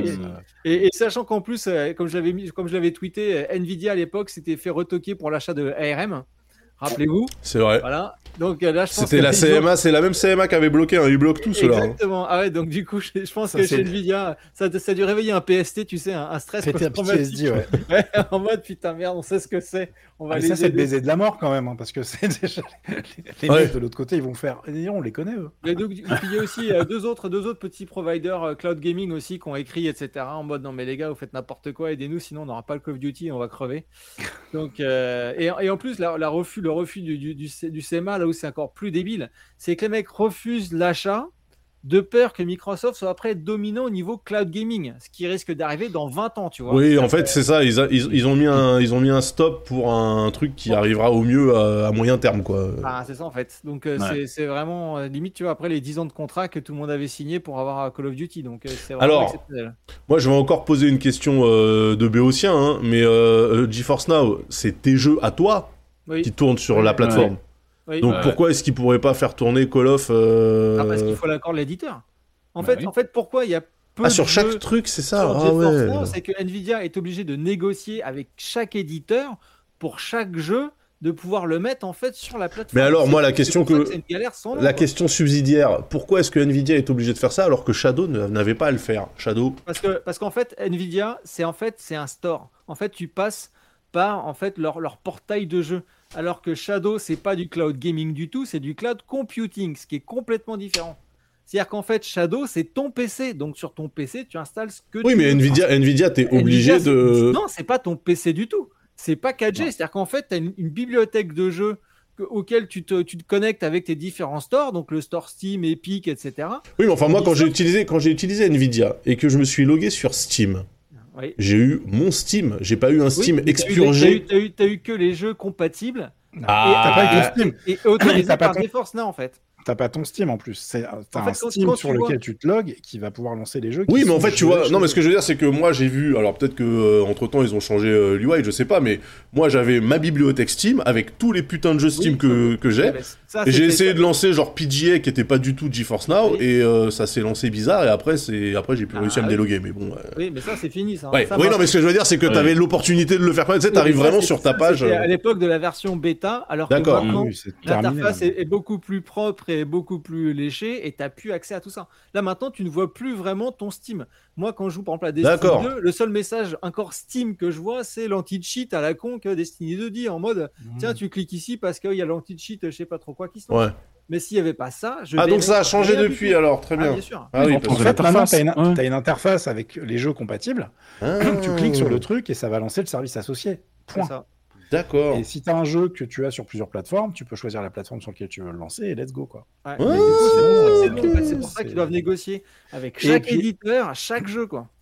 Et sachant qu'en plus, comme je l'avais tweeté, Nvidia à l'époque s'était fait retoquer pour l'achat de ARM. Rappelez-vous. C'est vrai. Voilà. Donc là, je pense c'était la CMA, c'est la même CMA qui avait bloqué. Ils bloquent tout cela. Exactement. Ah ouais. Donc du coup, je pense que chez Nvidia, ça a dû réveiller un PST, tu sais, un stress post-traumatique. Ouais. En mode putain merde, on sait ce que c'est. On va ça c'est le baiser de la mort quand même, hein, parce que c'est déjà les mecs de l'autre côté, ils vont faire. On les connaît eux. Et donc, il y a aussi deux autres petits providers cloud gaming aussi qui ont écrit, etc. En mode non mais les gars, vous faites n'importe quoi, aidez-nous, sinon on n'aura pas le Call of Duty, et on va crever. Donc et en plus le refus du CMA, là où c'est encore plus débile, c'est que les mecs refusent l'achat de peur que Microsoft soit après dominant au niveau cloud gaming, ce qui risque d'arriver dans 20 ans, tu vois. Oui, en fait, c'est ça, ils ont mis un stop pour un truc qui arrivera au mieux à moyen terme, quoi. Ah, c'est ça, en fait. Donc, c'est vraiment limite, tu vois, après les 10 ans de contrat que tout le monde avait signé pour avoir Call of Duty. Donc, c'est vraiment exceptionnel. Moi, je vais encore poser une question de béotien, hein, mais GeForce Now, c'est tes jeux à toi qui tournent sur la plateforme. Oui. Donc pourquoi est-ce qu'ils pourraient pas faire tourner Call of parce qu'il faut l'accord de l'éditeur. En fait, pourquoi il y a peu sur chaque truc, c'est ça. C'est que Nvidia est obligé de négocier avec chaque éditeur pour chaque jeu de pouvoir le mettre en fait sur la plateforme. Mais alors moi la question question subsidiaire, pourquoi est-ce que Nvidia est obligé de faire ça alors que Shadow n'avait pas à le faire? Shadow. Parce qu'en fait Nvidia c'est un store. En fait tu passes par en fait leur portail de jeu. Alors que Shadow, c'est pas du cloud gaming du tout, c'est du cloud computing, ce qui est complètement différent. C'est-à-dire qu'en fait, Shadow, c'est ton PC. Donc, sur ton PC, tu installes ce que tu veux. Oui, mais Nvidia, t'es obligé de... Non, c'est pas ton PC du tout. C'est pas 4G. Non. C'est-à-dire qu'en fait, t'as une bibliothèque de jeux auquel tu te connectes avec tes différents stores, donc le store Steam, Epic, etc. Oui, mais enfin, moi, quand j'ai utilisé Nvidia et que je me suis logué sur Steam... Oui. J'ai eu mon Steam, j'ai pas eu un Steam expurgé. T'as eu que les jeux compatibles. T'as pas eu ton Steam. Et autorisé par GeForce Now en fait. T'as pas ton Steam en plus. T'as un Steam sur lequel tu te logs qui va pouvoir lancer les jeux. Oui, mais en fait, tu vois. Non, mais ce que je veux dire, c'est que moi, j'ai vu. Alors peut-être que entre temps, ils ont changé l'UI, je sais pas. Mais moi, j'avais ma bibliothèque Steam avec tous les putains de jeux Steam que j'ai. Et j'ai essayé de lancer genre PGA qui était pas du tout GeForce Now et ça s'est lancé bizarre. Et après, j'ai plus réussi à me déloguer. Mais bon. Oui, mais ça, c'est fini. Ça. Ouais. Oui, non, mais ce que je veux dire, c'est que t'avais l'opportunité de le faire. Tu sais, t'arrives vraiment sur ta page. À l'époque de la version bêta, alors que maintenant, l'interface est beaucoup plus propre et beaucoup plus léché et tu n'as plus accès à tout ça. Là maintenant tu ne vois plus vraiment ton Steam. Moi quand je joue par exemple à Destiny 2, le seul message encore Steam que je vois c'est l'anti-cheat à la con que Destiny 2 dit en mode tiens tu cliques ici parce qu'il y a l'anti-cheat je sais pas trop quoi qui se lance. Mais s'il n'y avait pas ça, donc ça a changé depuis alors, très bien. Bien sûr. Oui, en fait maintenant tu as une interface avec les jeux compatibles, tu cliques sur le truc et ça va lancer le service associé. Point. Ça. D'accord. Et si tu as un jeu que tu as sur plusieurs plateformes, tu peux choisir la plateforme sur laquelle tu veux le lancer et let's go quoi. C'est pour ça qu'ils doivent négocier avec chaque éditeur à chaque jeu quoi.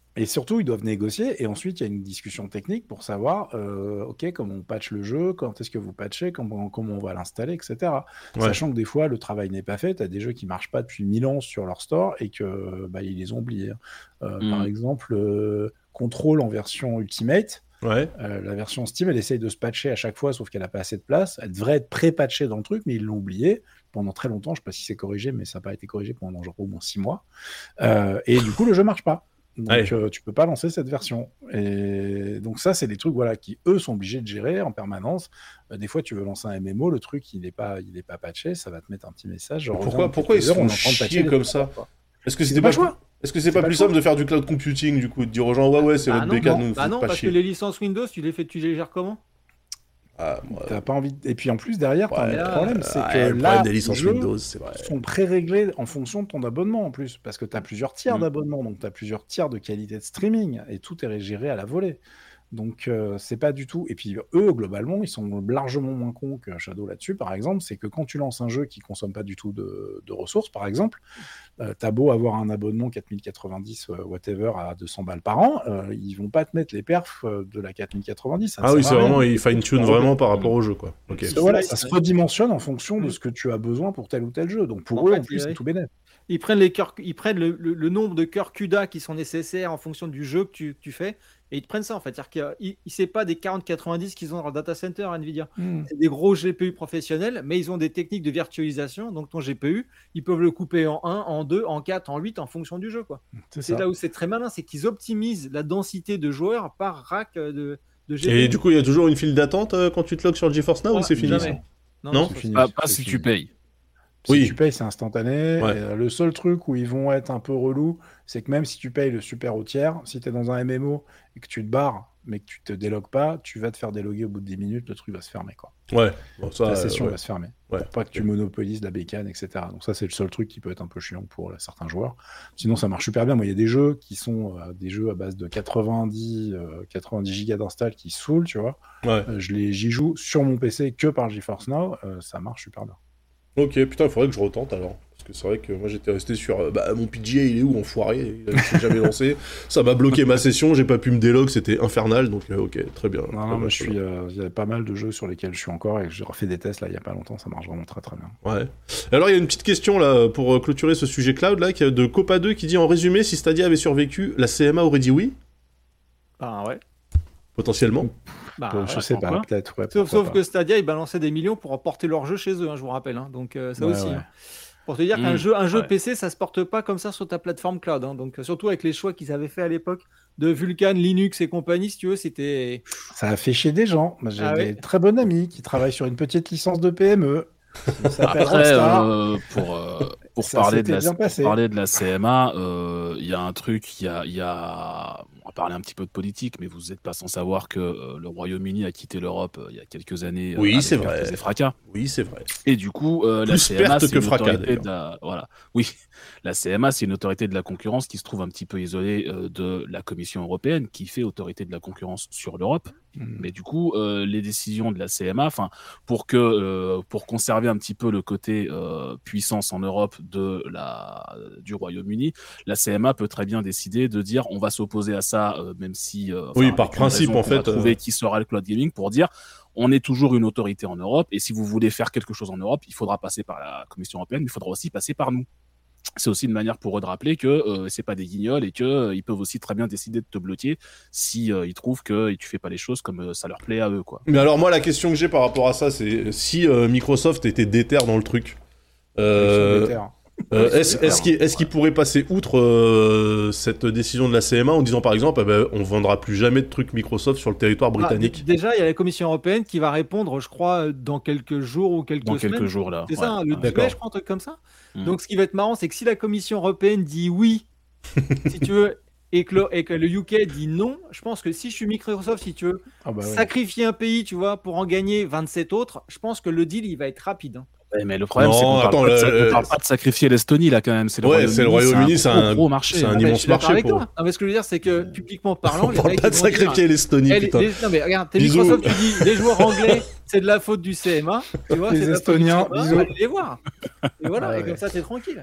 Et surtout, ils doivent négocier, et ensuite, il y a une discussion technique pour savoir, OK, comment on patche le jeu, quand est-ce que vous patchez, comment on va l'installer, etc. Ouais. Sachant que des fois, le travail n'est pas fait, tu as des jeux qui marchent pas depuis 1000 ans sur leur store, et que ils les ont oubliés. Par exemple, Control en version Ultimate, Ouais. la version Steam, elle essaye de se patcher à chaque fois, sauf qu'elle n'a pas assez de place. Elle devrait être pré-patchée dans le truc, mais ils l'ont oublié pendant très longtemps. Je ne sais pas si c'est corrigé, mais ça n'a pas été corrigé pendant genre au moins 6 mois. Et du coup, le jeu ne marche pas. Donc, tu peux pas lancer cette version. Et donc ça, c'est des trucs qui, eux, sont obligés de gérer en permanence. Des fois, tu veux lancer un MMO, le truc, il est pas patché, ça va te mettre un petit message. Genre, Pourquoi ils se font chier comme ça? Est-ce que c'était pas choix? Est-ce que c'est pas plus simple de faire du cloud computing, du coup, de dire aux gens, ouais, c'est votre bécane, nous pas parce chier. Que les licences Windows, tu les gères comment? T'as pas envie et puis en plus derrière t'as un autre problème, c'est que le là problème des licences Windows, c'est vrai, sont pré-réglés en fonction de ton abonnement en plus, parce que t'as plusieurs tiers d'abonnement, donc t'as plusieurs tiers de qualité de streaming et tout est géré à la volée. Donc c'est pas du tout. Et puis eux globalement ils sont largement moins cons que Shadow là-dessus. Par exemple, c'est que quand tu lances un jeu qui consomme pas du tout de ressources, par exemple, t'as beau avoir un abonnement 4090 whatever à 200 balles par an, ils vont pas te mettre les perfs de la 4090. Ah oui, c'est vraiment, ils fine-tune vraiment par rapport au jeu, quoi. Okay. Voilà, ça se redimensionne en fonction de ce que tu as besoin pour tel ou tel jeu. Donc pour eux, en plus, c'est tout bénéf. Ils prennent le nombre de cœurs CUDA qui sont nécessaires en fonction du jeu que tu fais, et ils te prennent ça en fait. C'est-à-dire qu'ils c'est pas des 4090 qu'ils ont dans leur data center Nvidia. C'est des gros GPU professionnels, mais ils ont des techniques de virtualisation. Donc ton GPU, ils peuvent le couper en 1, en 2, en 4, en 8 en fonction du jeu, quoi. C'est là où c'est très malin, c'est qu'ils optimisent la densité de joueurs par rack de GPU. Et du coup, il y a toujours une file d'attente quand tu te logs sur GeForce Now ou c'est fini? Non, pas si tu payes. Si tu payes, c'est instantané. Ouais. Le seul truc où ils vont être un peu relous, c'est que même si tu payes le super au tiers, si tu es dans un MMO et que tu te barres, mais que tu te délogues pas, tu vas te faire déloguer au bout de 10 minutes, le truc va se fermer, quoi. Ouais. Bon, ça, la session va se fermer. Pour pas que tu monopolises la bécane, etc. Donc ça, c'est le seul truc qui peut être un peu chiant pour certains joueurs. Sinon, ça marche super bien. Moi, il y a des jeux qui sont des jeux à base de 90 gigas d'install qui saoulent, tu vois. Ouais. J'y joue sur mon PC que par GeForce Now. Ça marche super bien. Ok, putain, il faudrait que je retente alors. Parce que c'est vrai que moi j'étais resté sur mon PGA, il est où, enfoiré? Il s'est jamais lancé. Ça m'a bloqué ma session, j'ai pas pu me délog, c'était infernal. Donc ok, très bien. Non, moi il y a pas mal de jeux sur lesquels je suis encore et j'ai refait des tests là il y a pas longtemps, ça marche vraiment très très bien. Ouais. Alors il y a une petite question là pour clôturer ce sujet cloud là, de Copa 2 qui dit en résumé, si Stadia avait survécu, la CMA aurait dit oui? Bah ouais. Potentiellement. Je sais pas, peut-être. Ouais, sauf que Stadia, ils balançaient des millions pour porter leur jeu chez eux, je vous rappelle. Donc ça aussi. Ouais. Pour te dire qu'un jeu PC, ça se porte pas comme ça sur ta plateforme cloud. Donc surtout avec les choix qu'ils avaient fait à l'époque de Vulkan, Linux et compagnie, si tu veux, c'était... Ça a fait chier des gens. J'ai des très bons amis qui travaillent sur une petite licence de PME. Après, pour parler de la CMA, il y a un truc, on va parler un petit peu de politique, mais vous n'êtes pas sans savoir que le Royaume-Uni a quitté l'Europe il y a quelques années. Oui, c'est vrai. Fracas. Oui, c'est vrai. Et du coup, la CMA, c'est une autorité Oui, la CMA, c'est une autorité de la concurrence qui se trouve un petit peu isolée de la Commission européenne, qui fait autorité de la concurrence sur l'Europe. Mais du coup, les décisions de la CMA, pour conserver un petit peu le côté puissance en Europe du Royaume-Uni, la CMA peut très bien décider de dire on va s'opposer à ça, même si par principe en fait, trouver qui sera le cloud gaming, pour dire on est toujours une autorité en Europe et si vous voulez faire quelque chose en Europe, il faudra passer par la Commission européenne, mais il faudra aussi passer par nous. C'est aussi une manière pour eux de rappeler que c'est pas des guignols et que ils peuvent aussi très bien décider de te bloquer si ils trouvent que tu fais pas les choses comme ça leur plaît à eux, quoi. Mais alors moi la question que j'ai par rapport à ça, c'est si Microsoft était déter dans le truc, est-ce qu'il pourrait passer outre cette décision de la CMA en disant par exemple on vendra plus jamais de trucs Microsoft sur le territoire britannique? Déjà il y a la Commission européenne qui va répondre, je crois, dans quelques jours ou quelques semaines. Quelques jours là. C'est ça, le 10 mai, je crois, un truc comme ça. Donc ce qui va être marrant, c'est que si la Commission européenne dit oui, si tu veux, et que le UK dit non, je pense que si je suis Microsoft, si tu veux sacrifier un pays, tu vois, pour en gagner 27 autres, je pense que le deal il va être rapide. Ouais, mais le problème, c'est qu'on parle pas de sacrifier l'Estonie là quand même. C'est le Royaume-Uni, c'est un gros marché. C'est un immense marché pour. Mais ce que je veux dire, c'est que publiquement parlant, on parle pas de sacrifier l'Estonie. Non mais regarde, t'es Microsoft, tu dis les joueurs anglais, c'est de la faute du CMA. Tu vois, les Estoniens, bisous. Allez les voir. Et voilà, et comme ça, t'es tranquille.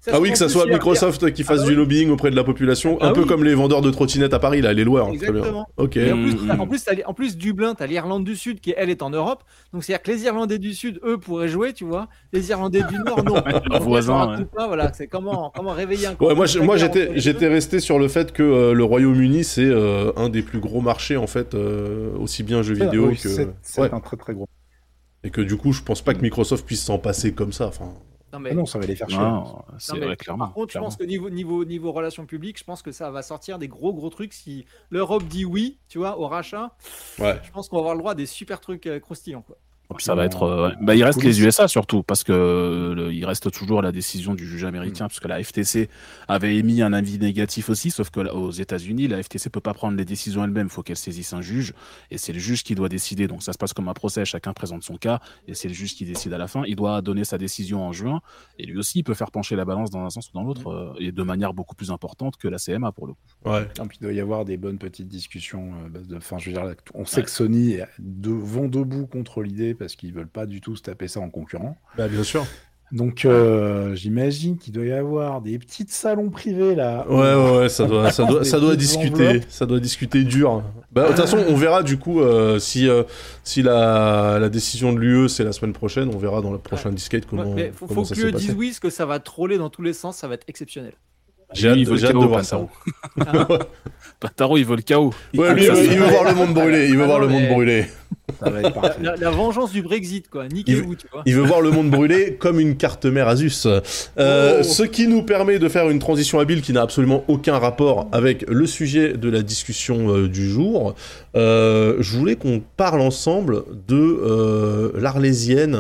Ah oui, que ça soit Microsoft qui fasse du lobbying auprès de la population, un peu comme les vendeurs de trottinettes à Paris, là, les loueurs. Exactement. Ok. Et en plus, Dublin, t'as l'Irlande du Sud qui, elle, est en Europe. Donc, c'est-à-dire que les Irlandais du Sud, eux, pourraient jouer, tu vois. Les Irlandais du Nord, non. Leurs voisins. Voilà, c'est comment réveiller un Ouais, moi j'étais resté sur le fait que le Royaume-Uni, c'est un des plus gros marchés, en fait, aussi bien jeux vidéo que. C'est un très très gros. Et que du coup, je pense pas que Microsoft puisse s'en passer comme ça. Enfin. Non, ça va les faire chier. C'est vrai, clairement. Par contre, je pense que niveau relations publiques, je pense que ça va sortir des gros trucs. Si l'Europe dit oui, tu vois, au rachat, je pense qu'on va avoir le droit à des super trucs croustillants, quoi. Ça va être. Il reste les USA surtout, parce que il reste toujours la décision du juge américain, parce que la FTC avait émis un avis négatif aussi, sauf que aux États-Unis, la FTC peut pas prendre les décisions elle-même, il faut qu'elle saisisse un juge, et c'est le juge qui doit décider. Donc ça se passe comme un procès, chacun présente son cas, et c'est le juge qui décide à la fin. Il doit donner sa décision en juin, et lui aussi, il peut faire pencher la balance dans un sens ou dans l'autre, et de manière beaucoup plus importante que la CMA pour le coup. Ouais. Donc, il doit y avoir des bonnes petites discussions. Je veux dire, on sait que Sony vont debout contre l'idée parce qu'ils veulent pas du tout se taper ça en concurrent. Bah bien sûr. Donc j'imagine qu'il doit y avoir des petits salons privés là. Ouais, ça doit discuter, ça doit discuter dur. Bah de toute façon, on verra du coup si la décision de l'UE c'est la semaine prochaine, on verra dans le prochain disquette comment. Mais faut que l'UE dise oui, parce que ça va troller dans tous les sens, ça va être exceptionnel. J'ai hâte de voir ça. Pataro, il veut le chaos. Ouais, lui, il veut voir le monde brûler. Il veut voir le monde brûler. Ça va être parfait. La vengeance du Brexit, quoi. Niquez-vous, tu vois. Il veut voir le monde brûler comme une carte mère Asus. Ce qui nous permet de faire une transition habile qui n'a absolument aucun rapport avec le sujet de la discussion du jour. Je voulais qu'on parle ensemble de l'Arlésienne,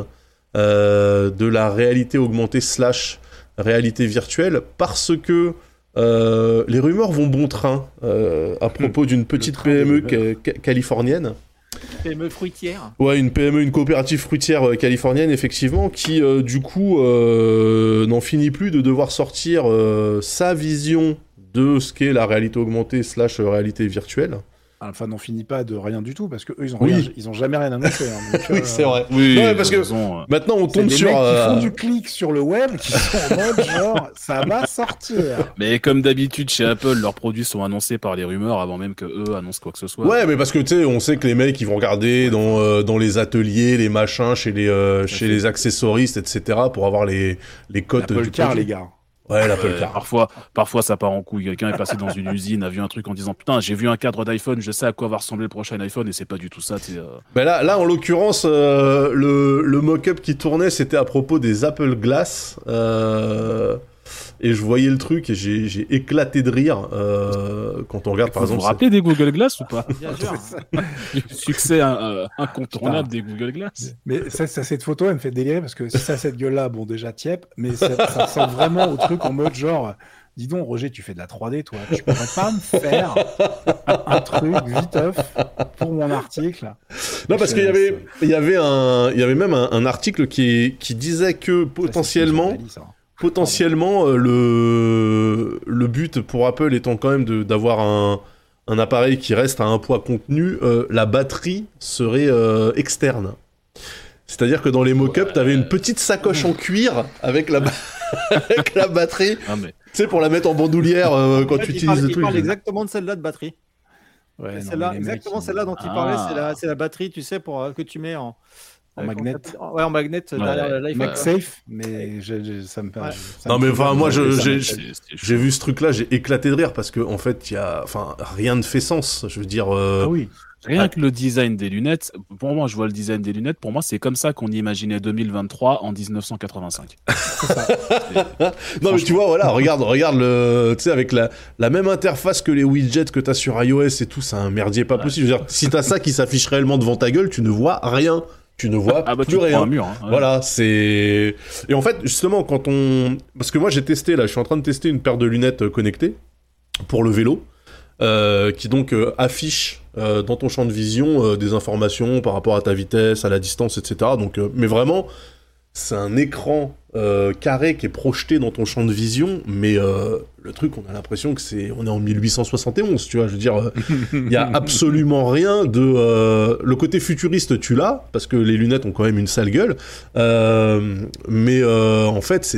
de la réalité augmentée / réalité virtuelle, parce que les rumeurs vont bon train à propos d'une petite PME californienne. PME fruitière. Ouais, une PME, une coopérative fruitière californienne, effectivement, qui du coup n'en finit plus de devoir sortir sa vision de ce qu'est la réalité augmentée / réalité virtuelle. Enfin, n'en finit pas de rien du tout, parce que eux, ils ont jamais rien annoncé. Donc, oui, c'est vrai. Oui, non, parce que maintenant, on tombe sur... mecs qui font du clic sur le web, qui sont en mode genre, ça va sortir. Mais comme d'habitude, chez Apple, leurs produits sont annoncés par les rumeurs avant même que eux annoncent quoi que ce soit. Ouais, mais parce que, tu sais, on sait que les mecs, ils vont regarder dans les ateliers, les machins, chez les accessoristes, etc., pour avoir les cotes du car, les gars. Ouais, l'Apple Car. Parfois, ça part en couille. Quelqu'un est passé dans une usine, a vu un truc en disant putain, j'ai vu un cadre d'iPhone, je sais à quoi va ressembler le prochain iPhone, et c'est pas du tout ça. Ben là, en l'occurrence, le mock-up qui tournait, c'était à propos des Apple Glass. Et je voyais le truc et j'ai éclaté de rire quand on regarde par exemple. Vous vous rappelez des Google Glass ou pas? Bien sûr. Le succès incontournable des Google Glass. Mais cette photo, elle me fait délirer parce que si ça a cette gueule-là, bon déjà tiep, mais ça ressemble vraiment au truc en mode genre, dis donc Roger, tu fais de la 3D toi, tu pourrais pas me faire un truc viteuf pour mon article? Non, parce qu'il y avait même un article qui disait que potentiellement le but pour Apple étant quand même d'avoir un appareil qui reste à un poids contenu, la batterie serait externe. C'est-à-dire que dans les mock-ups, t'avais une petite sacoche en cuir avec la batterie, tu sais, pour la mettre en bandoulière quand tu utilises le truc. Il parle exactement de celle-là de batterie. Ouais, celle-là dont il parlait, c'est la batterie, tu sais, pour que tu mets en magnet. Ouais, en magnet derrière l'iPhone. MagSafe, mais ça me paraît. Non, mais enfin, moi, j'ai vu ce truc-là, j'ai éclaté de rire parce que en fait, rien ne fait sens. Je veux dire. Ah oui. Rien que le design des lunettes, pour moi, je vois le design des lunettes, pour moi, c'est comme ça qu'on imaginait 2023 en 1985. Non, mais tu vois, voilà, regarde tu sais, avec la même interface que les widgets que t'as sur iOS et tout, c'est un merdier pas possible. Je veux dire, si t'as ça qui s'affiche réellement devant ta gueule, tu ne vois rien. Tu ne vois plus rien. Un mur, hein. Ouais. Voilà, c'est... Et en fait, justement, parce que moi, j'ai testé, là, je suis en train de tester une paire de lunettes connectées pour le vélo, qui donc affiche dans ton champ de vision des informations par rapport à ta vitesse, à la distance, etc. Donc, mais vraiment, c'est un écran carré qui est projeté dans ton champ de vision, mais le truc, on a l'impression que on est en 1871, tu vois, je veux dire, il y a absolument rien de... le côté futuriste, tu l'as, parce que les lunettes ont quand même une sale gueule, mais en fait, c'est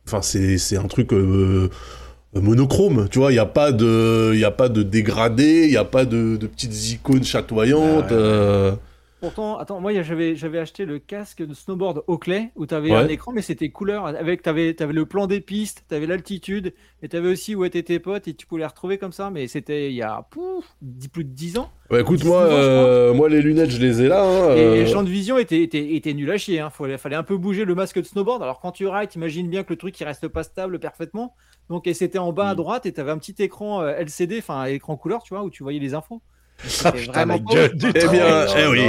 enfin c'est un truc monochrome, tu vois, il y a pas de dégradé, il y a pas de petites icônes chatoyantes. Pourtant, attends, moi j'avais acheté le casque de snowboard Oakley où t'avais Ouais. un écran, mais c'était couleur. T'avais le plan des pistes, t'avais l'altitude, et t'avais aussi où étaient tes potes, et tu pouvais les retrouver comme ça. Mais c'était il y a plus de 10 ans. Bah écoute, 19 ans, je moi les lunettes je les ai là. Hein, Et le champ de vision était nul à chier. Hein. Fallait un peu bouger le masque de snowboard. Alors quand tu rides, t'imagines bien que le truc il reste pas stable parfaitement. Donc et c'était en bas à droite et t'avais un petit écran LCD, enfin écran couleur, tu vois, où tu voyais les infos. C'était vraiment la beau. gueule du Eh bien,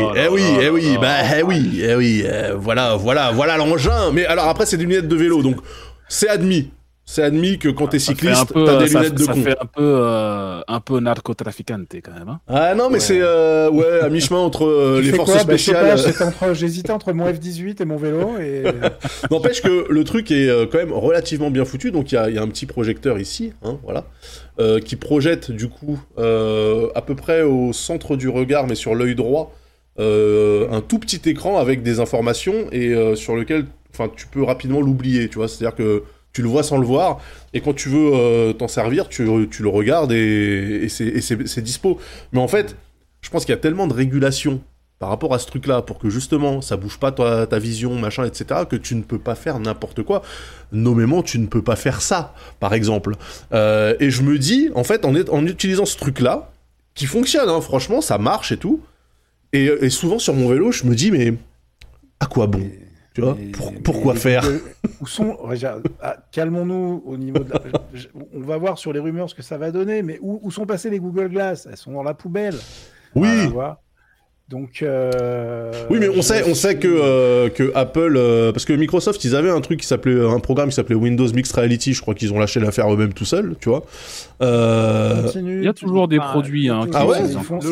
là oui, voilà l'engin. Mais alors après, c'est des lunettes de vélo, donc c'est admis. C'est admis que quand t'es cycliste, t'as des lunettes de ça con. fait un peu narcotraficante quand même. Hein. Ah non, mais c'est à mi-chemin entre Tu les fais forces quoi ? Bah, je sais pas, spéciales. j'hésitais entre mon F18 et mon vélo et N'empêche que le truc est quand même relativement bien foutu. Donc il y a un petit projecteur ici, hein, voilà, qui projette du coup à peu près au centre du regard, mais sur l'œil droit, un tout petit écran avec des informations et sur lequel, enfin, tu peux rapidement l'oublier, tu vois. C'est-à-dire que tu le vois sans le voir, et quand tu veux t'en servir, tu le regardes et c'est dispo. Mais en fait, je pense qu'il y a tellement de régulation par rapport à ce truc-là, pour que justement ça bouge pas ta vision, machin, etc., que tu ne peux pas faire n'importe quoi. Nommément, tu ne peux pas faire ça, par exemple. Et je me dis, en fait, en utilisant ce truc-là, qui fonctionne, hein, franchement, ça marche et tout, et souvent sur mon vélo, je me dis, mais à quoi bon ? Tu vois, pourquoi faire ? Où sont calmons-nous au niveau de on va voir sur les rumeurs ce que ça va donner, mais où sont passées les Google Glass ? Elles sont dans la poubelle. Oui. Tu vois. Donc oui, mais on sait que Apple, parce que Microsoft, ils avaient un programme qui s'appelait Windows Mixed Reality. Je crois qu'ils ont lâché l'affaire eux-mêmes tout seuls, tu vois. Il y a toujours des produits. Hein, Ah ouais.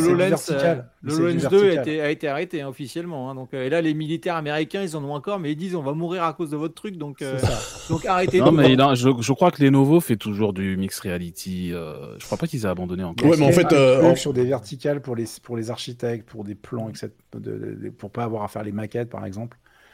Le HoloLens 2 a été arrêté hein, officiellement. Hein, donc, et là, les militaires américains, ils en ont encore, mais ils disent on va mourir à cause de votre truc, donc arrêtez. Non, mais je crois que Lenovo fait toujours du mixed reality. Je crois pas qu'ils aient abandonné encore. Ouais, mais en fait, sur des verticales pour les architectes, pour des plans, etc., pour pas avoir à faire les maquettes, par exemple.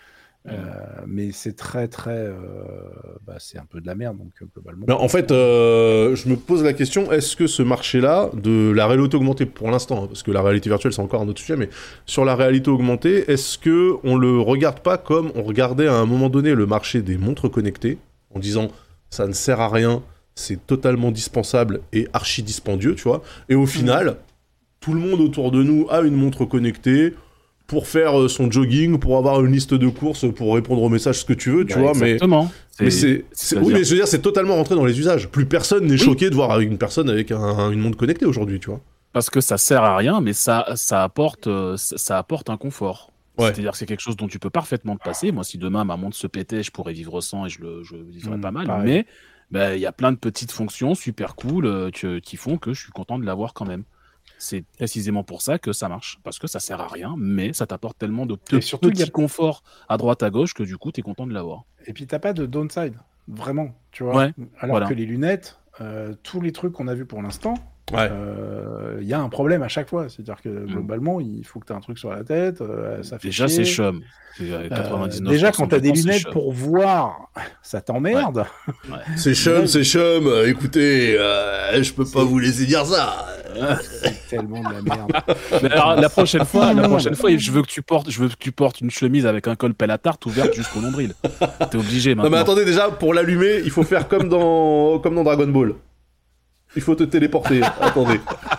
Mais c'est très c'est un peu de la merde, donc globalement. En fait, je me pose la question, est-ce que ce marché-là de la réalité augmentée pour l'instant, hein, parce que la réalité virtuelle c'est encore un autre sujet, mais sur la réalité augmentée, est-ce que on le regarde pas comme on regardait à un moment donné le marché des montres connectées, en disant ça ne sert à rien, c'est totalement dispensable et archi dispendieux, tu vois, et au final, tout le monde autour de nous a une montre connectée pour faire son jogging, pour avoir une liste de courses, pour répondre aux messages, ce que tu veux, tu vois, exactement. mais oui, mais je veux dire, c'est totalement rentré dans les usages. Plus personne n'est choqué de voir une personne avec une montre connectée aujourd'hui, tu vois. Parce que ça sert à rien, mais ça apporte un confort. Ouais. C'est-à-dire que c'est quelque chose dont tu peux parfaitement te passer. Moi, si demain ma montre se pétait, je pourrais vivre sans et je vivrais pas mal. Pareil. Mais y a plein de petites fonctions super cool qui font que je suis content de l'avoir quand même. C'est précisément pour ça que ça marche, parce que ça sert à rien, mais ça t'apporte tellement de surtout, petits conforts à droite à gauche que du coup t'es content de l'avoir. Et puis t'as pas de downside, vraiment, tu vois. Ouais, Alors voilà. que les lunettes, tous les trucs qu'on a vus pour l'instant, Ouais. y a un problème à chaque fois. C'est-à-dire que globalement, il faut que tu aies un truc sur la tête, ça fait Déjà chier. c'est chum. 99% Déjà, quand tu as des du temps, c'est lunettes chum. pour voir, ça t'emmerde. C'est chum, écoutez, je peux pas vous laisser dire ça. C'est tellement de la merde. Mais alors, la prochaine fois, je veux que tu portes une chemise avec un col pelle à tarte ouverte jusqu'au nombril. T'es obligé maintenant. Non mais attendez, déjà, pour l'allumer, il faut faire comme dans Dragon Ball. Il faut te téléporter, attendez.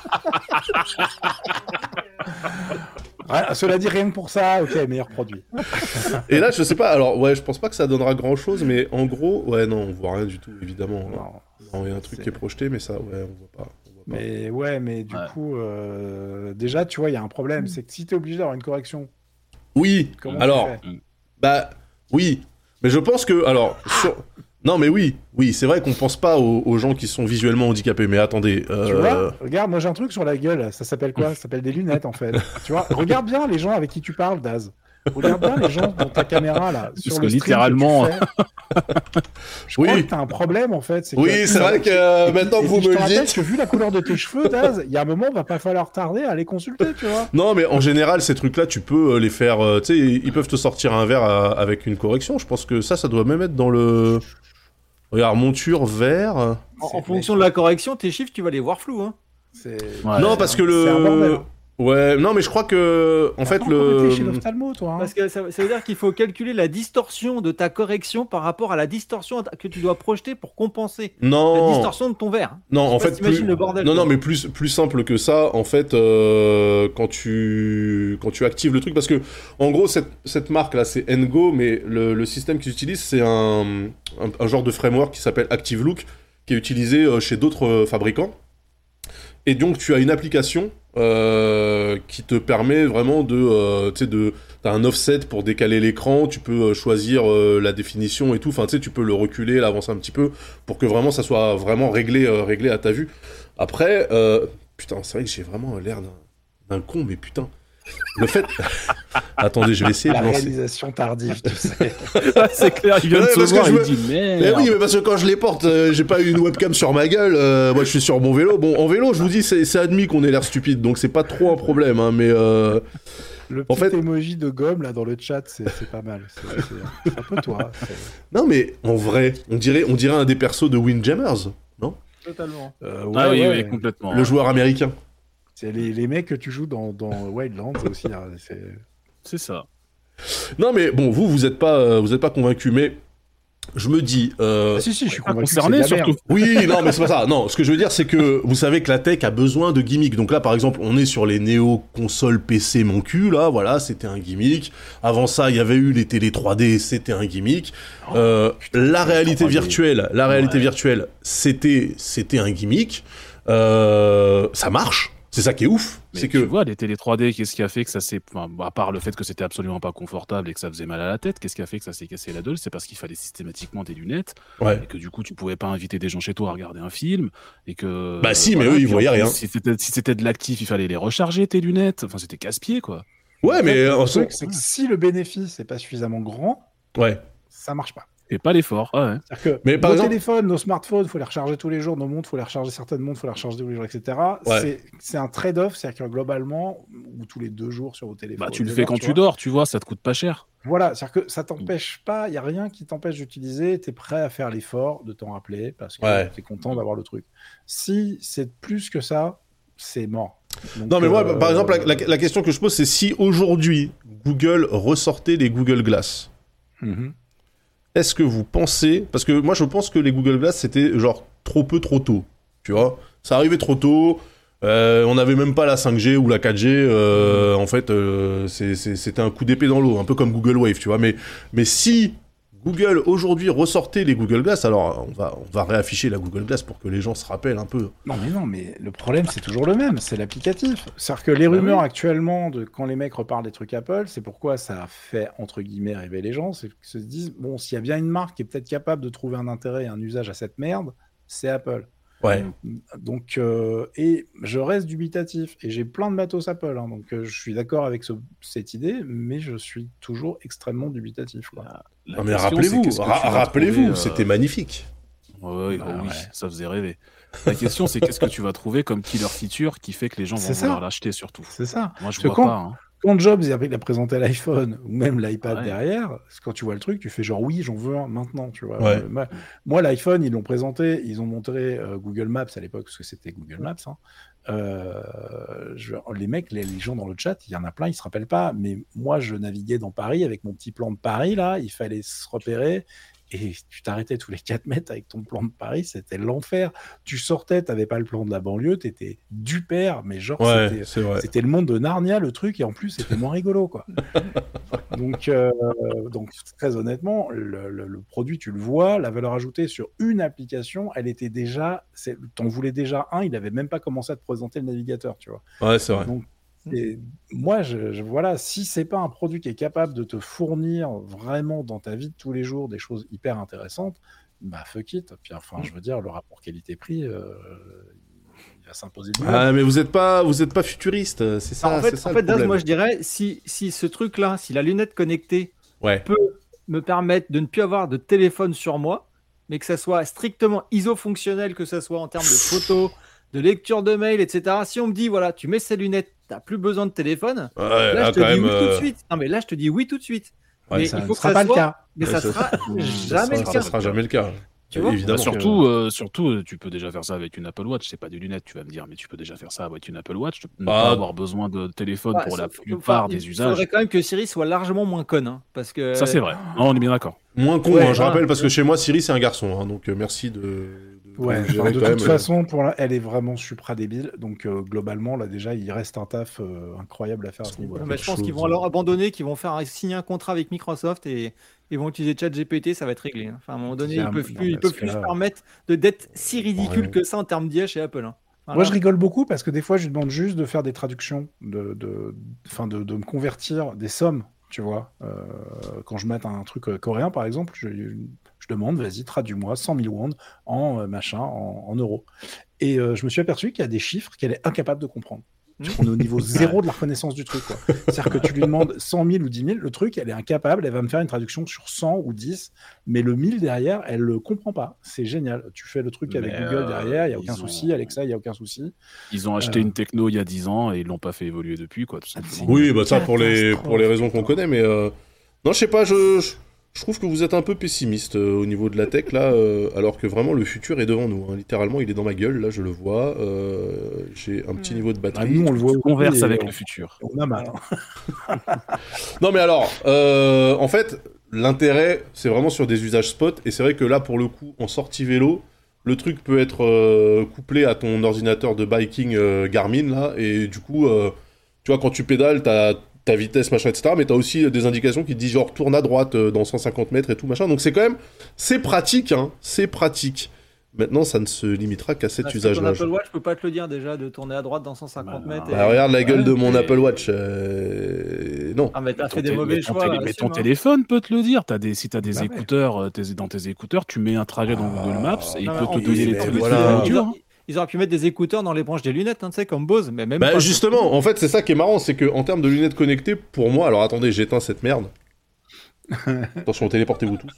Ouais, cela dit, rien que pour ça, ok, meilleur produit. Et là, je sais pas, alors, ouais, je pense pas que ça donnera grand-chose, mais en gros, ouais, non, on voit rien du tout, évidemment. Non, Il y a un truc qui est projeté, mais ça, ouais, on voit pas. Mais ouais, mais du coup, déjà, tu vois, il y a un problème, c'est que si t'es obligé d'avoir une correction, Oui, comment alors, tu fais bah, oui, mais je pense que, alors, non, mais oui, c'est vrai qu'on pense pas aux gens qui sont visuellement handicapés, mais attendez. Tu vois, regarde, moi j'ai un truc sur la gueule, ça s'appelle quoi? Ça s'appelle des lunettes en fait. Tu vois, regarde bien les gens avec qui tu parles, Daz. Regarde bien les gens dans ta caméra là. Sur Parce le que stream littéralement. que tu fais. Je crois que t'as un problème en fait. Oui, c'est vrai que maintenant que vous me le dites. Que vu la couleur de tes cheveux, Daz, il y a un moment, va pas falloir tarder à les consulter, tu vois. Non, mais en général, ces trucs-là, tu peux les faire. Tu sais, ils peuvent te sortir un verre avec une correction. Je pense que ça doit même être dans le. Regarde, monture vert. En fonction de la correction, tes chiffres, tu vas les voir flous. Hein. Non, parce que c'est un bordel, le. hein. Ouais, non, mais je crois que. En fait, le. Chez l'ophtalmo, toi. Hein. Parce que ça veut dire qu'il faut calculer la distorsion de ta correction par rapport à la distorsion que tu dois projeter pour compenser Non. la distorsion de ton verre. Non, en fait, t'imagines le bordel. non, quoi. non, mais plus simple que ça. En fait, quand tu actives le truc, parce que en gros, cette marque là, c'est Ngo, mais le système qu'ils utilisent, c'est un genre de framework qui s'appelle ActiveLook, qui est utilisé chez d'autres fabricants. Et donc, tu as une application qui te permet vraiment t'as un offset pour décaler l'écran, tu peux choisir la définition et tout, enfin, tu sais, tu peux le reculer, l'avancer un petit peu, pour que vraiment ça soit vraiment réglé à ta vue. Après, putain, c'est vrai que j'ai vraiment l'air d'un con, mais putain, le fait... Attendez, je vais essayer La de lancer... réalisation tardive, tu sais. C'est clair, il vient de Ouais, se parce que voir, je il me- dit Mais merde. oui, mais parce que quand je les porte, j'ai pas eu une webcam sur ma gueule, moi je suis sur mon vélo. Bon, en vélo, je vous dis, c'est admis qu'on ait l'air stupide, donc c'est pas trop un problème, hein, mais... Le En petit fait- emoji de gomme là dans le chat, c'est pas mal. C'est un peu toi. Non, mais en vrai, on dirait un des persos de Windjammers, non? Totalement. Ah oui, complètement. Le joueur américain. C'est les mecs que tu joues dans Wildlands aussi. Hein, C'est ça. Non, mais bon, vous êtes pas convaincu, mais je me dis... Ah, si, je suis Pas convaincu. concerné, que c'est de la surtout. Oui, non, mais c'est pas ça. Non, ce que je veux dire, c'est que vous savez que la tech a besoin de gimmicks. Donc là, par exemple, on est sur les néo-consoles PC mon cul, là, voilà, c'était un gimmick. Avant ça, il y avait eu les télé 3D, c'était un gimmick. La réalité 3D. virtuelle, c'était un gimmick. Ça marche. C'est ça qui est ouf. Mais C'est tu que... vois, les télé 3D, qu'est-ce qui a fait que ça s'est... Enfin, à part le fait que c'était absolument pas confortable et que ça faisait mal à la tête, qu'est-ce qui a fait que ça s'est cassé la gueule? C'est parce qu'il fallait systématiquement des lunettes Ouais. et que du coup, tu pouvais pas inviter des gens chez toi à regarder un film et que... Bah si, mais eux, ils puis voyaient en plus, rien. Si c'était de l'actif, il fallait les recharger, tes lunettes. Enfin, c'était casse-pied, quoi. Ouais, mais... Le truc, c'est que si le bénéfice n'est pas suffisamment grand, Ouais. ça marche pas. Et pas l'effort, ouais. C'est-à-dire que Mais par nos exemple- téléphones, nos smartphones, il faut les recharger tous les jours, nos montres, il faut les recharger certaines montres, il faut les recharger tous les jours, etc. Ouais. C'est un trade-off, c'est-à-dire que globalement, ou tous les 2 jours sur vos téléphones. Bah, tu le fais quand tu dors, tu vois, ça te coûte pas cher. Voilà, c'est-à-dire que ça t'empêche pas, il n'y a rien qui t'empêche d'utiliser, tu es prêt à faire l'effort de t'en rappeler parce que Ouais. tu es content d'avoir le truc. Si c'est plus que ça, c'est mort. Donc, Non, mais moi, par exemple, la question que je pose, c'est si aujourd'hui, Google ressortait les Google Glass, mhm. est-ce que vous pensez... Parce que moi, je pense que les Google Glass, c'était genre trop peu, trop tôt. Tu vois? Ça arrivait trop tôt. On n'avait même pas la 5G ou la 4G. En fait, c'était un coup d'épée dans l'eau. Un peu comme Google Wave, tu vois. Mais si Google, aujourd'hui, ressortait les Google Glass, alors on va réafficher la Google Glass pour que les gens se rappellent un peu. Non, mais le problème, c'est toujours le même, c'est l'applicatif. C'est-à-dire que les rumeurs actuellement, de quand les mecs reparlent des trucs Apple, c'est pourquoi ça a fait, entre guillemets, rêver les gens, c'est qu'ils se disent, bon, s'il y a bien une marque qui est peut-être capable de trouver un intérêt et un usage à cette merde, c'est Apple. Ouais. Donc, et je reste dubitatif, et j'ai plein de matos Apple, hein, donc je suis d'accord avec cette idée, mais je suis toujours extrêmement dubitatif. Quoi. La Non, mais question, rappelez-vous, c'est qu'est-ce que tu vas rappelez-vous, trouver, c'était magnifique. Ouais, Bah, oui, ouais. ça faisait rêver. La question, c'est qu'est-ce que tu vas trouver comme killer feature qui fait que les gens vont C'est ça. vouloir l'acheter surtout. C'est ça. Moi, je Parce que vois pas. Hein. Quand Jobs il a présenté l'iPhone ou même l'iPad Ouais. derrière, quand tu vois le truc, tu fais genre oui, j'en veux un maintenant, tu vois. Ouais. Moi, l'iPhone, ils l'ont présenté, ils ont montré Google Maps à l'époque, parce que c'était Google Maps. Hein. Les mecs, les gens dans le chat, il y en a plein, ils se rappellent pas, mais moi, je naviguais dans Paris avec mon petit plan de Paris, là, il fallait se repérer. Et tu t'arrêtais tous les 4 mètres avec ton plan de Paris, c'était l'enfer. Tu sortais, t'avais pas le plan de la banlieue, t'étais du père, mais genre Ouais, c'est vrai. c'était le monde de Narnia, le truc, et en plus c'était moins rigolo, quoi. donc très honnêtement, le produit, tu le vois, la valeur ajoutée sur une application, elle était déjà, t'en voulais déjà un, il avait même pas commencé à te présenter le navigateur, tu vois. Ouais, c'est vrai. Donc, et moi, voilà, si c'est pas un produit qui est capable de te fournir vraiment dans ta vie de tous les jours des choses hyper intéressantes, bah fuck it. Puis enfin, je veux dire, le rapport qualité-prix, il va s'imposer du Ah, mais vous êtes pas futuriste, c'est ça. En fait, c'est ça, en le fait Daz, problème. moi je dirais, si ce truc-là, si la lunette connectée Ouais. peut me permettre de ne plus avoir de téléphone sur moi, mais que ça soit strictement iso-fonctionnel, que ça soit en termes de photos, de lecture de mail, etc. Si on me dit, voilà, tu mets ces lunettes, t'as plus besoin de téléphone, Ouais, là là, je te quand dis même. oui tout de suite. Non mais là je te dis oui tout de suite. Ouais, mais ça il ne faut que sera ça pas le soit, cas. mais ça Ouais, sera ça jamais le ça cas. sera jamais le cas. Tu vois Évidemment. Surtout, tu peux déjà faire ça avec une Apple Watch. C'est pas des lunettes, tu vas me dire, mais tu peux déjà faire ça avec une Apple Watch. Ne pas avoir besoin de téléphone pour la plupart des usages. Il faudrait quand même que Siri soit largement moins conne, hein, parce que... Ça, c'est vrai. Non, on est bien d'accord. Moins con, je rappelle, parce que chez moi, Siri, c'est un garçon. Hein, donc, merci de de toute façon, elle est vraiment supra débile. Donc, globalement, là, déjà, il reste un taf incroyable à faire à ce niveau-là. Je pense qu'ils vont alors abandonner, qu'ils vont signer un contrat avec Microsoft et ils vont utiliser ChatGPT, ça va être réglé. Hein. Enfin, à un moment donné, ils peuvent plus se permettre d'être si ridicule que ça en termes d'IA chez Apple. Hein. Voilà. Moi, je rigole beaucoup parce que des fois, je lui demande juste de faire des traductions, de me convertir des sommes, tu vois. Quand je mets un truc coréen, par exemple, je demande, vas-y, traduis-moi 100 000 won en euros. Et je me suis aperçu qu'il y a des chiffres qu'elle est incapable de comprendre. On est au niveau zéro de la reconnaissance du truc, quoi. C'est-à-dire que tu lui demandes 100 000 ou 10 000, le truc, elle est incapable, elle va me faire une traduction sur 100 ou 10, mais le 1000 derrière, elle le comprend pas. C'est génial. Tu fais le truc avec Google derrière, il n'y a aucun souci, Alexa, il n'y a aucun souci. Ils ont acheté une techno il y a 10 ans et ils l'ont pas fait évoluer depuis, quoi, tout simplement. Oui, bah ça pour les raisons qu'on connaît, mais non, je sais pas, je trouve que vous êtes un peu pessimiste au niveau de la tech, là, alors que vraiment le futur est devant nous. Hein. Littéralement, il est dans ma gueule, là, je le vois. J'ai un petit niveau de batterie. Nous, on le voit. On converse avec le futur. On a mal. Hein. Non, mais alors, en fait, l'intérêt, c'est vraiment sur des usages spot. Et c'est vrai que là, pour le coup, en sortie vélo, le truc peut être couplé à ton ordinateur de biking Garmin, là. Et du coup, tu vois, quand tu pédales, t'as ta vitesse, machin, etc. Mais t'as aussi des indications qui te disent genre tourne à droite dans 150 mètres et tout, machin. Donc c'est quand même... C'est pratique, hein. C'est pratique. Maintenant, ça ne se limitera qu'à cet usage-là. Ton Apple Watch peut pas te le dire déjà, de tourner à droite dans 150 mètres. Regarde la gueule de mon Apple Watch. Non. Ah, mais t'as fait des mauvais choix. Mais ton téléphone peut te le dire. Si t'as des écouteurs, dans tes écouteurs, tu mets un trajet dans Google Maps et il peut te donner les trucs. Ils auraient pu mettre des écouteurs dans les branches des lunettes, hein, tu sais, comme Bose, mais même pas. Justement, en fait, c'est ça qui est marrant, c'est qu'en termes de lunettes connectées, pour moi, alors attendez, j'éteins cette merde. Attention, téléportez-vous tous.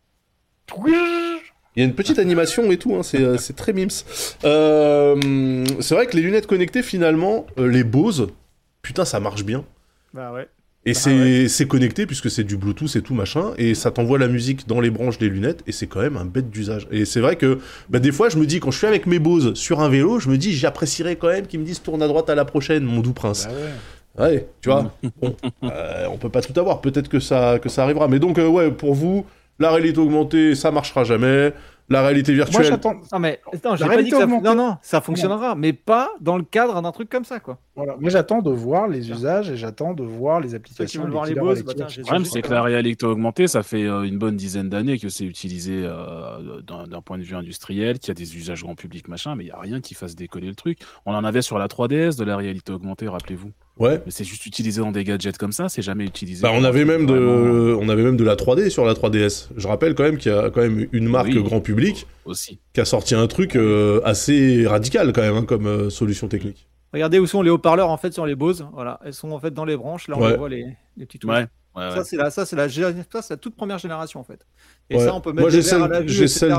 Il y a une petite animation et tout, hein, c'est très mims. C'est vrai que les lunettes connectées, finalement, les Bose, putain, ça marche bien. Bah ouais. Et c'est connecté puisque c'est du Bluetooth et tout machin, et ça t'envoie la musique dans les branches des lunettes, et c'est quand même un bête d'usage. Et c'est vrai que des fois je me dis, quand je suis avec mes Bose sur un vélo, je me dis j'apprécierais quand même qu'ils me disent tourne à droite à la prochaine, mon doux prince. Bah ouais, tu vois. Bon, on peut pas tout avoir, peut-être que ça arrivera. Mais donc pour vous, la réalité augmentée, ça marchera jamais. La réalité virtuelle. Moi, j'attends. Non, mais attends, j'ai pas dit que ça fonctionnera, mais pas dans le cadre d'un truc comme ça, quoi. Voilà. Moi, j'attends de voir les usages et j'attends de voir les applications. Ceux qui veulent voir les Bose, le problème, c'est que la réalité augmentée, ça fait une bonne dizaine d'années que c'est utilisé d'un point de vue industriel, qu'il y a des usages grand public, machin, mais il n'y a rien qui fasse décoller le truc. On en avait sur la 3DS de la réalité augmentée, rappelez-vous. Ouais. Mais c'est juste utilisé dans des gadgets comme ça, c'est jamais utilisé. On avait même de la 3D sur la 3DS. Je rappelle quand même qu'il y a quand même une marque grand public aussi qui a sorti un truc assez radical quand même, hein, comme solution technique. Regardez où sont les haut-parleurs en fait sur les Bose. Voilà, elles sont en fait dans les branches. Là, on les voit les petits trucs. Ça, c'est la toute première génération en fait. Et ça, on peut mettre. Moi, j'ai celle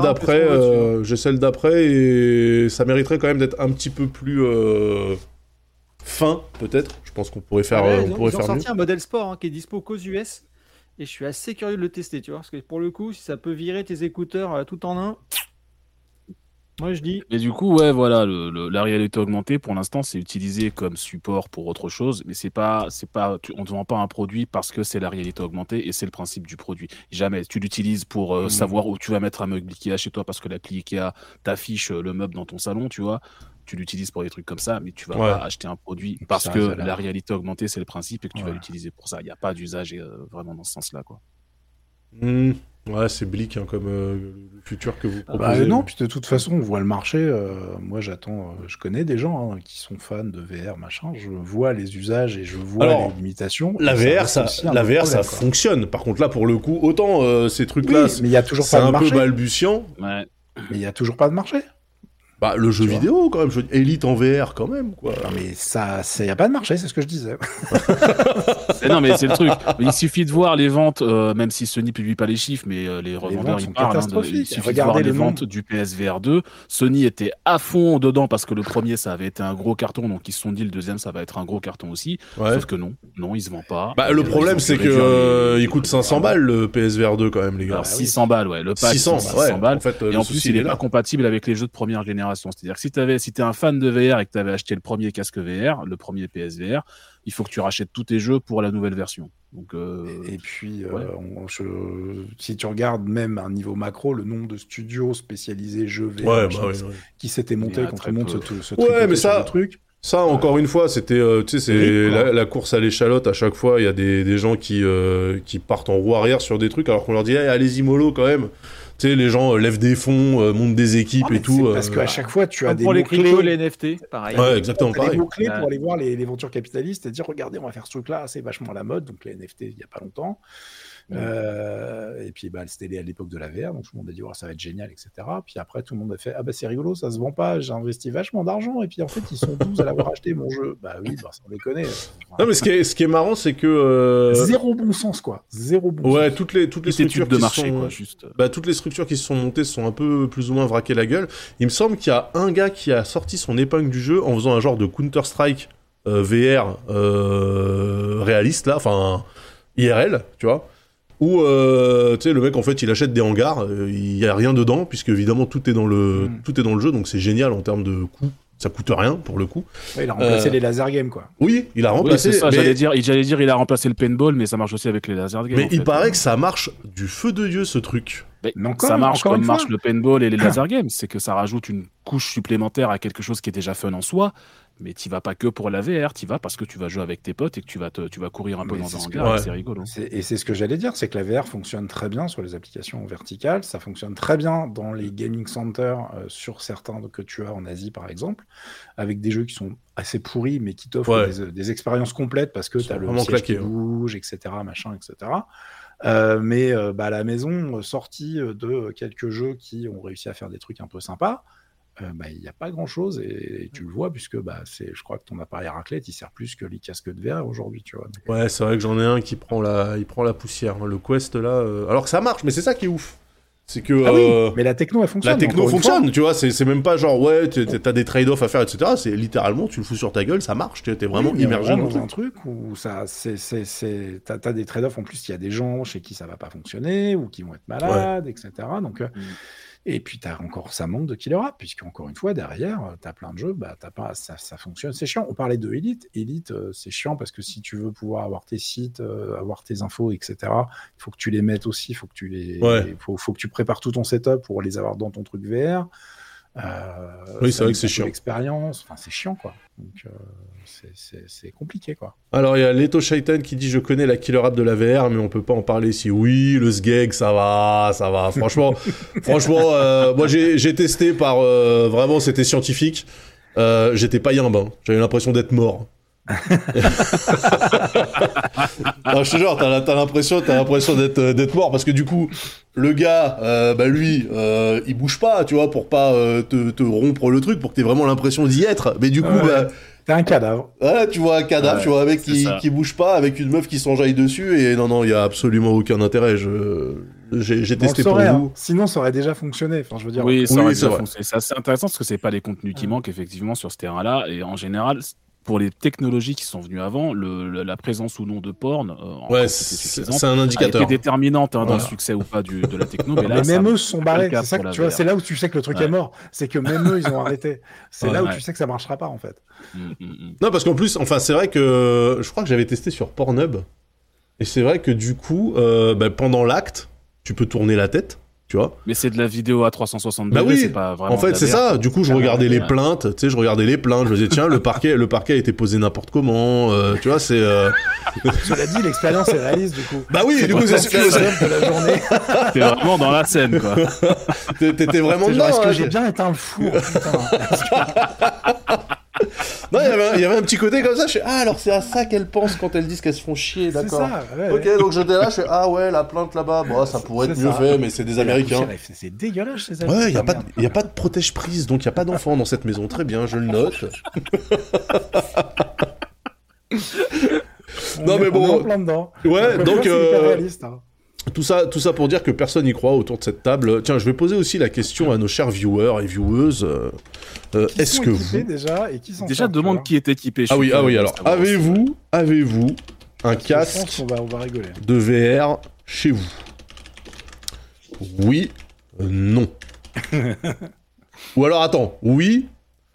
d'après et ça mériterait quand même d'être un petit peu plus fin, peut-être. Je pense qu'on pourrait faire. Ils ont sorti un modèle sport qui est dispo qu'aux US. Et je suis assez curieux de le tester, tu vois, parce que pour le coup, si ça peut virer tes écouteurs tout en un. Moi, je dis. Et du coup, voilà, la réalité augmentée, pour l'instant, c'est utilisé comme support pour autre chose, mais on ne vend pas un produit parce que c'est la réalité augmentée et c'est le principe du produit. Jamais. Tu l'utilises pour savoir où tu vas mettre un meuble Ikea chez toi parce que l'appli Ikea t'affiche le meuble dans ton salon, tu vois. Tu l'utilises pour des trucs comme ça, mais tu vas pas acheter un produit parce que la réalité augmentée, c'est le principe et que tu vas l'utiliser pour ça. Il n'y a pas d'usage vraiment dans ce sens-là, quoi. Ouais, c'est bleak comme le futur que vous proposez. Non, puis de toute façon, on voit le marché. Moi, j'attends. Je connais des gens qui sont fans de VR, machin. Je vois les usages et je vois les limitations. La VR, ça fonctionne. Par contre, là, pour le coup, autant ces trucs-là, mais il y a toujours c'est pas de un marché. peu balbutiant. Ouais. Mais il y a toujours pas de marché. Bah, le jeu vidéo, quand même. Elite en VR, quand même, quoi. Non, mais ça, y a pas de marché, c'est ce que je disais. Non, mais c'est le truc. Il suffit de voir les ventes, même si Sony publie pas les chiffres, mais les revendeurs, ils parlent. Il suffit de voir les ventes du PSVR 2. Sony était à fond dedans parce que le premier, ça avait été un gros carton, donc ils se sont dit le deuxième, ça va être un gros carton aussi. Ouais. Sauf que non, il se vend pas. Bah, le problème, c'est que il coûte 500 balles, le PSVR 2, quand même, les gars. Alors, 600 balles, ouais. Le pack, 600 balles. En fait, et en plus, il est pas compatible avec les jeux de première génération. C'est-à-dire que si t'es un fan de VR et que t'avais acheté le premier casque VR, le premier PSVR, il faut que tu rachètes tous tes jeux pour la nouvelle version. Donc, et puis, si tu regardes même à un niveau macro, le nombre de studios spécialisés jeux VR qui s'étaient montés contre le monde ce truc. Ça, encore une fois, c'était, tu sais, c'est la course à l'échalote. À chaque fois, il y a des gens qui partent en roue arrière sur des trucs, alors qu'on leur dit, hey, allez-y mollo quand même. Tu sais, les gens lèvent des fonds, montent des équipes et tout. Parce qu'à chaque fois, tu as des pour les mots-clés. cryptos, les NFT, pareil. Ouais, exactement pareil. Des mots-clés pour aller voir les ventures capitalistes et dire, regardez, on va faire ce truc-là, c'est vachement à la mode. Donc, les NFT, il n'y a pas longtemps. Et puis c'était à l'époque de la VR, donc tout le monde a dit ça va être génial, etc. Puis après tout le monde a fait c'est rigolo, ça se vend pas, j'ai investi vachement d'argent et puis en fait ils sont 12 à l'avoir acheté mon jeu. Bah oui, sans déconner. Non mais ce qui est marrant c'est que zéro bon sens quoi, zéro bon sens. Ouais, toutes les structures de marché quoi, juste. Bah toutes les structures qui se sont montées se sont un peu plus ou moins vraquées la gueule. Il me semble qu'il y a un gars qui a sorti son épingle du jeu en faisant un genre de Counter-Strike VR réaliste là, enfin IRL, tu vois. Où tu sais le mec en fait il achète des hangars, il y a rien dedans puisque évidemment tout est dans le jeu, donc c'est génial en termes de coût, ça coûte rien pour le coup. Ouais, il a remplacé les laser games quoi. Oui, il a remplacé. C'est ça, j'allais dire il a remplacé le paintball, mais ça marche aussi avec les laser games. Mais il paraît que ça marche du feu de Dieu ce truc. Ça marche comme marche le paintball et les laser games, c'est que ça rajoute une couche supplémentaire à quelque chose qui est déjà fun en soi. Mais t'y vas pas que pour la VR, t'y vas parce que tu vas jouer avec tes potes et que tu vas courir un peu dans un hangar, c'est rigolo. Et c'est ce que j'allais dire, c'est que la VR fonctionne très bien sur les applications verticales, ça fonctionne très bien dans les gaming centers, sur certains que tu as en Asie par exemple, avec des jeux qui sont assez pourris mais qui t'offrent des expériences complètes parce que t'as le siège qui bouge, etc., machin, etc. Mais à la maison, sorti de quelques jeux qui ont réussi à faire des trucs un peu sympas, il n'y a pas grand chose et tu le vois puisque je crois que ton appareil à raclette il sert plus que les casques de VR aujourd'hui, tu vois. Donc, ouais, c'est vrai que j'en ai un qui prend la poussière, le Quest là, alors que ça marche, mais c'est ça qui est ouf. C'est que mais la techno elle fonctionne. La techno fonctionne, tu vois, c'est même pas genre t'as des trade-offs à faire, etc. C'est littéralement tu le fous sur ta gueule, ça marche, t'es vraiment immergé dans un truc où ça t'as des trade-offs en plus, il y a des gens chez qui ça va pas fonctionner ou qui vont être malades, etc. Donc et puis ça manque de killer app, puisque encore une fois derrière t'as plein de jeux, ça fonctionne, c'est chiant. On parlait de Elite, c'est chiant parce que si tu veux pouvoir avoir tes sites, avoir tes infos, etc. Il faut que tu les mettes aussi, faut que tu prépares tout ton setup pour les avoir dans ton truc VR. Oui, c'est vrai que c'est chiant. L'expérience, c'est chiant quoi. Donc c'est compliqué quoi. Alors il y a Leto Shaitan qui dit je connais la killer app de la VR mais on peut pas en parler ici. Oui, le SGEG ça va. Franchement, moi j'ai testé par vraiment c'était scientifique. J'étais pas yimbe, j'avais l'impression d'être mort. Non, je te jure, t'as l'impression d'être mort parce que du coup le gars lui il bouge pas, tu vois, pour pas te rompre le truc, pour que t'aies vraiment l'impression d'y être, mais du coup t'es un cadavre. Ouais, tu vois un cadavre, tu vois un mec qui bouge pas avec une meuf qui s'enjaille dessus et non il y a absolument aucun intérêt. J'ai testé pour vous. Sinon ça aurait déjà fonctionné, enfin je veux dire. Oui, ça aurait déjà fonctionné. C'est assez intéressant parce que c'est pas les contenus qui manquent effectivement sur ce terrain-là et en général pour les technologies qui sont venues avant, la présence ou non de porn, c'est un indicateur. Elle était déterminante dans le succès ou pas de la techno. Mais là, même eux se sont barrés. C'est ça que tu vois, c'est là où tu sais que le truc est mort. C'est que même eux, ils ont arrêté. C'est là où tu sais que ça marchera pas en fait. Non, parce qu'en plus, c'est vrai que je crois que j'avais testé sur Pornhub. Et c'est vrai que du coup, pendant l'acte, tu peux tourner la tête. Tu vois, mais c'est de la vidéo à 360 degrés, c'est pas vraiment. En fait, c'est ça. Du coup, je regardais les plaintes. Tu sais, je me disais tiens, le parquet a été posé n'importe comment. Tu vois, c'est. Cela dit, l'expérience est réaliste du coup. Bah oui, du coup, c'est de la journée. T'es vraiment dans la scène, quoi. T'étais vraiment dedans. Est-ce que j'ai bien éteint le four, putain. Non, il y avait un petit côté comme ça, je fais « Ah, alors c'est à ça qu'elles pensent quand elles disent qu'elles se font chier, d'accord. » C'est ça, Ok, donc j'étais là, je fais « Ah ouais, la plainte là-bas, bon, ça pourrait être mieux fait, mais c'est des Américains. » C'est dégueulasse, ces Ouais, il n'y a pas de protège-prise, donc il n'y a pas d'enfants dans cette maison. Très bien, je le note. Non, mais bon. On est en plein dedans. Ouais, donc. C'est hyper réaliste, hein. Tout ça pour dire que personne n'y croit autour de cette table. Tiens, je vais poser aussi la question à nos chers viewers et vieweuses. Est-ce que vous déjà et qui s'en Déjà, demande qui est équipé. Ah oui, alors avez-vous un casque on va rigoler. de VR chez vous? Oui, non. Ou alors attends, oui,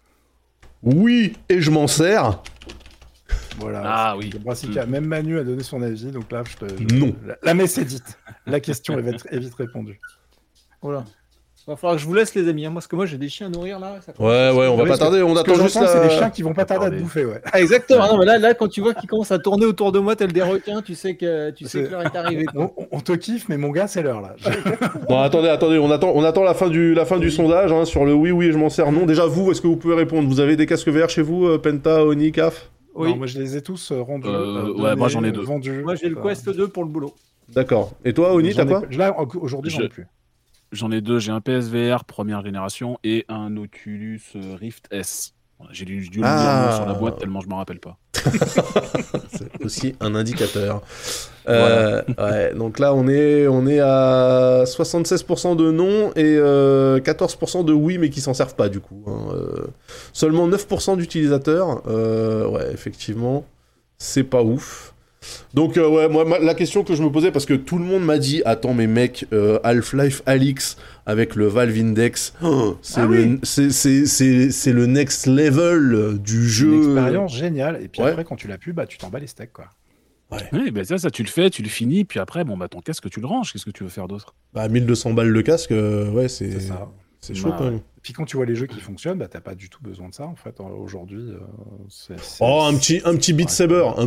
et je m'en sers. Voilà. Ah oui. Même Manu a donné son avis, donc là, Non. La messe est dite. La question est vite répondue. Voilà. Va falloir que je vous laisse, les amis, hein, parce que moi j'ai des chiens à nourrir là. Ouais, on va pas tarder, on attend juste c'est des chiens qui vont pas tarder à te bouffer, ouais. Ah, exactement. Non, mais là, quand tu vois qu'ils commencent à tourner autour de moi tel des requins, tu sais que l'heure est arrivée. On te kiffe, mais mon gars, c'est l'heure là. Non, attendez, on attend la fin du sondage hein, sur le oui, je m'en sers. Non, déjà vous, est-ce que vous pouvez répondre? Vous avez des casques VR chez vous, Penta, Oni, Caf? Oui. Non, moi je les ai tous rendus. Ouais, moi j'en ai 2. Vendus. Moi j'ai le Quest 2 pour le boulot. D'accord. Et toi, Oni, t'as quoi? Là, aujourd'hui, j'en ai plus. J'en ai 2, j'ai un PSVR première génération et un Oculus Rift S. J'ai dû le lire sur la boîte tellement je m'en rappelle pas. C'est aussi un indicateur. Ouais, donc là on est à 76% de non et 14% de oui mais qui s'en servent pas du coup. Hein. Seulement 9% d'utilisateurs. Ouais, effectivement, c'est pas ouf. Donc ouais, moi la question que je me posais, parce que tout le monde m'a dit attends mais mec, Half-Life Alyx avec le Valve Index, c'est le next level du jeu. Une expérience géniale, et puis après quand tu l'as pu, tu t'en bats les steaks quoi. Ouais. Oui, bah ça tu le fais, tu le finis, puis après ton casque tu le ranges, qu'est-ce que tu veux faire d'autre? 1200 balles le casque, ouais c'est ça. C'est chaud quand même. Et puis quand tu vois les jeux qui fonctionnent, t'as pas du tout besoin de ça en fait. Aujourd'hui, un petit Beat Saber, un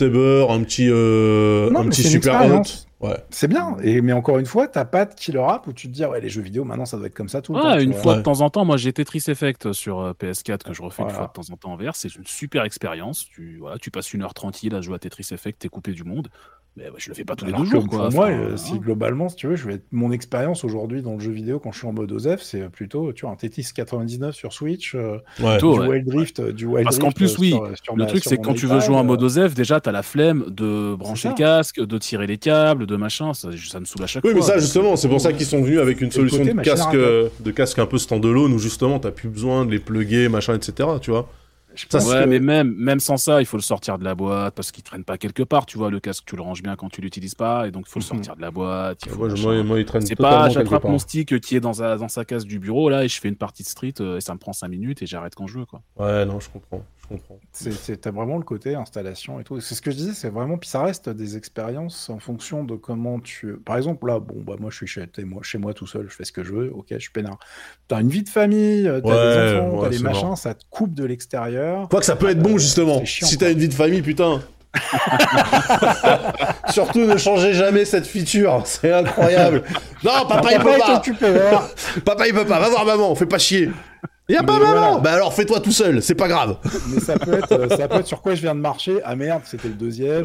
petit Super Hot. Ouais. C'est bien. Mais encore une fois, t'as pas de killer app où tu te dis ouais les jeux vidéo maintenant ça doit être comme ça tout le temps. Une fois de temps en temps, moi j'ai Tetris Effect sur PS4 que je refais une fois de temps en temps en VR. C'est une super expérience. Tu passes 1 heure tranquille à jouer à Tetris Effect, t'es coupé du monde. Mais je le fais pas tous les 2 jours. Pour moi, si globalement, si tu veux, mon expérience aujourd'hui dans le jeu vidéo quand je suis en mode OZEF, c'est plutôt un Tetris 99 sur Switch, du Wild Drift, Parce qu'en plus, le truc c'est que quand tu veux jouer en mode OZEF, déjà t'as la flemme de brancher le casque, de tirer les câbles, de machin, ça me saoule à chaque fois. Oui, mais ça justement, c'est pour ça qu'ils sont venus avec une solution de casque un peu standalone où justement t'as plus besoin de les plugger, machin, etc. Tu vois. Mais même sans ça, il faut le sortir de la boîte parce qu'il traîne pas quelque part. Tu vois, le casque, tu le ranges bien quand tu l'utilises pas, et donc il faut le sortir de la boîte. Moi, il traîne c'est totalement pas, quelque j'attrape part. mon stick qui est dans sa case du bureau là et je fais une partie de Street et ça me prend 5 minutes et j'arrête quand je veux quoi. Ouais, non, je comprends. T'as vraiment le côté installation et tout. C'est ce que je disais, c'est vraiment, puis ça reste des expériences en fonction de comment tu. Par exemple, là, moi je suis chez moi tout seul, je fais ce que je veux, ok, je suis peinard. T'as une vie de famille, t'as des enfants, t'as des machins, ça te coupe de l'extérieur. Quoi que ça peut être bon, justement, si t'as une vie de famille, putain. Surtout ne changez jamais cette feature, c'est incroyable. Non, papa il peut pas. Papa il peut pas, va voir maman, fais pas chier. Y'a pas maman. Bah alors fais-toi tout seul, c'est pas grave. Mais ça peut être sur quoi je viens de marcher. Ah merde, c'était le deuxième.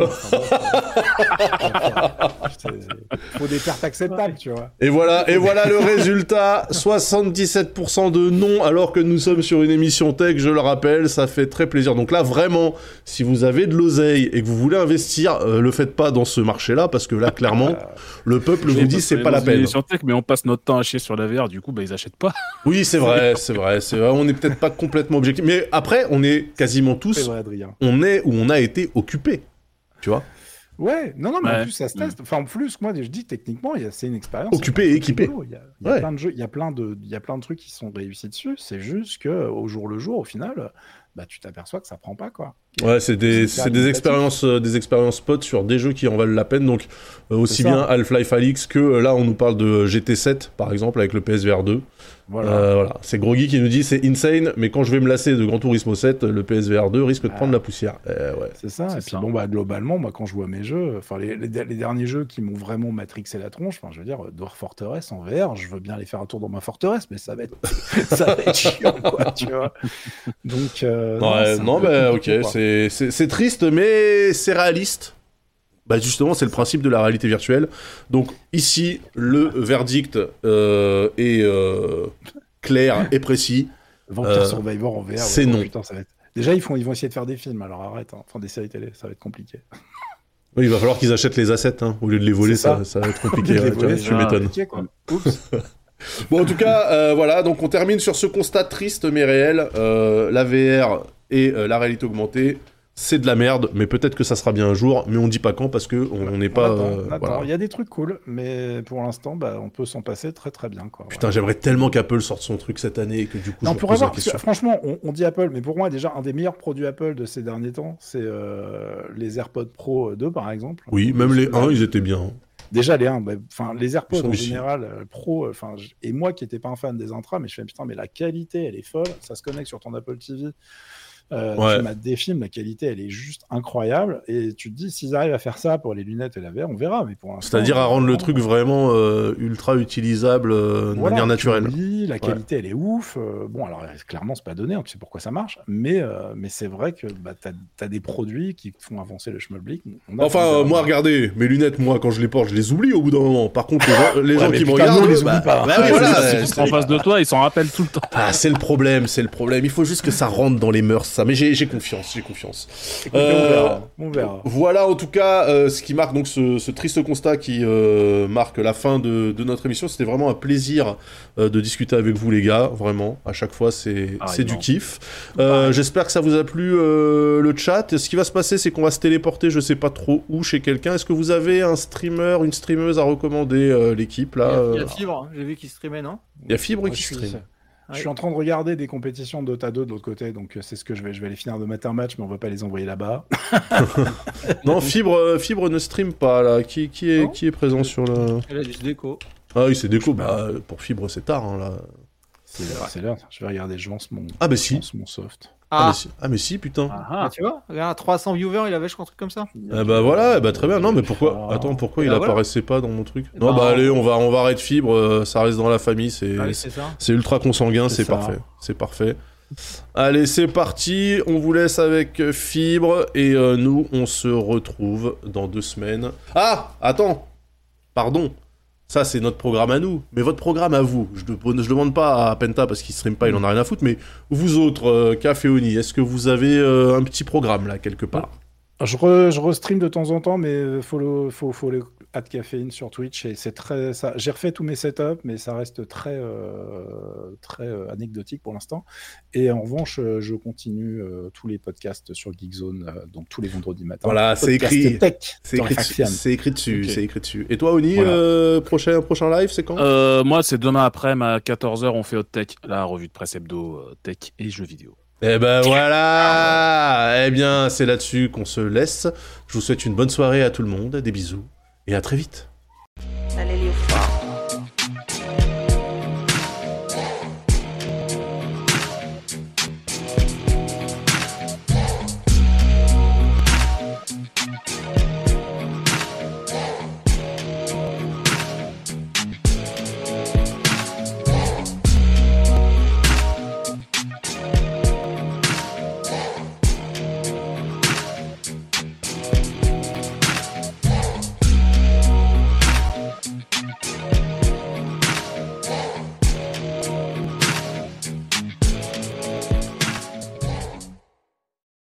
Faut des pertes acceptables, tu vois. Et voilà le résultat. 77% de non, alors que nous sommes sur une émission tech, je le rappelle, ça fait très plaisir. Donc là, vraiment, si vous avez de l'oseille et que vous voulez investir, le faites pas dans ce marché-là, parce que là, clairement, le peuple vous dit c'est pas la peine. Sur tech, mais on passe notre temps à chier sur la VR, du coup, ils achètent pas. Oui, c'est vrai. On n'est peut-être pas complètement objectif, mais après, on est quasiment tous. Vrai, Adrien. On est où on a été occupé, tu vois. Ouais, non, mais en plus ça se teste. Enfin, en plus, moi, je dis techniquement, c'est une expérience. Occupé et équipé. Il y a plein de jeux, il y a plein de trucs qui sont réussis dessus. C'est juste que au jour le jour, au final, tu t'aperçois que ça prend pas quoi. Ouais, c'est des expériences potes sur des jeux qui en valent la peine. Donc aussi bien Half-Life Alyx que là, on nous parle de GT7 par exemple avec le PSVR 2. Voilà. C'est Groggy qui nous dit c'est insane, mais quand je vais me lasser de Gran Turismo 7, le PSVR 2 risque de prendre la poussière. Ouais. C'est ça. Et puis globalement, moi quand je vois mes jeux, enfin les derniers jeux qui m'ont vraiment matrixé la tronche, enfin je veux dire, Dwarf Fortress en VR, je veux bien aller faire un tour dans ma forteresse, mais ça va être chiant, quoi, tu vois. Donc ok, c'est triste, mais c'est réaliste. Bah justement, c'est le principe de la réalité virtuelle. Donc ici, le verdict est clair et précis. Vampire Survivor en VR. C'est non. Putain, ça va être... Déjà, ils vont essayer de faire des films, alors arrête. Enfin, des séries télé, ça va être compliqué. Oui, il va falloir qu'ils achètent les assets, hein. Au lieu de les voler, ça va être compliqué. Tu m'étonnes. Oups. Bon, en tout cas, voilà. Donc on termine sur ce constat triste mais réel. La VR et la réalité augmentée. C'est de la merde, mais peut-être que ça sera bien un jour, mais on dit pas quand parce que on n'est pas. Attends, il y a des trucs cool, mais pour l'instant, on peut s'en passer très très bien, quoi. Putain, j'aimerais tellement qu'Apple sorte son truc cette année et que du coup. Non, pour avoir, franchement, on dit Apple, mais pour moi, déjà un des meilleurs produits Apple de ces derniers temps, c'est les AirPods Pro 2 par exemple. Oui, même les 1, ils étaient bien. Déjà les 1, les AirPods en général, Pro, et moi qui n'étais pas un fan des Intra, mais je fais putain, mais la qualité, elle est folle, ça se connecte sur ton Apple TV. Tu mates des films, la qualité elle est juste incroyable et tu te dis s'ils arrivent à faire ça pour les lunettes et la VR, on verra, mais pour l'instant, c'est-à-dire à rendre le truc vraiment ultra utilisable de manière naturelle. La qualité elle est ouf. Bon alors clairement c'est pas donné, tu sais pourquoi ça marche, mais c'est vrai que t'as des produits qui font avancer le schmolblick. Enfin moi regardez mes lunettes, moi quand je les porte je les oublie au bout d'un moment. Par contre les gens qui me regardent, on les oublie pas. Ils sont en face de toi, ils s'en rappellent tout le temps. Ah c'est le problème. Il faut juste que ça rentre dans les mœurs. Ça, mais j'ai confiance. Écoutez, on verra. Voilà en tout cas ce qui marque donc ce triste constat qui marque la fin de notre émission. C'était vraiment un plaisir de discuter avec vous les gars, vraiment. À chaque fois c'est du kiff. J'espère que ça vous a plu le chat. Ce qui va se passer c'est qu'on va se téléporter, je sais pas trop où, chez quelqu'un. Est-ce que vous avez un streamer, une streameuse à recommander l'équipe là Il y a Fibre, j'ai vu qu'il streamait, non? Il y a Fibre qui stream. Je suis en train de regarder des compétitions Dota 2 de l'autre côté, donc c'est ce que je vais aller finir de mettre un match, mais on va pas les envoyer là-bas. Non, Fibre ne stream pas là. Qui est présent sur le... Elle a du déco. Ah oui, c'est déco. Pour Fibre, c'est tard hein, là. C'est l'heure. Je vais regarder, je lance mon. Ah bah si. Mon soft. Mais si, putain. Tu vois, regarde, 300 viewers, il avait, je crois, un truc comme ça. Voilà, très bien. Non, mais pourquoi il apparaissait pas dans mon truc? Non, allez, on va arrêter Fibre, ça reste dans la famille, c'est ultra consanguin, c'est parfait. Allez, c'est parti, on vous laisse avec Fibre, et nous, on se retrouve dans 2 semaines. Ah, attends, pardon. Ça, c'est notre programme à nous. Mais votre programme à vous, je demande pas à Penta parce qu'il stream pas, il en a rien à foutre, mais vous autres, Caféoni, est-ce que vous avez un petit programme là, quelque part? Je restream de temps en temps, mais faut le @caféine sur Twitch et c'est très ça. J'ai refait tous mes setups, mais ça reste très anecdotique pour l'instant. Et en revanche, je continue tous les podcasts sur Geekzone, donc tous les vendredis matins. Voilà, c'est écrit. C'est écrit dessus. Okay. C'est écrit dessus. Et toi, Oni, prochain live, c'est quand? Moi, c'est demain après-midi à 14h, on fait Hot Tech, la revue de presse hebdo tech et jeux vidéo. Eh ben voilà. Eh bien, c'est là-dessus qu'on se laisse. Je vous souhaite une bonne soirée à tout le monde, des bisous et à très vite. Allez,